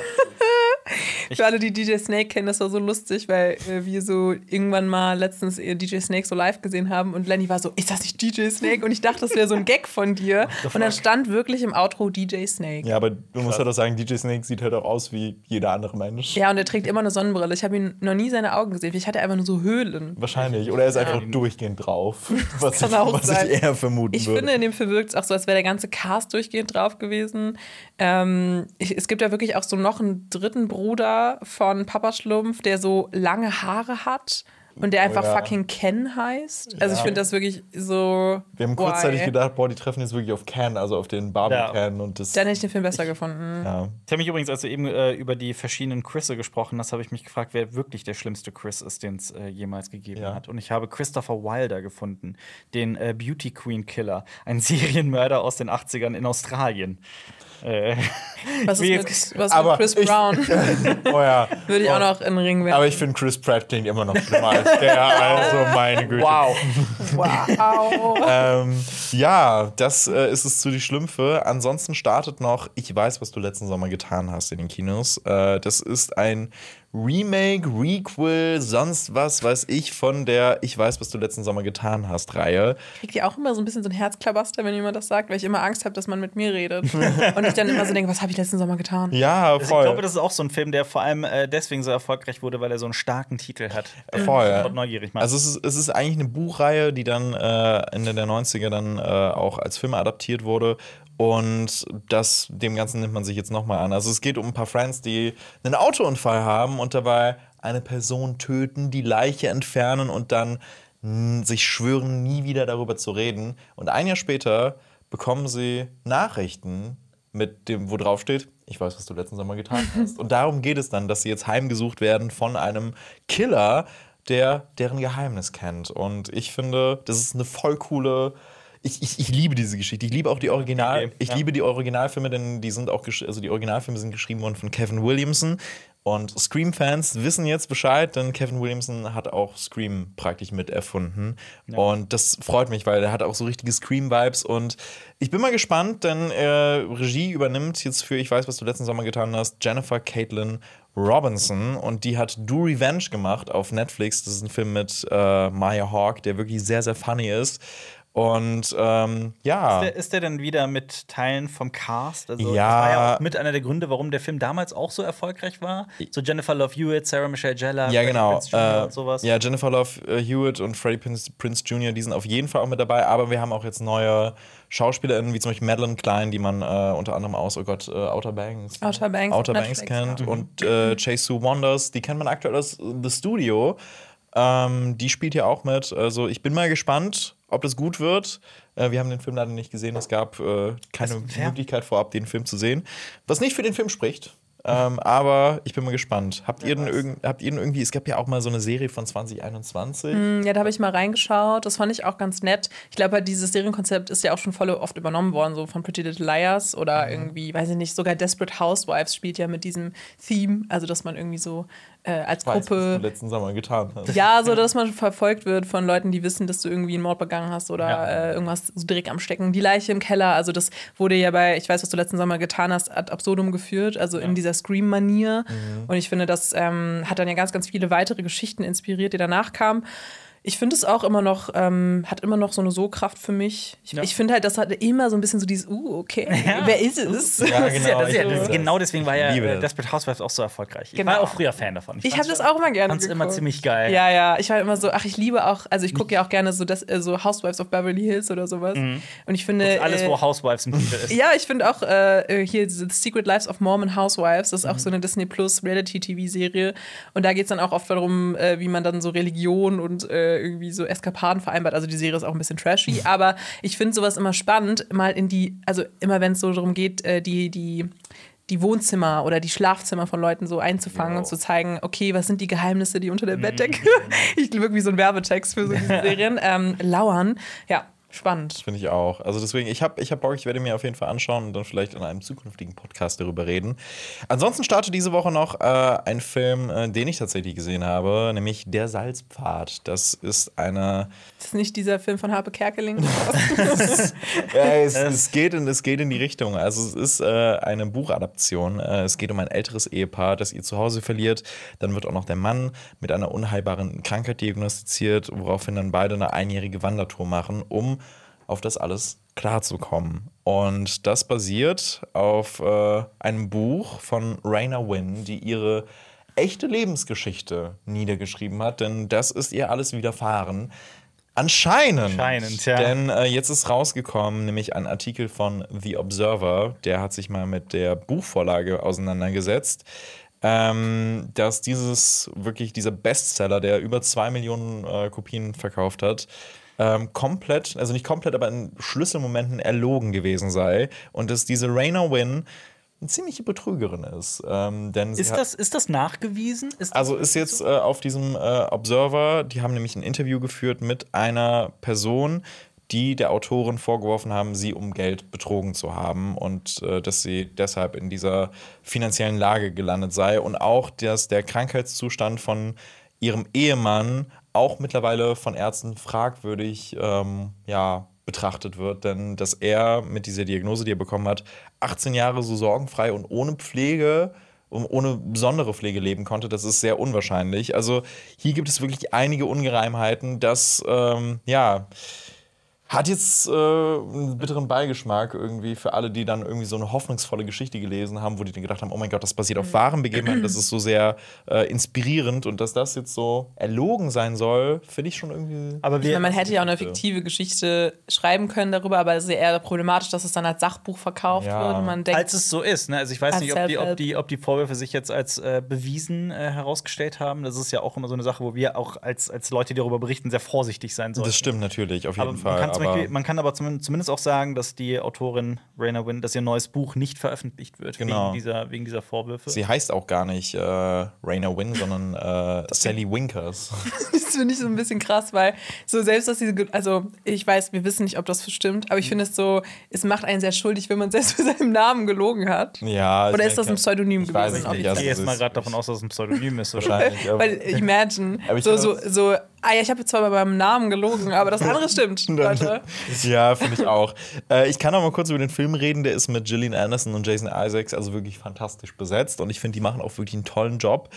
Für alle, die D J Snake kennen, das war so lustig, weil äh, wir so irgendwann mal letztens äh, D J Snake so live gesehen haben und Lenny war so, ist das nicht D J Snake? Und ich dachte, das wäre so ein Gag von dir. Und dann stand wirklich im Outro D J Snake. Ja, aber du musst halt auch sagen, D J Snake sieht halt auch aus wie jeder andere Mensch. Ja, und er trägt immer eine Sonnenbrille. Ich habe ihn noch nie seine Augen gesehen. Ich hatte einfach nur so Höhlen. Wahrscheinlich. Oder er ist einfach durchgehend drauf. Was, kann ich, auch was sein. ich eher vermuten Ich würde. finde, in dem Film wirkt es auch so, als wäre der ganze Cast durchgehend drauf gewesen. Ähm, ich, es gibt ja wirklich auch so noch einen dritten Bruder von Papa Schlumpf, der so lange Haare hat und der einfach ja. fucking Ken heißt. Also ich Ja. finde das wirklich so. Wir haben why? kurzzeitig gedacht, boah, die treffen jetzt wirklich auf Ken, also auf den Barbie-Ken. Und das, Dann hätte ich den Film besser gefunden. ja. Ich habe mich übrigens, als du eben äh, über die verschiedenen Chrisse gesprochen hast, habe ich mich gefragt, wer wirklich der schlimmste Chris ist, den es äh, jemals gegeben Ja. hat. Und ich habe Christopher Wilder gefunden, den äh, Beauty Queen Killer, ein Serienmörder aus den achtzigern in Australien. Äh, Was ich will ist mit, jetzt- was aber mit Chris ich- Brown? Oh ja. Würde ich oh. auch noch in den Ring werfen. Aber ich finde, Chris Pratt klingt immer noch schlimmer als der. Also, meine Güte. wow. Wow. Ähm, ja, das äh, ist es zu die Schlümpfe. Ansonsten startet noch Ich weiß, was du letzten Sommer getan hast in den Kinos. Äh, das ist ein Remake, Requel, sonst was weiß ich von der Ich weiß, was du letzten Sommer getan hast Reihe. Kriegt ihr auch immer so ein bisschen so ein Herzklabaster, wenn jemand das sagt, weil ich immer Angst habe, dass man mit mir redet. Und ich dann immer so denke, was habe ich letzten Sommer getan? Ja, Also ich voll. glaube, das ist auch so ein Film, der vor allem äh, deswegen so erfolgreich wurde, weil er so einen starken Titel hat. Voll. Sofort neugierig macht. Also es ist, es ist eigentlich eine Buchreihe, die dann äh, Ende der neunziger dann äh, auch als Film adaptiert wurde. Und das, dem Ganzen nimmt man sich jetzt nochmal an. Also es geht um ein paar Friends, die einen Autounfall haben und dabei eine Person töten, die Leiche entfernen und dann mh, sich schwören, nie wieder darüber zu reden. Und ein Jahr später bekommen sie Nachrichten, mit dem, wo drauf steht, ich weiß, was du letzten Sommer getan hast. Und darum geht es dann, dass sie jetzt heimgesucht werden von einem Killer, der deren Geheimnis kennt. Und ich finde, das ist eine voll coole... Ich, ich, ich liebe diese Geschichte. Ich liebe auch die Original. Okay, ich ja. liebe die Originalfilme, denn die sind auch gesch- also die Originalfilme sind geschrieben worden von Kevin Williamson. Und Scream-Fans wissen jetzt Bescheid, denn Kevin Williamson hat auch Scream praktisch mit erfunden. Ja. Und das freut mich, weil er hat auch so richtige Scream-Vibes. Und ich bin mal gespannt, denn äh, Regie übernimmt jetzt für, ich weiß, was du letzten Sommer getan hast, Jennifer Caitlin Robinson. Und die hat Do Revenge gemacht auf Netflix. Das ist ein Film mit äh, Maya Hawke, der wirklich sehr, sehr funny ist. Und ähm, ja. Ist der, ist der dann wieder mit Teilen vom Cast? Also, Ja. Das war ja auch mit einer der Gründe, warum der Film damals auch so erfolgreich war. So Jennifer Love Hewitt, Sarah Michelle Gellar, Ja, Freddie genau. Prinze Junior Äh, und sowas. ja, Jennifer Love äh, Hewitt und Freddie Prinze, Prinze Junior, die sind auf jeden Fall auch mit dabei. Aber wir haben auch jetzt neue SchauspielerInnen, wie zum Beispiel Madeline Klein, die man äh, unter anderem aus, oh Gott, äh, Outer Banks, Outer Banks, Outer auf Banks Netflix, kennt. ja. Und äh, Chase Sue Wonders, die kennt man aktuell aus The Studio. Ähm, die spielt hier auch mit. Also ich bin mal gespannt, ob das gut wird. Äh, wir haben den Film leider nicht gesehen. Es gab äh, keine Was, wer? Möglichkeit vorab, den Film zu sehen. Was nicht für den Film spricht. Ähm, aber ich bin mal gespannt. Habt ihr, denn irgend, habt ihr denn irgendwie, es gab ja auch mal so eine Serie von zwanzig einundzwanzig. Ja, da habe ich mal reingeschaut. Das fand ich auch ganz nett. Ich glaube, halt, dieses Serienkonzept ist ja auch schon voll oft übernommen worden, so von Pretty Little Liars oder Mhm. irgendwie, weiß ich nicht, sogar Desperate Housewives spielt ja mit diesem Theme, also dass man irgendwie so äh, als Ich weiß, was Gruppe. du letzten Sommer getan hast. Ja, so dass man verfolgt wird von Leuten, die wissen, dass du irgendwie einen Mord begangen hast oder Ja. äh, irgendwas so direkt am Stecken. Die Leiche im Keller, also das wurde ja bei, ich weiß, was du letzten Sommer getan hast, ad absurdum geführt, also in dieser Scream-Manier. Und ich finde, das ähm, hat dann ja ganz, ganz viele weitere Geschichten inspiriert, die danach kamen. Ich finde es auch immer noch, ähm, hat immer noch so eine So-Kraft für mich. Ich, Ja. ich finde halt, das hat immer so ein bisschen so dieses, uh, okay, Ja. wer ist es? Ja, Das ist ja, das ist ja, ich das ist liebe genau deswegen war ja Ich liebe äh, das. Desperate Housewives auch so erfolgreich. Ich Genau. war auch früher Fan davon. Ich habe das auch immer gerne fand's geguckt. immer ziemlich geil. Ja, ja. Ich war immer so, ach, ich liebe auch, also ich gucke ja auch gerne so, das, äh, so Housewives of Beverly Hills oder sowas. Und ich finde. Alles, äh, wo Housewives im Titel ist. Ja, ich finde auch äh, hier The Secret Lives of Mormon Housewives, das ist auch so eine Disney Plus Reality-T V-Serie. Und da geht es dann auch oft darum, äh, wie man dann so Religion und äh, irgendwie so Eskapaden vereinbart. Also die Serie ist auch ein bisschen trashy, aber ich finde sowas immer spannend, mal in die, also immer wenn es so darum geht, äh, die, die die Wohnzimmer oder die Schlafzimmer von Leuten so einzufangen Jo. und zu zeigen, okay, was sind die Geheimnisse, die unter der Bettdecke, ich wirklich wie so ein Werbetext für so diese Serien, ähm, lauern. Ja, spannend. Finde ich auch. Also deswegen, ich habe ich hab Bock, ich werde mir auf jeden Fall anschauen und dann vielleicht in einem zukünftigen Podcast darüber reden. Ansonsten startet diese Woche noch äh, ein Film, äh, den ich tatsächlich gesehen habe, nämlich Der Salzpfad. Das ist eine Das ist nicht dieser Film von Harpe Kerkeling. Ja, es, es, geht in, es geht in die Richtung. Also es ist äh, eine Buchadaption. Äh, es geht um ein älteres Ehepaar, das ihr Zuhause verliert. Dann wird auch noch der Mann mit einer unheilbaren Krankheit diagnostiziert, woraufhin dann beide eine einjährige Wandertour machen, um auf das alles klarzukommen. Und das basiert auf äh, einem Buch von Raina Wynn, die ihre echte Lebensgeschichte niedergeschrieben hat, denn das ist ihr alles widerfahren. Anscheinend. Anscheinend, ja. Denn äh, jetzt ist rausgekommen, nämlich ein Artikel von The Observer, der hat sich mal mit der Buchvorlage auseinandergesetzt, ähm, dass dieses wirklich dieser Bestseller, der über zwei Millionen äh, Kopien verkauft hat, ähm, komplett, also nicht komplett, aber in Schlüsselmomenten erlogen gewesen sei und dass diese Raina Wynn eine ziemliche Betrügerin ist. Ähm, denn sie Ist hat- das, ist das nachgewiesen? Ist das also ist jetzt äh, auf diesem äh, Observer, die haben nämlich ein Interview geführt mit einer Person, die der Autorin vorgeworfen haben, sie um Geld betrogen zu haben und äh, dass sie deshalb in dieser finanziellen Lage gelandet sei und auch, dass der Krankheitszustand von ihrem Ehemann auch mittlerweile von Ärzten fragwürdig ähm, ja, betrachtet wird, denn dass er mit dieser Diagnose, die er bekommen hat, achtzehn Jahre so sorgenfrei und ohne Pflege, um, ohne besondere Pflege leben konnte, das ist sehr unwahrscheinlich. Also hier gibt es wirklich einige Ungereimheiten, dass, ähm, ja, Hat jetzt äh, einen bitteren Beigeschmack irgendwie für alle, die dann irgendwie so eine hoffnungsvolle Geschichte gelesen haben, wo die dann gedacht haben, oh mein Gott, das basiert auf wahren Begebenheiten, das ist so sehr äh, inspirierend und dass das jetzt so erlogen sein soll, finde ich schon irgendwie. Aber wir, Ich meine, man hätte ja auch eine fiktive Geschichte schreiben können darüber, aber es ist ja eher problematisch, dass es dann als Sachbuch verkauft Ja. wird. Und man denkt, als es so ist, ne? Also ich weiß Als nicht, ob die, ob, Self-Help. die, ob die Vorwürfe sich jetzt als äh, bewiesen äh, herausgestellt haben. Das ist ja auch immer so eine Sache, wo wir auch als, als Leute, die darüber berichten, sehr vorsichtig sein sollten. Das stimmt natürlich, auf jeden Aber Fall. man, kann zum aber Beispiel, man kann aber zum- zumindest auch sagen, dass die Autorin Raina Wynn, dass ihr neues Buch nicht veröffentlicht wird, Genau. wegen, dieser, wegen dieser Vorwürfe. sie heißt auch gar nicht äh, Raina Wynn, sondern äh, Sally Winkers. das finde ich so ein bisschen krass, weil so selbst, dass diese, Ge- also ich weiß, wir wissen nicht, ob das stimmt, aber ich finde es so, es macht einen sehr schuldig, wenn man selbst für seinen Namen gelogen hat. Ja, Oder ich ist das ein denke- Pseudonym ich weiß gewesen? es nicht, ich also gehe das jetzt mal ist- gerade davon aus, dass es ein Pseudonym ist. Oder? Wahrscheinlich, aber- Weil, imagine, Aber ich so, kann so, das- so, ah ja, ich habe jetzt zwar bei meinem Namen gelogen, aber das andere stimmt, Leute. Ja, finde ich auch. Äh, ich kann auch mal kurz über den Film reden. Der ist mit Gillian Anderson und Jason Isaacs also wirklich fantastisch besetzt. Und ich finde, die machen auch wirklich einen tollen Job.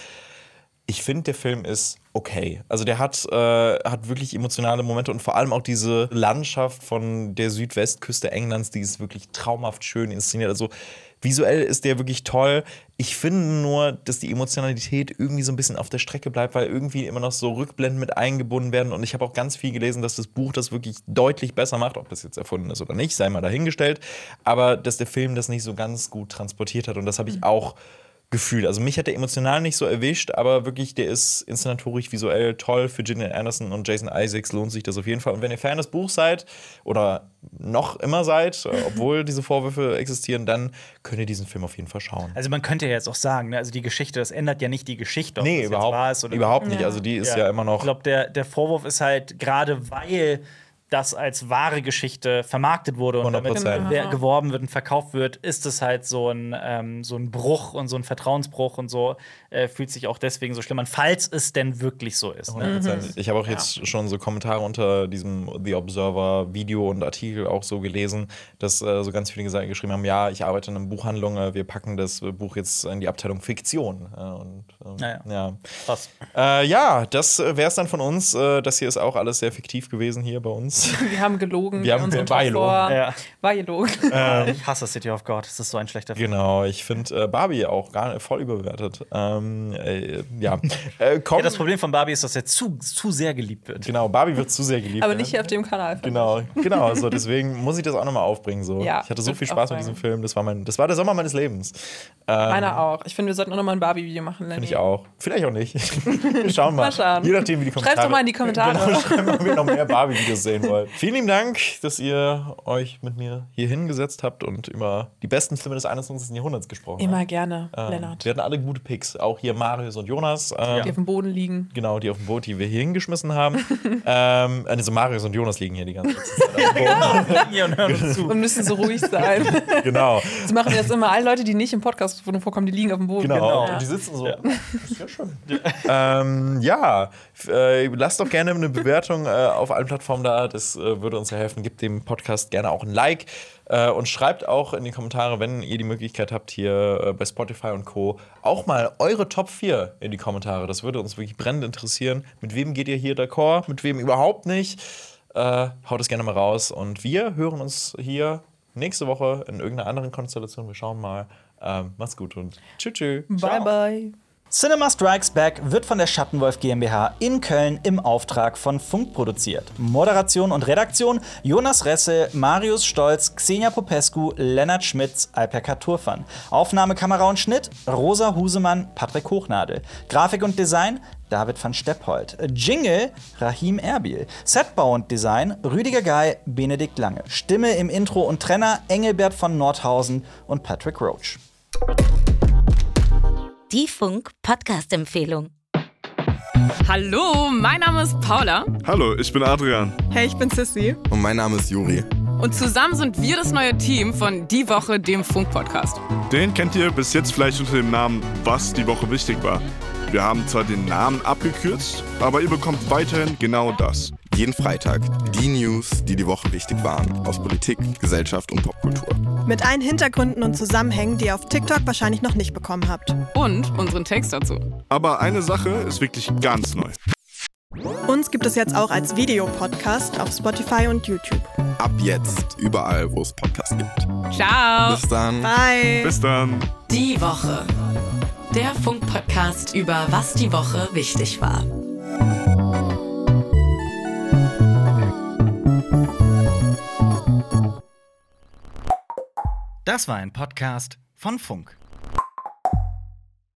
Ich finde, der Film ist okay. Also der hat, äh, hat wirklich emotionale Momente und vor allem auch diese Landschaft von der Südwestküste Englands, die ist wirklich traumhaft schön inszeniert. Also visuell ist der wirklich toll. Ich finde nur, dass die Emotionalität irgendwie so ein bisschen auf der Strecke bleibt, weil irgendwie immer noch so Rückblenden mit eingebunden werden. Und ich habe auch ganz viel gelesen, dass das Buch das wirklich deutlich besser macht. Ob das jetzt erfunden ist oder nicht, sei mal dahingestellt. Aber dass der Film das nicht so ganz gut transportiert hat. Und das habe ich auch gefühlt. Also mich hat der emotional nicht so erwischt, aber wirklich, der ist inszenatorisch, visuell toll. Für Gillian Anderson und Jason Isaacs lohnt sich das auf jeden Fall. Und wenn ihr Fan des Buchs seid oder noch immer seid, äh, obwohl diese Vorwürfe existieren, dann könnt ihr diesen Film auf jeden Fall schauen. Also man könnte ja jetzt auch sagen, ne, also die Geschichte, das ändert ja nicht die Geschichte, ob Nee, das jetzt überhaupt, wahr ist oder überhaupt nicht. Ja. Also die ist ja, immer noch. Ich glaube, der, der Vorwurf ist halt, gerade weil das als wahre Geschichte vermarktet wurde und hundert Prozent. damit wer- geworben wird und verkauft wird, ist es halt so ein, ähm, so ein Bruch und so ein Vertrauensbruch und so, äh, fühlt sich auch deswegen so schlimm an, falls es denn wirklich so ist. Ne? hundert Prozent. Ich habe auch jetzt schon so Kommentare unter diesem The Observer Video und Artikel auch so gelesen, dass äh, so ganz viele gesagt, geschrieben haben, ja, ich arbeite in einer Buchhandlung, äh, wir packen das Buch jetzt in die Abteilung Fiktion. Äh, und, ähm, Naja. ja. Krass. Äh, ja, das wäre es dann von uns. Äh, das hier ist auch alles sehr fiktiv gewesen hier bei uns. Wir haben gelogen. Wir haben- in unserem war gelogen. Top four. Ja. War gelogen. Ich hasse City of God, das ist so ein schlechter Film. Genau, ich finde äh, Barbie auch gar nicht voll überbewertet. Ähm, äh, ja. Äh, komm, Ja, das Problem von Barbie ist, dass er zu, zu sehr geliebt wird. genau, Barbie wird zu sehr geliebt. Aber ja. nicht hier auf dem Kanal. Genau, genau. So, deswegen muss ich das auch nochmal aufbringen. So. Ja, ich hatte so würd viel ich auch Spaß mit sagen. diesem Film. Das war, mein, das war der Sommer meines Lebens. Ähm, Meiner auch. Ich finde, wir sollten auch noch mal ein Barbie-Video machen, Lenny. Finde ich auch. Vielleicht auch nicht. Wir schauen mal. Mal schauen. Je nachdem, wie die Kommentare. Schreib's doch mal in die Kommentare. Genau, schreibt mal, ob ihr noch mehr Barbie-Videos sehen wollt. Vielen lieben Dank, dass ihr euch mit mir hier hingesetzt habt und über die besten Filme des einundzwanzigsten Jahrhunderts gesprochen Immer habt. gerne, Ähm, Lennart. Wir hatten alle gute Picks. Auch hier Marius und Jonas. Ähm, Die auf dem Boden liegen. Genau, die auf dem Boot, die wir hier hingeschmissen haben. ähm, also Marius und Jonas liegen hier die ganze Zeit auf dem Boden. Hier und hören uns zu. Und müssen so ruhig sein. Genau. Das machen wir jetzt immer. Alle Leute, die nicht im Podcast vorkommen, die liegen auf dem Boden. Genau, Genau. und die sitzen so. Das ist ja schön. ähm, ja, f- äh, lasst doch gerne eine Bewertung äh, auf allen Plattformen da. Das äh, würde uns ja helfen. Gebt dem Podcast gerne auch ein Like. Äh, und schreibt auch in die Kommentare, wenn ihr die Möglichkeit habt, hier äh, bei Spotify und Co. auch mal eure Top vier in die Kommentare. Das würde uns wirklich brennend interessieren. Mit wem geht ihr hier d'accord? Mit wem überhaupt nicht? Äh, haut es gerne mal raus. Und wir hören uns hier nächste Woche in irgendeiner anderen Konstellation. Wir schauen mal. Ähm, macht's gut und tschüss. tschüss. Bye, Ciao. bye. Cinema Strikes Back wird von der Schattenwolf GmbH in Köln im Auftrag von Funk produziert. Moderation und Redaktion: Jonas Resse, Marius Stolz, Xenia Popescu, Lennart Schmitz, Alperka Turfan. Aufnahme, Kamera und Schnitt: Rosa Husemann, Patrick Hochnadel. Grafik und Design: David van Steppold. Jingle: Rahim Erbil. Setbau und Design: Rüdiger Guy, Benedikt Lange. Stimme im Intro und Trenner: Engelbert von Nordhausen und Patrick Roach. Die Funk-Podcast-Empfehlung. Hallo, mein Name ist Paula. Hallo, ich bin Adrian. Hey, ich bin Sissy. Und mein Name ist Juri. Und zusammen sind wir das neue Team von Die Woche, dem Funk-Podcast. Den kennt ihr bis jetzt vielleicht unter dem Namen Was die Woche wichtig war. Wir haben zwar den Namen abgekürzt, aber ihr bekommt weiterhin genau das. Jeden Freitag die News, die die Woche wichtig waren. Aus Politik, Gesellschaft und Popkultur. Mit allen Hintergründen und Zusammenhängen, die ihr auf TikTok wahrscheinlich noch nicht bekommen habt. Und unseren Text dazu. Aber eine Sache ist wirklich ganz neu. Uns gibt es jetzt auch als Videopodcast auf Spotify und YouTube. Ab jetzt überall, wo es Podcasts gibt. Ciao. Bis dann. Bye. Bis dann. Die Woche. Der Funk-Podcast über was die Woche wichtig war. Das war ein Podcast von Funk.